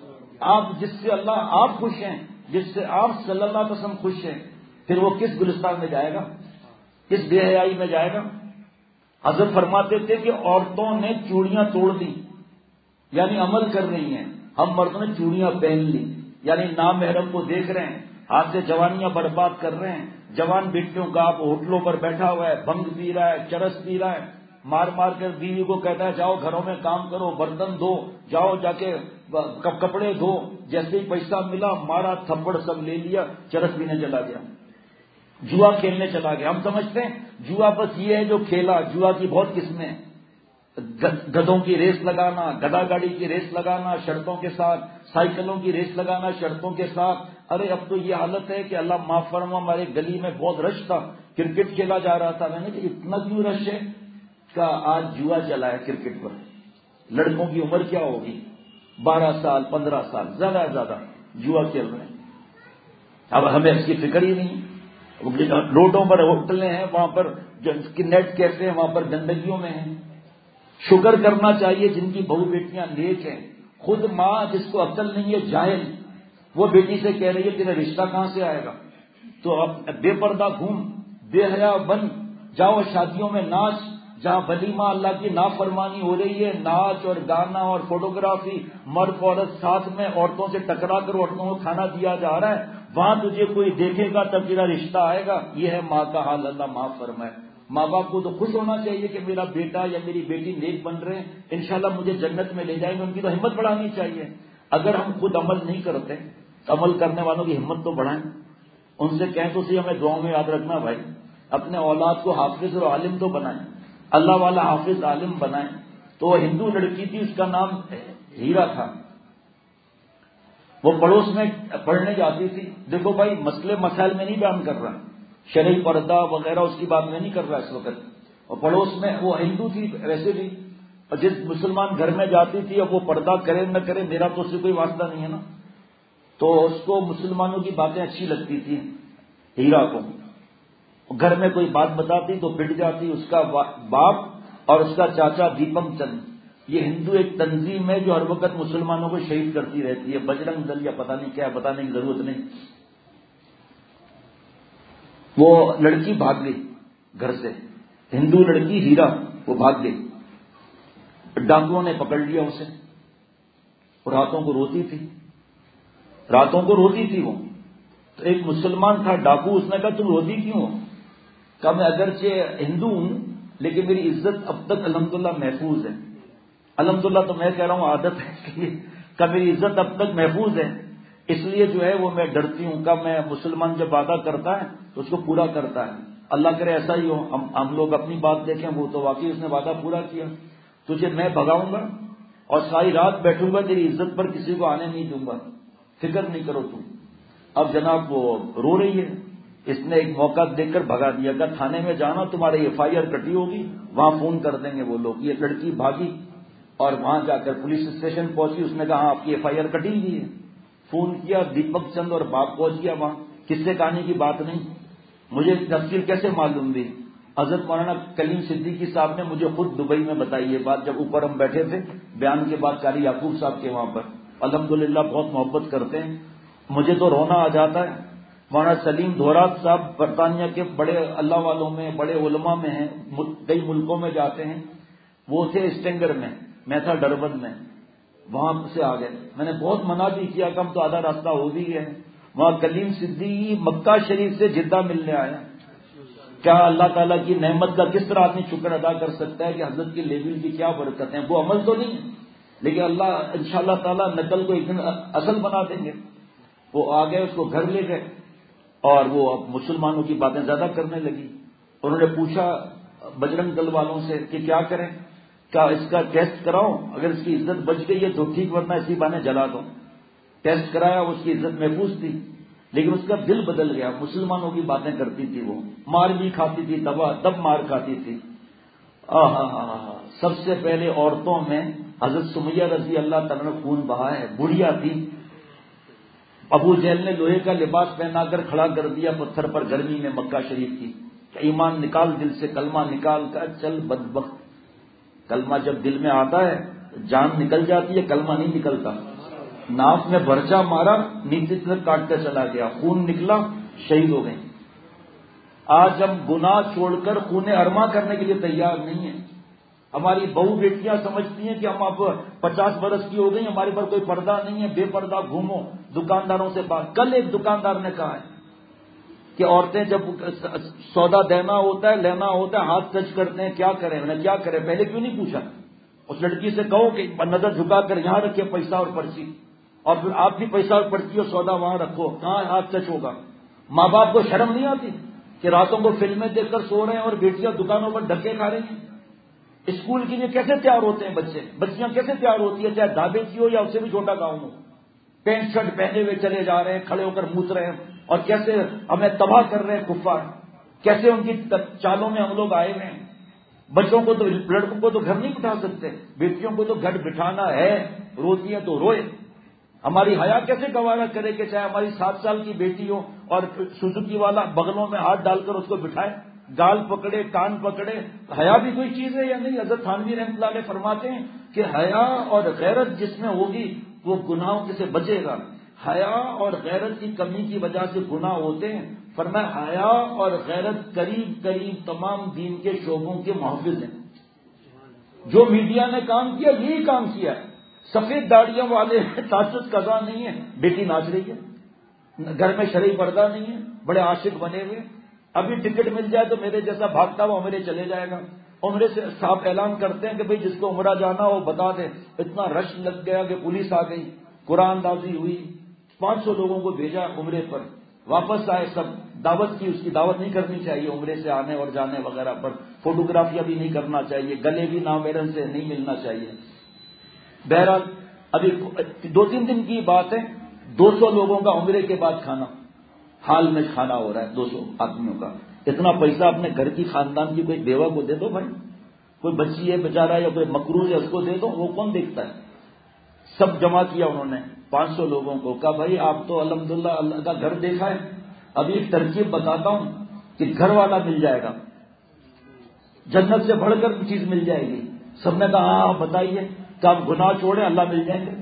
آپ جس سے اللہ آپ خوش ہیں، جس سے آپ صلی اللہ علیہ وسلم خوش ہیں، پھر وہ کس گلستان میں جائے گا، کس بے حیائی میں جائے گا. حضرت فرماتے تھے کہ عورتوں نے چوڑیاں توڑ دی، یعنی عمل کر رہی ہیں. ہم مردوں نے چوڑیاں پہن لی، یعنی نامحرم کو دیکھ رہے ہیں، ہاتھ سے جوانیاں برباد کر رہے ہیں. جوان بیٹیوں کا آپ ہوٹلوں پر بیٹھا ہوا ہے، بھنگ پی رہا ہے، چرس پی رہا ہے، مار مار کر بیوی کو کہتا ہے جاؤ گھروں میں کام کرو، برتن دھو، جاؤ جا کے کپڑے دھو. جیسے ہی پیسہ ملا مارا تھپڑ سب لے لیا، چرس پینے چلا گیا، جوا کھیلنے چلا گیا. ہم سمجھتے ہیں جوا بس یہ ہے جو کھیلا. جوا کی بہت قسمیں ہیں، گدھوں کی ریس لگانا، گدا گاڑی کی ریس لگانا شرطوں کے ساتھ، سائیکلوں کی ریس لگانا شرطوں کے ساتھ. ارے اب تو یہ حالت ہے کہ اللہ معاف فرما، ہمارے گلی میں بہت رش تھا، کرکٹ کھیلا جا رہا تھا. میں نے کہا اتنا کیوں رش ہے؟ کہ آج جوا چلا ہے کرکٹ پر. لڑکوں کی عمر کیا ہوگی؟ بارہ سال، پندرہ سال، زیادہ سے زیادہ جوا کھیل رہے ہیں. اب ہمیں اس کی فکر ہی نہیں. روڈوں پر ہوٹلیں ہیں، وہاں پر نیٹ کیسے ہیں، وہاں پر گندگیوں میں ہیں. شکر کرنا چاہیے جن کی بہو بیٹیاں نیک ہیں. خود ماں جس کو عقل نہیں ہے، جاہل، وہ بیٹی سے کہہ رہی ہے تیرا رشتہ کہاں سے آئے گا؟ تو اب بے پردہ گھوم، بے حیا بن، جاؤ شادیوں میں ناچ، جہاں ولیمہ اللہ کی نافرمانی ہو رہی ہے، ناچ اور گانا اور فوٹوگرافی، مرد عورت ساتھ میں عورتوں سے ٹکرا کر عورتوں کو کھانا دیا جا رہا ہے، وہاں تجھے کوئی دیکھے گا تب تیرا رشتہ آئے گا. یہ ہے ماں کا حال، اللہ معاف فرمائے. ماں باپ کو تو خوش ہونا چاہیے کہ میرا بیٹا یا میری بیٹی نیک بن رہے ہیں، انشاءاللہ مجھے جنت میں لے جائیں گے. ان کی تو ہمت بڑھانی چاہیے. اگر ہم خود عمل نہیں کرتے تو عمل کرنے والوں کی ہمت تو بڑھائیں. ان سے کہیں تو صحیح ہمیں دعاؤں میں یاد رکھنا بھائی، اپنے اولاد کو حافظ اور عالم تو بنائیں، اللہ والا حافظ عالم بنائیں. تو وہ ہندو لڑکی تھی، اس کا نام ہیرا تھا. وہ پڑوس میں پڑھنے جاتی تھی. دیکھو بھائی مسئلے مسائل میں نہیں بیان کر رہا، شرعی پردہ وغیرہ اس کی بات میں نہیں کر رہا اس وقت. اور پڑوس میں وہ ہندو تھی ویسے بھی، اور جس مسلمان گھر میں جاتی تھی اب وہ پردہ کرے نہ کرے میرا تو اس سے کوئی واسطہ نہیں ہے نا. تو اس کو مسلمانوں کی باتیں اچھی لگتی تھی ہیرا کو. گھر میں کوئی بات بتاتی تو پٹ جاتی. اس کا باپ اور اس کا چاچا دیپک چند، یہ ہندو ایک تنظیم ہے جو ہر وقت مسلمانوں کو شہید کرتی رہتی ہے، بجرنگ دل یا پتہ نہیں کیا، بتانے کی ضرورت نہیں. وہ لڑکی بھاگ گئی گھر سے، ہندو لڑکی ہیرا، وہ بھاگ گئی. ڈاکوؤں نے پکڑ لیا اسے، راتوں کو روتی تھی، راتوں کو روتی تھی وہ. تو ایک مسلمان تھا ڈاکو، اس نے کہا تم روتی کیوں؟ کہ میں اگرچہ ہندو ہوں لیکن میری عزت اب تک الحمدللہ محفوظ ہے. الحمدللہ تو میں کہہ رہا ہوں عادت ہے کہ میری عزت اب تک محفوظ ہے، اس لیے جو ہے وہ میں ڈرتی ہوں. کہ میں مسلمان جب وعدہ کرتا ہے تو اس کو پورا کرتا ہے. اللہ کرے ایسا ہی ہو. ہم ہم لوگ اپنی بات دیکھیں، وہ تو واقعی اس نے وعدہ پورا کیا. تجھے میں بھگاؤں گا اور ساری رات بیٹھوں گا، تیری عزت پر کسی کو آنے نہیں دوں گا، فکر نہیں کرو تم. اب جناب وہ رو رہی ہے. اس نے ایک موقع دیکھ کر بھگا دیا کہ تھانے میں جانا، تمہاری ایف آئی آر کٹی ہوگی، وہاں فون کر دیں گے وہ لوگ. یہ لڑکی بھاگی اور وہاں جا کر پولیس اسٹیشن پہنچی. اس نے کہا ہاں آپ کی ایف آئی آر کٹی ہوئی ہے. فون کیا، دیپک چند اور باپ پہنچ گیا وہاں. کس سے کہانی کی بات نہیں، مجھے تفصیل کیسے معلوم دی؟ حضرت مولانا کلیم صدیقی صاحب نے مجھے خود دبئی میں بتائی یہ بات، جب اوپر ہم بیٹھے تھے بیان کے بعد قاری یعقوب صاحب کے وہاں پر. الحمدللہ بہت محبت کرتے ہیں. مجھے تو رونا آ جاتا ہے. مولانا سلیم دھورات صاحب برطانیہ کے بڑے اللہ والوں میں، بڑے علماء میں ہیں، کئی ملکوں میں جاتے ہیں. وہ تھے اسٹینگر میں، میں تھا ڈربن میں. وہاں سے آ گئے. میں نے بہت منع بھی کیا کہ ہم تو آدھا راستہ ہو بھی گئے. وہاں کلیم صدیقی مکہ شریف سے جدہ ملنے آیا. کیا اللہ تعالیٰ کی نعمت کا کس طرح آدمی شکر ادا کر سکتا ہے کہ حضرت کی لیول کی کیا برکت ہیں. وہ عمل تو نہیں ہے لیکن اللہ ان شاء اللہ تعالیٰ نقل کو ایک دن اصل بنا دیں گے. وہ آ گئے, اس کو گھر لے گئے اور وہ اب مسلمانوں کی باتیں زیادہ کرنے لگی. انہوں نے پوچھا بجرنگ دل والوں سے کہ کیا کریں, کیا اس کا ٹیسٹ کراؤں, اگر اس کی عزت بچ گئی ہے تو ٹھیک, ورنہ اسی بہانے جلا دو. ٹیسٹ کرایا, اس کی عزت محفوظ تھی لیکن اس کا دل بدل گیا. مسلمانوں کی باتیں کرتی تھی, وہ مار بھی کھاتی تھی, دبا دب مار کھاتی تھی. آہا ہاں سب سے پہلے عورتوں میں حضرت سمیہ رضی اللہ تعالیٰ نے خون بہا ہے. بڑھیا تھی, ابو جہل نے لوہے کا لباس پہنا کر کھڑا کر دیا پتھر پر گرمی میں مکہ شریف کی کہ ایمان نکال دل سے, کلمہ نکال کر چل بدبخت. کلمہ جب دل میں آتا ہے جان نکل جاتی ہے, کلمہ نہیں نکلتا. ناف میں برچا مارا, نیچے تک کاٹتے چلا گیا, خون نکلا, شہید ہو گئے. آج ہم گناہ چھوڑ کر خون ارما کرنے کے لیے تیار نہیں ہیں. ہماری بہو بیٹیاں سمجھتی ہیں کہ ہم اب پچاس برس کی ہو گئی, ہمارے پر کوئی پردہ نہیں ہے, بے پردہ گھومو, دکانداروں سے بات. کل ایک دکاندار نے کہا ہے کہ عورتیں جب سودا دینا ہوتا ہے, لینا ہوتا ہے, ہاتھ ٹچ کرتے ہیں, کیا کریں, انہیں کیا کریں, پہلے کیوں نہیں پوچھا. اس لڑکی سے کہو کہ نظر جھکا کر یہاں رکھے پیسہ اور پرچی, اور پھر آپ بھی پیسہ اور پرچی اور سودا وہاں رکھو, کہاں ہاتھ ٹچ ہوگا. ماں باپ کو شرم نہیں آتی کہ راتوں کو فلمیں دیکھ کر سو رہے ہیں اور بیٹیاں دکانوں پر ڈھکے کھا رہی ہیں. اسکول کے لیے کیسے تیار ہوتے ہیں بچے, بچیاں کیسے تیار ہوتی ہیں, چاہے ڈھابے کی ہو یا اس سے بھی چھوٹا گاؤں ہو, پینٹ شرٹ پہنے ہوئے چلے جا رہے ہیں, کھڑے ہو کر موت رہے ہیں, اور کیسے ہمیں تباہ کر رہے ہیں کفار, کیسے ان کی چالوں میں ہم لوگ آئے ہوئے ہیں. بچوں کو تو, لڑکوں کو تو گھر نہیں بٹھا سکتے, بیٹیوں کو تو گھر بٹھانا ہے, روتی ہیں تو روئے. ہماری حیا کیسے گوارا کرے کہ چاہے ہماری سات سال کی بیٹی ہو اور سوزوکی والا بغلوں میں ہاتھ ڈال کر اس کو بٹھائے, گال پکڑے, کان پکڑے. حیا بھی کوئی چیز ہے یا نہیں؟ حضرت تھانوی رحمۃ اللہ علیہ فرماتے ہیں کہ حیا اور غیرت جس میں ہوگی وہ گناہوں سے بچے گا. حیا اور غیرت کی کمی کی وجہ سے گناہ ہوتے ہیں. فرمایا حیا اور غیرت قریب قریب تمام دین کے شعبوں کے محافظ ہیں. جو میڈیا نے کام کیا یہی کام کیا ہے. سفید داڑیوں والے تعصب قضا نہیں ہے, بیٹی ناچ رہی ہے, گھر میں شرعی پردہ نہیں ہے, بڑے عاشق بنے ہوئے. ابھی ٹکٹ مل جائے تو میرے جیسا بھاگتا وہ عمرے چلے جائے گا. عمرے سے صاحب اعلان کرتے ہیں کہ بھئی جس کو عمرہ جانا ہو بتا دے. اتنا رش لگ گیا کہ پولیس آ گئی, قرآن دازی ہوئی, پانچ سو لوگوں کو بھیجا عمرے پر, واپس آئے سب. دعوت کی, اس کی دعوت نہیں کرنی چاہیے عمرے سے آنے اور جانے وغیرہ پر. فوٹوگرافیاں بھی نہیں کرنا چاہیے, گلے بھی نامحرم سے نہیں ملنا چاہیے. بہرحال ابھی دو تین دن کی بات ہے, دو سو لوگوں کا عمرے کے بعد کھانا, حال میں کھانا ہو رہا ہے دو سو آدمیوں کا. اتنا پیسہ اپنے گھر کی خاندان کی کوئی بیوہ کو دے دو بھائی, کوئی بچی ہے بیچارہ یا کوئی مکروز ہے اس کو دے دو, وہ کون دیکھتا ہے. سب جمع کیا انہوں نے پانچ سو لوگوں کو, کہا بھائی آپ تو الحمدللہ اللہ کا گھر دیکھا ہے, ابھی ایک ترکیب بتاتا ہوں کہ گھر والا مل جائے گا, جنت سے بڑھ کر چیز مل جائے گی. سب نے کہا ہاں بتائیے, کہ آپ گناہ چھوڑیں اللہ مل جائیں گے.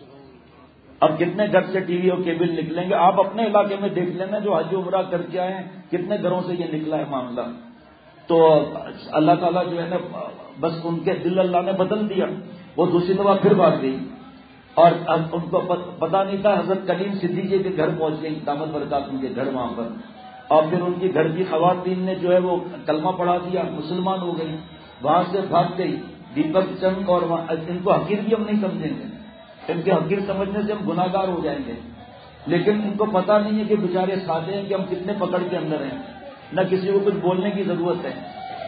اب کتنے گھر سے ٹی وی اور کیبل نکلیں گے, آپ اپنے علاقے میں دیکھ لینا جو حج عمرہ کر کے آئے ہیں کتنے گھروں سے یہ نکلا ہے معاملہ. تو اللہ تعالیٰ جو ہے نا بس ان کے دل اللہ نے بدل دیا, وہ دوسری دفعہ پھر بھاگ گئی. اور ان کو پتا نہیں تھا, حضرت کلیم صدیقی کے گھر پہنچ گئی, دامت برکات ان کے گھر وہاں پر. اور پھر ان کی گھر کی خواتین نے جو ہے وہ کلمہ پڑھا دیا, مسلمان ہو گئی, وہاں سے بھاگ گئی. دیپک چند اور ان کو حقیر بھی ہم نہیں سمجھیں گے, ان کے حقیر سمجھنے سے ہم گناہگار ہو جائیں گے, لیکن ان کو پتا نہیں ہے کہ بیچارے سادے ہیں کہ ہم کتنے پکڑ کے اندر ہیں, نہ کسی کو کچھ بولنے کی ضرورت ہے.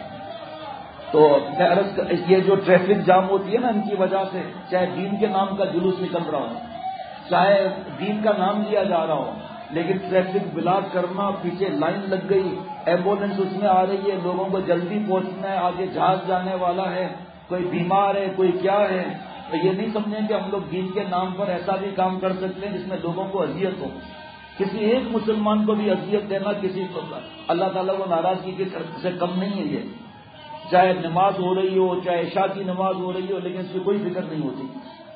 تو یہ جو ٹریفک جام ہوتی ہے نا ان کی وجہ سے, چاہے دین کے نام کا جلوس نکل رہا ہو, چاہے دین کا نام لیا جا رہا ہو, لیکن ٹریفک بلاک کرنا, پیچھے لائن لگ گئی, ایمبولینس اس میں آ رہی ہے, لوگوں کو جلدی پہنچنا ہے, آگے جہاز جانے والا ہے, کوئی بیمار ہے, کوئی کیا ہے. تو یہ نہیں سمجھیں کہ ہم لوگ دین کے نام پر ایسا بھی کام کر سکتے ہیں جس میں لوگوں کو اذیت ہو. کسی ایک مسلمان کو بھی اذیت دینا کسی کو اللہ تعالیٰ کو ناراضگی سے کم نہیں ہے. یہ چاہے نماز ہو رہی ہو, چاہے عشاء کی نماز ہو رہی ہو, لیکن اس کی کوئی فکر نہیں ہوتی.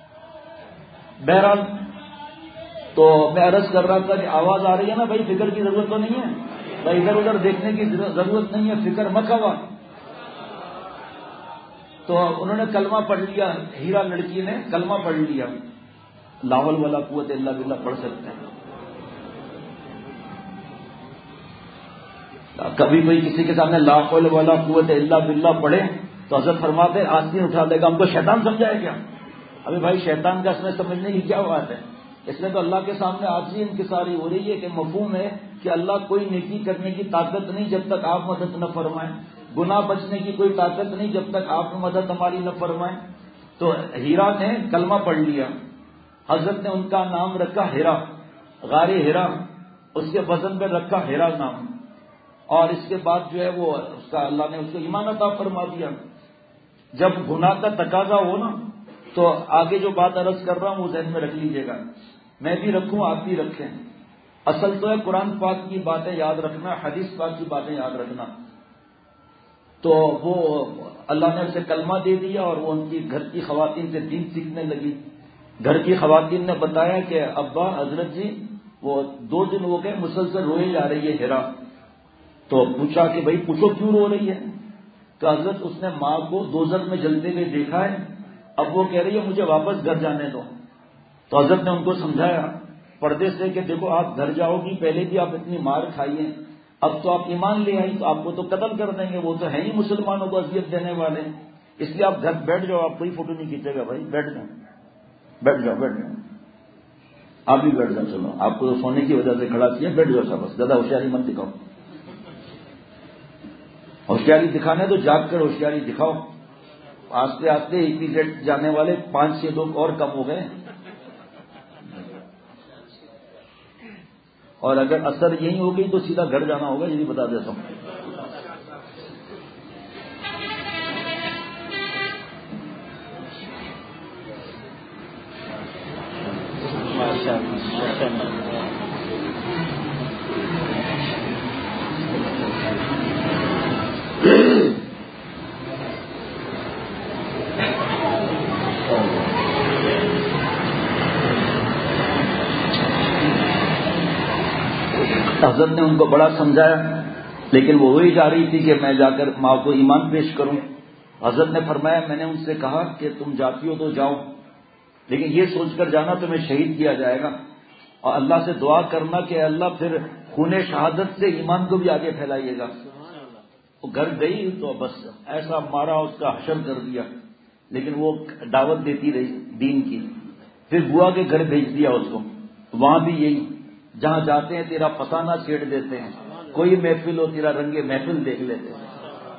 بہرحال تو میں عرض کر رہا تھا کہ آواز آ رہی ہے نا بھائی, فکر کی ضرورت تو نہیں ہے بھائی, ادھر ادھر دیکھنے کی ضرورت نہیں ہے, فکر مت ہوا. تو انہوں نے کلمہ پڑھ لیا, ہیرا لڑکی نے کلمہ پڑھ لیا. لاول والا قوت الا باللہ پڑھ سکتے ہیں. کبھی کوئی کسی کے سامنے لا حول ولا قوت الا باللہ پڑھے تو حضرت فرماتے ہیں آستین اٹھا دے گا، ہم کو شیطان سمجھائے کیا؟ ابھی بھائی شیطان کا اس میں سمجھنے کی کیا بات ہے؟ اس لیے تو اللہ کے سامنے عاجزی انکساری ہو رہی ہے کہ مفہوم ہے کہ اللہ کوئی نیکی کرنے کی طاقت نہیں جب تک آپ مدد نہ فرمائیں، گناہ بچنے کی کوئی طاقت نہیں جب تک آپ مدد ہماری نہ فرمائیں۔ تو ہیرا نے کلمہ پڑھ لیا، حضرت نے ان کا نام رکھا ہیرا، غار ہیرا، اس کے وزن پہ رکھا ہیرا نام، اور اس کے بعد جو ہے وہ اس کا اللہ نے اس کو ایمان عطا فرما دیا۔ جب گناہ کا تقاضا ہو نا تو آگے جو بات عرض کر رہا ہوں وہ ذہن میں رکھ لیجیے گا، میں بھی رکھوں آپ بھی رکھیں۔ اصل تو ہے قرآن پاک کی باتیں یاد رکھنا، حدیث پاک کی باتیں یاد رکھنا۔ تو وہ اللہ نے اسے کلمہ دے دیا اور وہ ان کی گھر کی خواتین سے دین سیکھنے لگی۔ گھر کی خواتین نے بتایا کہ ابا حضرت جی وہ دو دن ہو گئے مسلسل روئی جا رہی ہے ہیرا۔ تو پوچھا کہ بھائی پوچھو کیوں رو رہی ہے؟ تو حضرت اس نے ماں کو دوزخ میں جلتے ہوئے دیکھا ہے، اب وہ کہہ رہی ہے مجھے واپس گھر جانے دو۔ تو حضرت نے ان کو سمجھایا پردے سے کہ دیکھو آپ گھر جاؤ گی، پہلے بھی آپ اتنی مار کھائی ہیں، اب تو آپ ایمان لے آئی تو آپ کو تو قتل کر دیں گے، وہ تو ہے ہی مسلمانوں کو اذیت دینے والے، اس لیے آپ گھر بیٹھ جاؤ، آپ کوئی فوٹو نہیں کھینچے گا بھائی، بیٹھ جاؤ بیٹھ جاؤ بیٹھ جاؤ آپ بھی بیٹھ جاؤ، چلو آپ کو سونے کی وجہ سے کھڑا کیا، بیٹھ جاؤ سب، بس زیادہ ہوشیاری مت دکھاؤ، ہوشیاری دکھانے تو جاگ کر ہوشیاری دکھاؤ۔ آستے آستے ای پی زیڈ جانے والے پانچ چھ لوگ اور کم ہو گئے، اور اگر اثر یہی ہو گئی تو سیدھا گھر جانا ہوگا، یہ بھی بتا دیتا ہوں۔ حضرت نے ان کو بڑا سمجھایا، لیکن وہ وہی جا رہی تھی کہ میں جا کر ماں کو ایمان پیش کروں۔ حضرت نے فرمایا میں نے ان سے کہا کہ تم جاتی ہو تو جاؤ، لیکن یہ سوچ کر جانا تمہیں شہید کیا جائے گا، اور اللہ سے دعا کرنا کہ اللہ پھر خون شہادت سے ایمان کو بھی آگے پھیلائیے گا۔ وہ گھر گئی تو بس ایسا مارا، اس کا حشر کر دیا، لیکن وہ دعوت دیتی رہی دین کی۔ پھر بوا کے گھر بھیج دیا اس کو، وہاں بھی یہی، جہاں جاتے ہیں تیرا پسانہ چھیڑ دیتے ہیں، کوئی محفل ہو تیرا رنگ محفل دیکھ لیتے ہیں۔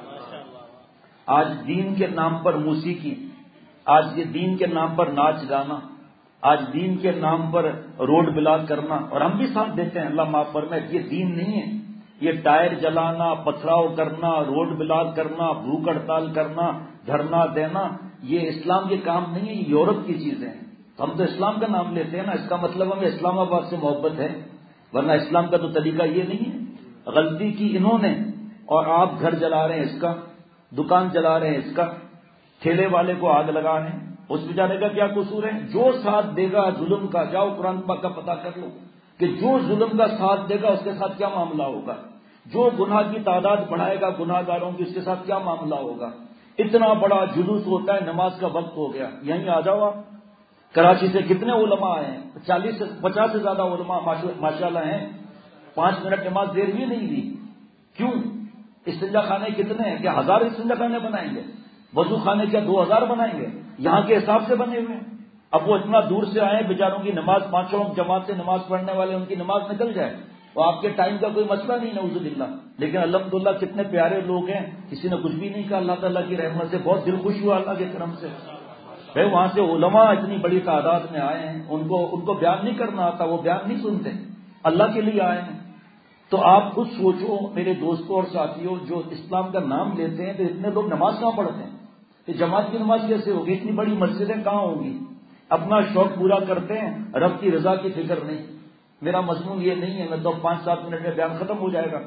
آج دین کے نام پر موسیقی، آج یہ دین کے نام پر ناچ گانا، آج دین کے نام پر روڈ بلاک کرنا، اور ہم بھی ساتھ دیتے ہیں، اللہ معاف فرمائے، یہ دین نہیں ہے۔ یہ ٹائر جلانا، پتھراؤ کرنا، روڈ بلاک کرنا، بھوک ہڑتال کرنا، دھرنا دینا، یہ اسلام کے کام نہیں ہے، یہ یورپ کی چیزیں ہیں۔ ہم تو اسلام کا نام لیتے ہیں نا، اس کا مطلب ہمیں اسلام آباد سے محبت ہے، ورنہ اسلام کا تو طریقہ یہ نہیں ہے۔ غلطی کی انہوں نے، اور آپ گھر جلا رہے ہیں اس کا، دکان جلا رہے ہیں اس کا، ٹھیلے والے کو آگ لگا رہے ہیں، اس بیچارے کا کیا قصور ہے؟ جو ساتھ دے گا ظلم کا، جاؤ قرآن پاک کا پتہ کر لو کہ جو ظلم کا ساتھ دے گا اس کے ساتھ کیا معاملہ ہوگا، جو گناہ کی تعداد بڑھائے گا گناہ گاروں کی، اس کے ساتھ کیا معاملہ ہوگا۔ اتنا بڑا جلوس ہوتا ہے، نماز کا وقت ہو گیا، یہیں آ جاؤ آپ۔ کراچی سے کتنے علماء آئے ہیں؟ چالیس سے پچاس سے زیادہ علماء ماشاءاللہ ہیں، پانچ منٹ نماز دیر بھی نہیں دی۔ کیوں؟ استنجا خانے کتنے ہیں؟ کیا ہزار استنجا خانے بنائیں گے؟ وضو خانے کیا دو ہزار بنائیں گے؟ یہاں کے حساب سے بنے ہوئے ہیں۔ اب وہ اتنا دور سے آئے، بیچاروں کی نماز، پانچوں جماعت سے نماز پڑھنے والے ان کی نماز نکل جائے، وہ آپ کے ٹائم کا کوئی مسئلہ نہیں، نعوذ باللہ۔ لیکن الحمدللہ کتنے پیارے لوگ ہیں، کسی نے کچھ بھی نہیں کہا، اللہ تعالیٰ کی رحمت سے بہت دل خوش ہوا اللہ کے کرم سے۔ بھائی وہاں سے علماء اتنی بڑی تعداد میں آئے ہیں، ان کو ان کو بیان نہیں کرنا آتا، وہ بیان نہیں سنتے، اللہ کے لیے آئے ہیں۔ تو آپ خود سوچو میرے دوستوں اور ساتھیوں، جو اسلام کا نام لیتے ہیں تو اتنے لوگ نماز کہاں پڑھتے ہیں؟ کہ جماعت کی نماز کیسے ہوگی؟ اتنی بڑی مسجدیں کہاں ہوں گی؟ اپنا شوق پورا کرتے ہیں، رب کی رضا کی فکر نہیں۔ میرا مضمون یہ نہیں ہے، میں تو پانچ سات منٹ میں بیان ختم ہو جائے گا۔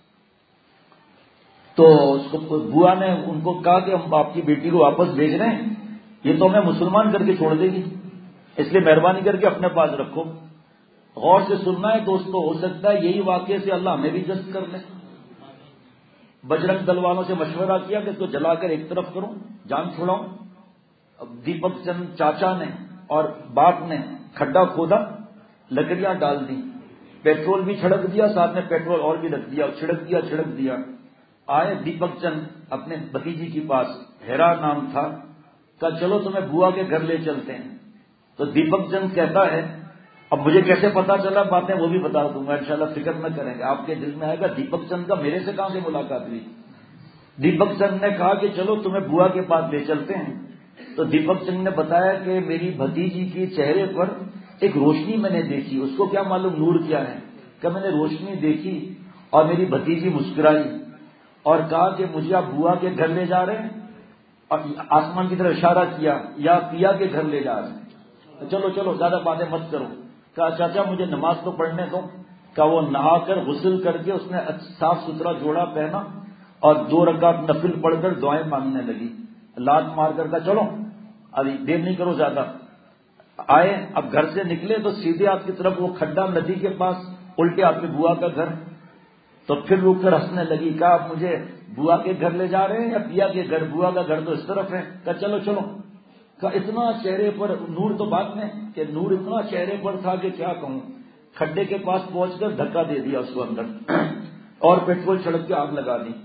تو اس کو بوا نے ان کو کہا کہ ہم آپ کی بیٹی کو واپس بھیج رہے ہیں، یہ تو ہمیں مسلمان کر کے چھوڑ دے گی، اس لیے مہربانی کر کے اپنے پاس رکھو۔ غور سے سننا ہے دوستو، ہو سکتا ہے یہی واقعے سے اللہ ہمیں بھی جذب کر لے۔ بجرنگ دل والوں سے مشورہ کیا کہ اس کو جلا کر ایک طرف کروں، جان چھوڑاؤں۔ اب دیپک چند چاچا نے اور باپ نے کھڈا کھودا، لکڑیاں ڈال دی، پیٹرول بھی چھڑک دیا، ساتھ میں پیٹرول اور بھی رکھ دیا، چھڑک دیا چھڑک دیا آئے دیپک چند اپنے بھتیجی کے پاس، ہیرا نام تھا، کہا چلو تمہیں بوا کے گھر لے چلتے ہیں۔ تو دیپک چند کہتا ہے اب مجھے کیسے پتا چلا باتیں وہ بھی بتا دوں گا انشاءاللہ، فکر نہ کریں گے، آپ کے دل میں آئے گا دیپک چند کا میرے سے کہاں سے ملاقات ہوئی۔ دیپک چند نے کہا کہ چلو تمہیں بوا کے پاس لے چلتے ہیں۔ تو دیپک چند نے بتایا کہ میری بھتیجی کی چہرے پر ایک روشنی میں نے دیکھی، اس کو کیا معلوم نور کیا ہے، کہ میں نے روشنی دیکھی اور میری بھتیجی مسکرائی اور کہا کہ مجھے آپ بوا کے گھر لے جا رہے ہیں، اور آسمان کی طرف اشارہ کیا، یا پیا کے گھر لے جا رہے ہیں، چلو چلو زیادہ باتیں مت کرو۔ کہا چاچا مجھے نماز تو پڑھنے دو۔ کہا وہ نہا کر غسل کر کے اس نے صاف ستھرا جوڑا پہنا اور دو رکعت نفل پڑھ کر دعائیں مانگنے لگی، لات مار کر کہا چلو ابھی دیر نہیں کرو زیادہ۔ آئے اب گھر سے نکلے تو سیدھے آپ کی طرف وہ کھڈا ندی کے پاس، الٹے آپ کے بوا کا گھر۔ تو پھر رک کر ہنسنے لگی، کہا آپ مجھے بوا کے گھر لے جا رہے ہیں یا پیا کے گھر؟ بوا کا گھر تو اس طرف ہے۔ کہا چلو چلو۔ کہا اتنا چہرے پر نور، تو بات میں کہ نور اتنا چہرے پر تھا کہ کیا کہوں، کھڈے کے پاس پہنچ کر دھکا دے دیا اس کو اندر اور پیٹرول چھڑک کے آگ لگا دی۔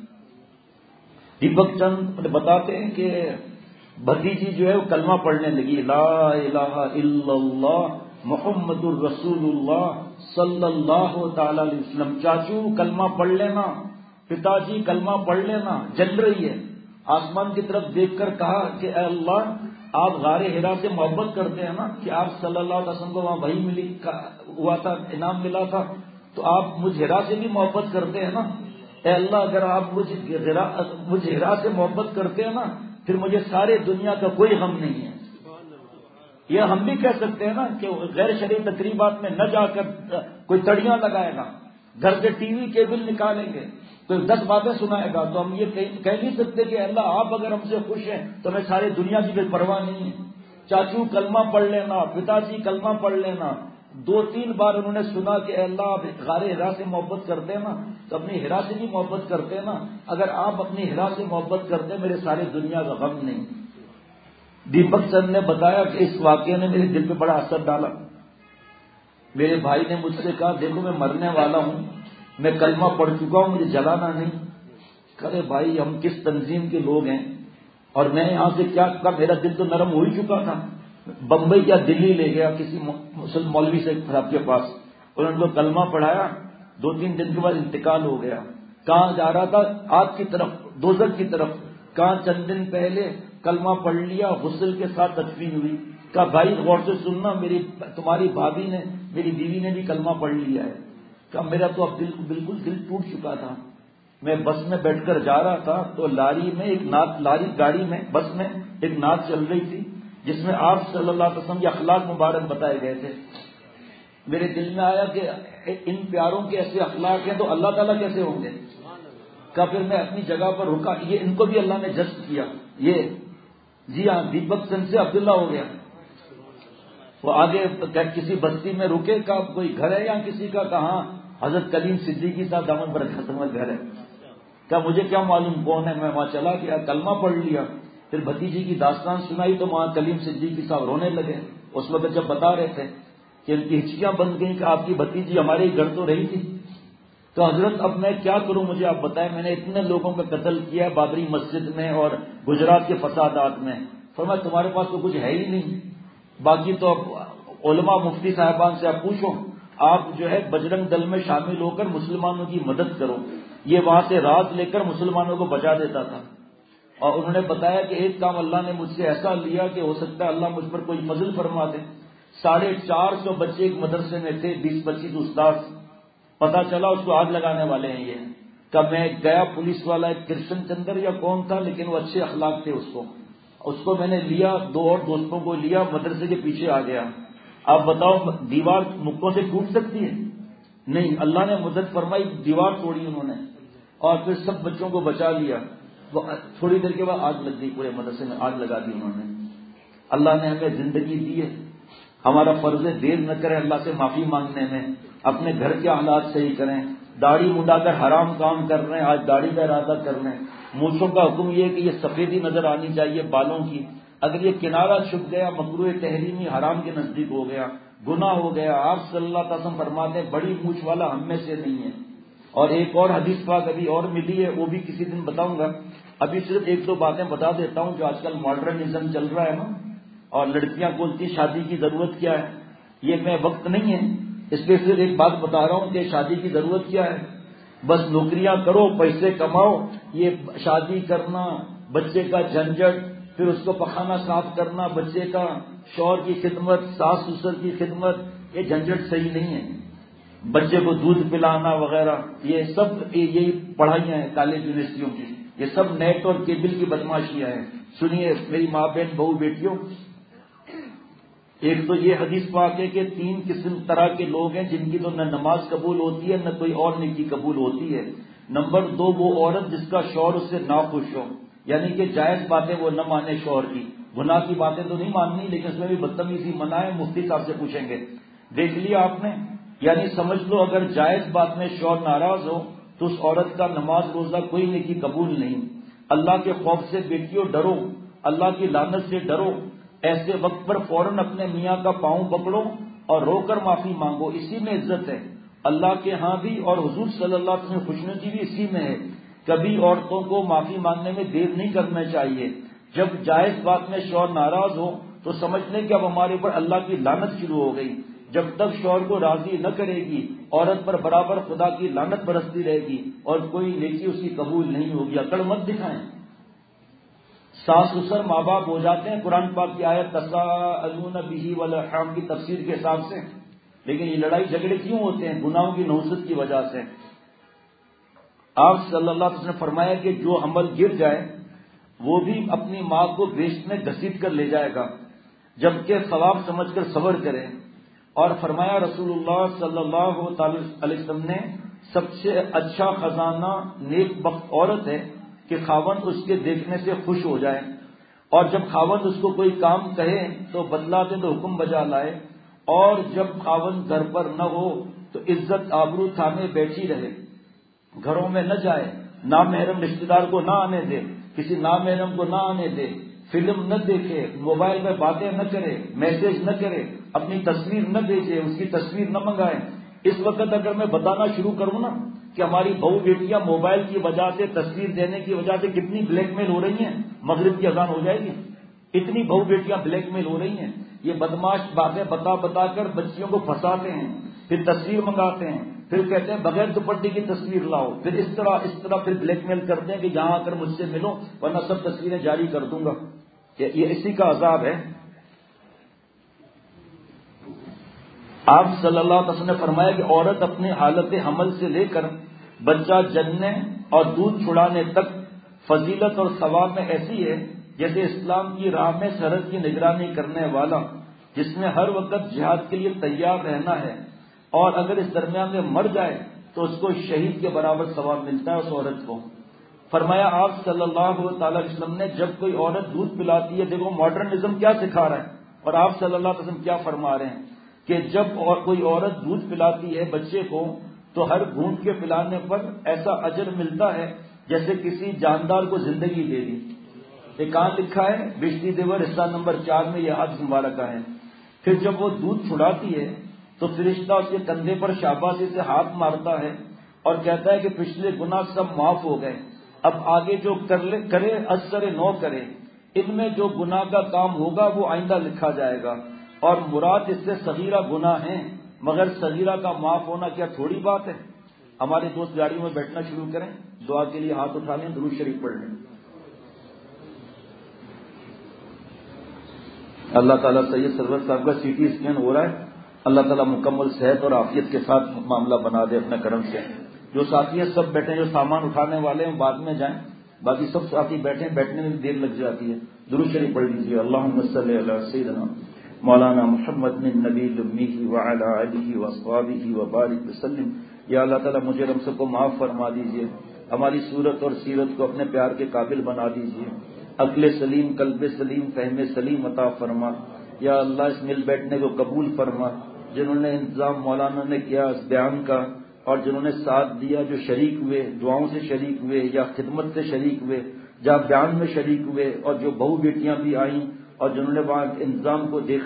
دیپک چند بتاتے ہیں کہ بھتیجی جو ہے وہ کلمہ پڑھنے لگی، لا الہ الا اللہ محمد الرسول اللہ صلی اللہ تعالی علیہ وسلم۔ چاچو کلمہ پڑھ لینا، پتا جی کلمہ پڑھ لینا۔ جل رہی ہے، آسمان کی طرف دیکھ کر کہا کہ اے اللہ آپ غار ہرا سے محبت کرتے ہیں نا، کہ آپ صلی اللہ علیہ وسلم کو وہاں وحی ملی ہوا تھا، انعام ملا تھا، تو آپ مجھ ہرا سے بھی محبت کرتے ہیں نا۔ اے اللہ اگر آپ مجھ مجھ ہرا سے محبت کرتے ہیں نا، پھر مجھے سارے دنیا کا کوئی غم نہیں ہے۔ یہ ہم بھی کہہ سکتے ہیں نا کہ غیر شرعی تقریبات میں نہ جا کر کوئی تڑیاں لگائے گا، گھر سے ٹی وی کیبل نکالیں گے، کوئی دس باتیں سنائے گا، تو ہم یہ کہہ نہیں سکتے کہ اللہ آپ اگر ہم سے خوش ہیں تو ہمیں سارے دنیا کی کوئی پرواہ نہیں ہے۔ چاچو کلمہ پڑھ لینا، پتا جی کلمہ پڑھ لینا۔ دو تین بار انہوں نے سنا کہ اے اللہ آپ غار ہرا سے محبت کرتے ہیں نا، تو اپنی ہرا سے بھی محبت کرتے ہیں نا، اگر آپ اپنی ہرا سے محبت کرتے ہیں میرے سارے دنیا کا غم نہیں۔ دیپک چند نے بتایا کہ اس واقعے نے میرے دل پہ بڑا اثر ڈالا۔ میرے بھائی نے مجھ سے کہا دیکھو میں مرنے والا ہوں، میں کلمہ پڑھ چکا ہوں، مجھے جلانا نہیں۔ کرے بھائی ہم کس تنظیم کے لوگ ہیں، اور میں یہاں سے کیا کہا، میرا دل تو نرم ہو ہی چکا تھا۔ بمبئی یا دلی لے گیا کسی مسلم مولوی سے صاحب کے پاس، انہوں نے تو کلمہ پڑھایا، دو تین دن کے بعد انتقال ہو گیا۔ کہاں جا رہا تھا؟ آگ کی طرف، دوزخ کی طرف۔ کہاں چند دن پہلے کلمہ پڑھ لیا، غسل کے ساتھ تدفین ہوئی۔ کہا بھائی غور سے سننا، میری تمہاری بھابھی نے، میری بیوی نے بھی کلمہ پڑھ لیا ہے۔ کہا میرا تو اب دل بالکل دل ٹوٹ چکا تھا۔ میں بس میں بیٹھ کر جا رہا تھا تو لاری میں ایک نعت، لاری گاڑی میں بس میں ایک نعت چل رہی تھی جس میں آپ صلی اللہ علیہ وسلم کے اخلاق مبارک بتائے گئے تھے۔ میرے دل میں آیا کہ ان پیاروں کے ایسے اخلاق ہیں تو اللہ تعالیٰ کیسے ہوں گے۔ کا پھر میں اپنی جگہ پر رکا، یہ ان کو بھی اللہ نے جذب کیا۔ یہ جی ہاں دیپک چند سے عبداللہ ہو گیا۔ وہ آگے کسی بستی میں رکے، کا کوئی گھر ہے یا کسی کا، کہاں حضرت کلیم صدیقی صاحب دامن برکاتہ میں گھر ہے۔ کہا مجھے کیا معلوم کون ہے، میں وہاں چلا گیا، کلمہ پڑھ لیا۔ پھر بھتیجی کی داستان سنائی تو وہاں کلیم صدیقی صاحب رونے لگے۔ اس وقت جب بتا رہے تھے کہ ان کی ہچکیاں بند گئیں کہ آپ کی بھتیجی ہمارے ہی گھر تو رہی تھی۔ تو حضرت اب میں کیا کروں، مجھے آپ بتائیں، میں نے اتنے لوگوں کا قتل کیا بابری مسجد میں اور گجرات کے فسادات میں۔ فرمایا تمہارے پاس تو کچھ ہے ہی نہیں، باقی تو علماء مفتی صاحبان سے آپ پوچھو، آپ جو ہے بجرنگ دل میں شامل ہو کر مسلمانوں کی مدد کرو۔ یہ وہاں سے رات لے کر مسلمانوں کو بچا دیتا تھا۔ اور انہوں نے بتایا کہ ایک کام اللہ نے مجھ سے ایسا لیا کہ ہو سکتا ہے اللہ مجھ پر کوئی فضل فرما دے۔ ساڑھے چار سو بچے ایک مدرسے میں تھے، بیس پچیس استاد، پتا چلا اس کو آگ لگانے والے ہیں یہ۔ کب میں گیا، پولیس والا ایک کرشن چندر یا کون تھا، لیکن وہ اچھے اخلاق تھے، اس کو اس کو میں نے لیا، دو اور دوستوں کو لیا، مدرسے کے پیچھے آ گیا۔ آپ بتاؤ دیوار مکوں سے ٹوٹ سکتی ہے؟ نہیں، اللہ نے مدد فرمائی، دیوار توڑی انہوں نے اور پھر سب بچوں کو بچا لیا۔ وہ تھوڑی دیر کے بعد آگ لگ گئی، پورے مدرسے میں آگ لگا دی انہوں نے۔ اللہ نے ہمیں زندگی دی ہے، ہمارا فرض ہے دیر نہ کریں اللہ سے معافی مانگنے میں، اپنے گھر کے حالات صحیح کریں۔ داڑھی مڈا کر حرام کام کر رہے ہیں، آج داڑھی کا ارادہ کر رہے ہیں۔ مونچھوں کا حکم یہ ہے کہ یہ سفیدی نظر آنی چاہیے بالوں کی، اگر یہ کنارہ چھپ گیا مکروہ تحریمی حرام کے نزدیک ہو گیا۔ گناہ ہو گیا. آپ صلی اللہ علیہ وسلم فرماتے ہیں بڑی مونچھ والا ہم میں سے نہیں ہے. اور ایک اور حدیث پاک ابھی اور ملی ہے، وہ بھی کسی دن بتاؤں گا. ابھی صرف ایک دو باتیں بتا دیتا ہوں. جو آج کل ماڈرنزم چل رہا ہے نا، اور لڑکیاں بولتی شادی کی ضرورت کیا ہے، یہ میں وقت نہیں ہے اس پہ صرف ایک بات بتا رہا ہوں کہ شادی کی ضرورت کیا ہے. بس نوکریاں کرو، پیسے کماؤ. یہ شادی کرنا، بچے کا جھنجٹ، پھر اس کو پخانا صاف کرنا، بچے کا، شوہر کی خدمت، ساس سسر کی خدمت، یہ جھنجٹ صحیح نہیں ہے. بچے کو دودھ پلانا وغیرہ، یہ سب یہی پڑھائیاں ہیں کالج یونیورسٹیوں کی. یہ سب نیٹ اور کیبل کی بدماشیاں ہیں. سنیے میری ماں بہن بہو بیٹیوں، ایک تو یہ حدیث پاک ہے کہ تین قسم طرح کے لوگ ہیں جن کی تو نہ نماز قبول ہوتی ہے نہ کوئی اور نیکی قبول ہوتی ہے. نمبر دو، وہ عورت جس کا شوہر اس سے ناخوش ہو، یعنی کہ جائز باتیں وہ نہ مانے شوہر کی. گناہ کی باتیں تو نہیں ماننی، لیکن اس میں بھی بدتمیزی منع ہے. مفتی صاحب سے پوچھیں گے. دیکھ لیا آپ نے، یعنی سمجھ لو اگر جائز بات میں شوہر ناراض ہو تو اس عورت کا نماز روزہ کوئی نیکی قبول نہیں. اللہ کے خوف سے بیٹیوں ڈرو، اللہ کی لعنت سے ڈرو. ایسے وقت پر فوراً اپنے میاں کا پاؤں پکڑو اور رو کر معافی مانگو. اسی میں عزت ہے اللہ کے ہاں بھی، اور حضور صلی اللہ علیہ وسلم خوشنودی بھی اسی میں ہے. کبھی عورتوں کو معافی مانگنے میں دیر نہیں کرنا چاہیے. جب جائز بات میں شوہر ناراض ہو تو سمجھ لیں کہ اب ہمارے اوپر اللہ کی لعنت شروع ہو گئی. جب تک شوہر کو راضی نہ کرے گی، عورت پر برابر خدا کی لعنت برستی رہے گی اور کوئی نیکی اس کی قبول نہیں ہوگی. اکڑ مت دکھائیں. ساس سسر ماں باپ ہو جاتے ہیں قرآن پاک کی آیت تساءلون بہ والارحام کی تفسیر کے حساب سے، لیکن یہ لڑائی جھگڑے کیوں ہوتے ہیں؟ گناہوں کی نحوست کی وجہ سے. آپ صلی اللہ علیہ وسلم نے فرمایا کہ جو حمل گر جائے وہ بھی اپنی ماں کو بیشت میں گھسیٹ کر لے جائے گا، جبکہ ثواب سمجھ کر صبر کرے. اور فرمایا رسول اللہ صلی اللہ علیہ وسلم نے سب سے اچھا خزانہ نیک بخت عورت ہے کہ خاوند اس کے دیکھنے سے خوش ہو جائے، اور جب خاوند اس کو کوئی کام کہے تو بدلا دے تو حکم بجا لائے، اور جب خاوند گھر پر نہ ہو تو عزت آبرو تھامے بیٹھی رہے، گھروں میں نہ جائے، نامحرم رشتہ دار کو نہ آنے دے، کسی نامحرم کو نہ آنے دے، فلم نہ دیکھے، موبائل میں باتیں نہ کرے، میسج نہ کرے، اپنی تصویر نہ بھیجے، اس کی تصویر نہ منگائے. اس وقت اگر میں بتانا شروع کروں نا کہ ہماری بہو بیٹیاں موبائل کی وجہ سے، تصویر دینے کی وجہ سے کتنی بلیک میل ہو رہی ہیں، مغرب کی اذان ہو جائے گی. اتنی بہو بیٹیاں بلیک میل ہو رہی ہیں. یہ بدماش باتیں بتا بتا کر بچیوں کو پھنساتے ہیں، پھر تصویر منگاتے ہیں، پھر کہتے ہیں بغیر دوپٹے کی تصویر لاؤ، پھر اس طرح اس طرح پھر بلیک میل کرتے ہیں کہ جہاں آ کر مجھ سے ملو ورنہ سب تصویریں جاری کر دوں گا. یہ اسی کا عذاب ہے. آپ صلی اللہ علیہ وسلم نے فرمایا کہ عورت اپنے حالت حمل سے لے کر بچہ جننے اور دودھ چھڑانے تک فضیلت اور ثواب میں ایسی ہے جیسے اسلام کی راہ میں سرحد کی نگرانی کرنے والا جس میں ہر وقت جہاد کے لیے تیار رہنا ہے، اور اگر اس درمیان میں مر جائے تو اس کو شہید کے برابر ثواب ملتا ہے اس عورت کو. فرمایا آپ صلی اللہ تعالی علیہ وسلم نے جب کوئی عورت دودھ پلاتی ہے، دیکھو ماڈرنزم کیا سکھا رہا ہے اور آپ صلی اللہ علیہ وسلم کیا فرما رہے ہیں کہ جب اور کوئی عورت دودھ پلاتی ہے بچے کو تو ہر گھونٹ کے پلانے پر ایسا اجر ملتا ہے جیسے کسی جاندار کو زندگی دے دی. یہ کہاں لکھا ہے؟ بجلی دیور حصہ نمبر چار میں یہ حدیث مبارکہ ہے. پھر جب وہ دودھ چھڑاتی ہے تو فرشتہ اس کے کندھے پر شاباشی سے ہاتھ مارتا ہے اور کہتا ہے کہ پچھلے گناہ سب معاف ہو گئے، اب آگے جو کر لے کرے اثر نو کرے. ان میں جو گناہ کا کام ہوگا وہ آئندہ لکھا جائے گا، اور مراد اس سے صغیرہ گناہ ہیں، مگر صغیرہ کا معاف ہونا کیا تھوڑی بات ہے؟ ہمارے دوست گاڑیوں میں بیٹھنا شروع کریں، دعا کے لیے ہاتھ اٹھا لیں، درود شریف پڑھ لیں. اللہ تعالیٰ سید سرور صاحب کا سی ٹی اسکین ہو رہا ہے، اللہ تعالیٰ مکمل صحت اور عافیت کے ساتھ معاملہ بنا دے اپنے کرم سے. جو ساتھی ہیں سب بیٹھے، جو سامان اٹھانے والے ہیں بعد میں جائیں، باقی سب ساتھی بیٹھیں، بیٹھنے میں دیر لگ جاتی ہے. درود شریف پڑھ لیجیے. اللہم صلی علی سیدنا مولانا محمد بن نبی الامی وعلی آلہ واصحابہ وبارک وسلم. یا اللہ تعالیٰ مجھے ہم سب کو معاف فرما دیجیے، ہماری صورت اور سیرت کو اپنے پیار کے قابل بنا دیجیے، عقل سلیم، قلب سلیم، فہم سلیم عطا فرما. یا اللہ اس مل بیٹھنے کو قبول فرما. جنہوں نے انتظام مولانا نے کیا اس بیان کا اور جنہوں نے ساتھ دیا، جو شریک ہوئے، دعاؤں سے شریک ہوئے یا خدمت سے شریک ہوئے، جہاں بیان میں شریک ہوئے، اور جو بہو بیٹیاں بھی آئیں اور جنہوں نے وہاں انتظام کو دیکھا،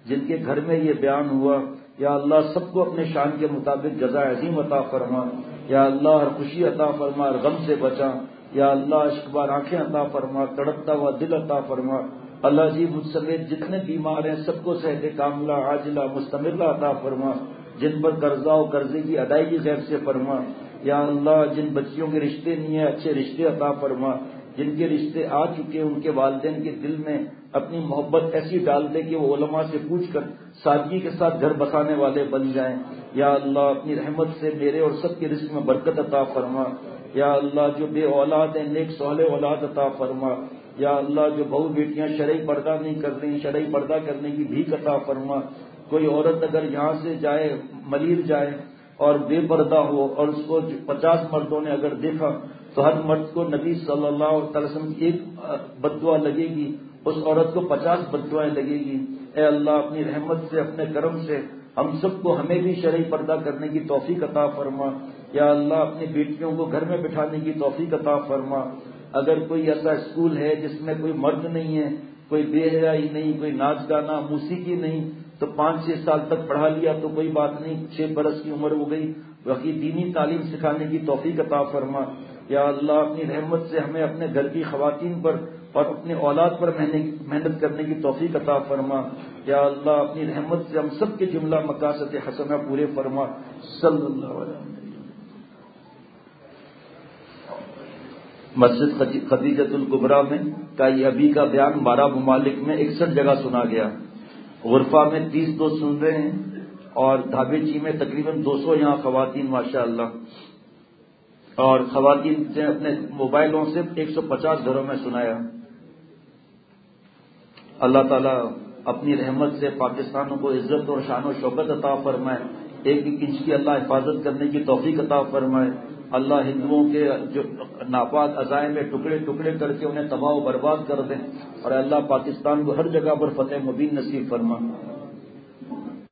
جن کے گھر میں یہ بیان ہوا یا اللہ سب کو اپنے شان کے مطابق جزا عظیم عطا فرما، یا اللہ ہر خوشی عطا فرما، ہر غم سے بچا، یا اللہ اشکبار آنکھیں عطا فرما، تڑپتا ہوا دل عطا فرما، اللہ جی مجھ سمیت جتنے بیمار ہیں سب کو صحت کاملہ عاجلہ مستمرہ عطا فرما، جن پر قرضہ و قرضے کی ادائیگی غیب سے فرما، یا اللہ جن بچیوں کے رشتے نہیں ہیں اچھے رشتے عطا فرما، جن کے رشتے آ چکے ان کے والدین کے دل میں اپنی محبت ایسی ڈال دے کہ وہ علماء سے پوچھ کر سادگی کے ساتھ گھر بسانے والے بن جائیں، یا اللہ اپنی رحمت سے میرے اور سب کے رزق میں برکت عطا فرما، یا اللہ جو بے اولاد ہیں نیک صالح اولاد عطا فرما، یا اللہ جو بہو بیٹیاں شرعی پردہ نہیں کر رہی شرعی پردہ کرنے کی بھیک عطا فرما، کوئی عورت اگر یہاں سے جائے ملیر جائے اور بے پردہ ہو اور اس کو پچاس مردوں نے اگر دیکھا تو ہر مرد کو نبی صلی اللہ علیہ وسلم کی ایک بددعا لگے گی، اس عورت کو پچاس بددعائیں لگے گی۔ اے اللہ اپنی رحمت سے اپنے کرم سے ہم سب کو ہمیں بھی شرعی پردہ کرنے کی توفیق عطا فرما، یا اللہ اپنی بیٹیوں کو گھر میں بٹھانے کی توفیق عطا فرما۔ اگر کوئی ایسا اسکول ہے جس میں کوئی مرد نہیں ہے، کوئی بے حیائی نہیں، کوئی ناچ گانا موسیقی نہیں، تو پانچ چھ سال تک پڑھا لیا تو کوئی بات نہیں، چھ برس کی عمر ہو گئی، باقی دینی تعلیم سکھانے کی توفیق عطا فرما، یا اللہ اپنی رحمت سے ہمیں اپنے گھر کی خواتین پر اور اپنے اولاد پر محنت کرنے کی توفیق عطا فرما، یا اللہ اپنی رحمت سے ہم سب کے جملہ مقاصد حسنہ پورے فرما۔ صلی اللہ علیہ وسلم۔ مسجد خدیجۃ الکبریٰ میں کا یہ ابھی کا بیان بارہ ممالک میں اکسٹھ جگہ سنا گیا، غرفہ میں تیس دو سن رہے ہیں، اور دھابے چی میں تقریباً دو سو یہاں خواتین ماشاء اللہ، اور خواتین سے اپنے موبائلوں سے ایک سو پچاس گھروں میں سنایا۔ اللہ تعالیٰ اپنی رحمت سے پاکستانوں کو عزت اور شان و شوکت عطا فرمائے، ایک ایک انچ کی اللہ حفاظت کرنے کی توفیق عطا فرمائے، اللہ ہندوؤں کے جو ناپاک عزائم میں ٹکڑے ٹکڑے کر کے انہیں تباہ و برباد کر دیں، اور اللہ پاکستان کو ہر جگہ پر فتح مبین نصیب فرما۔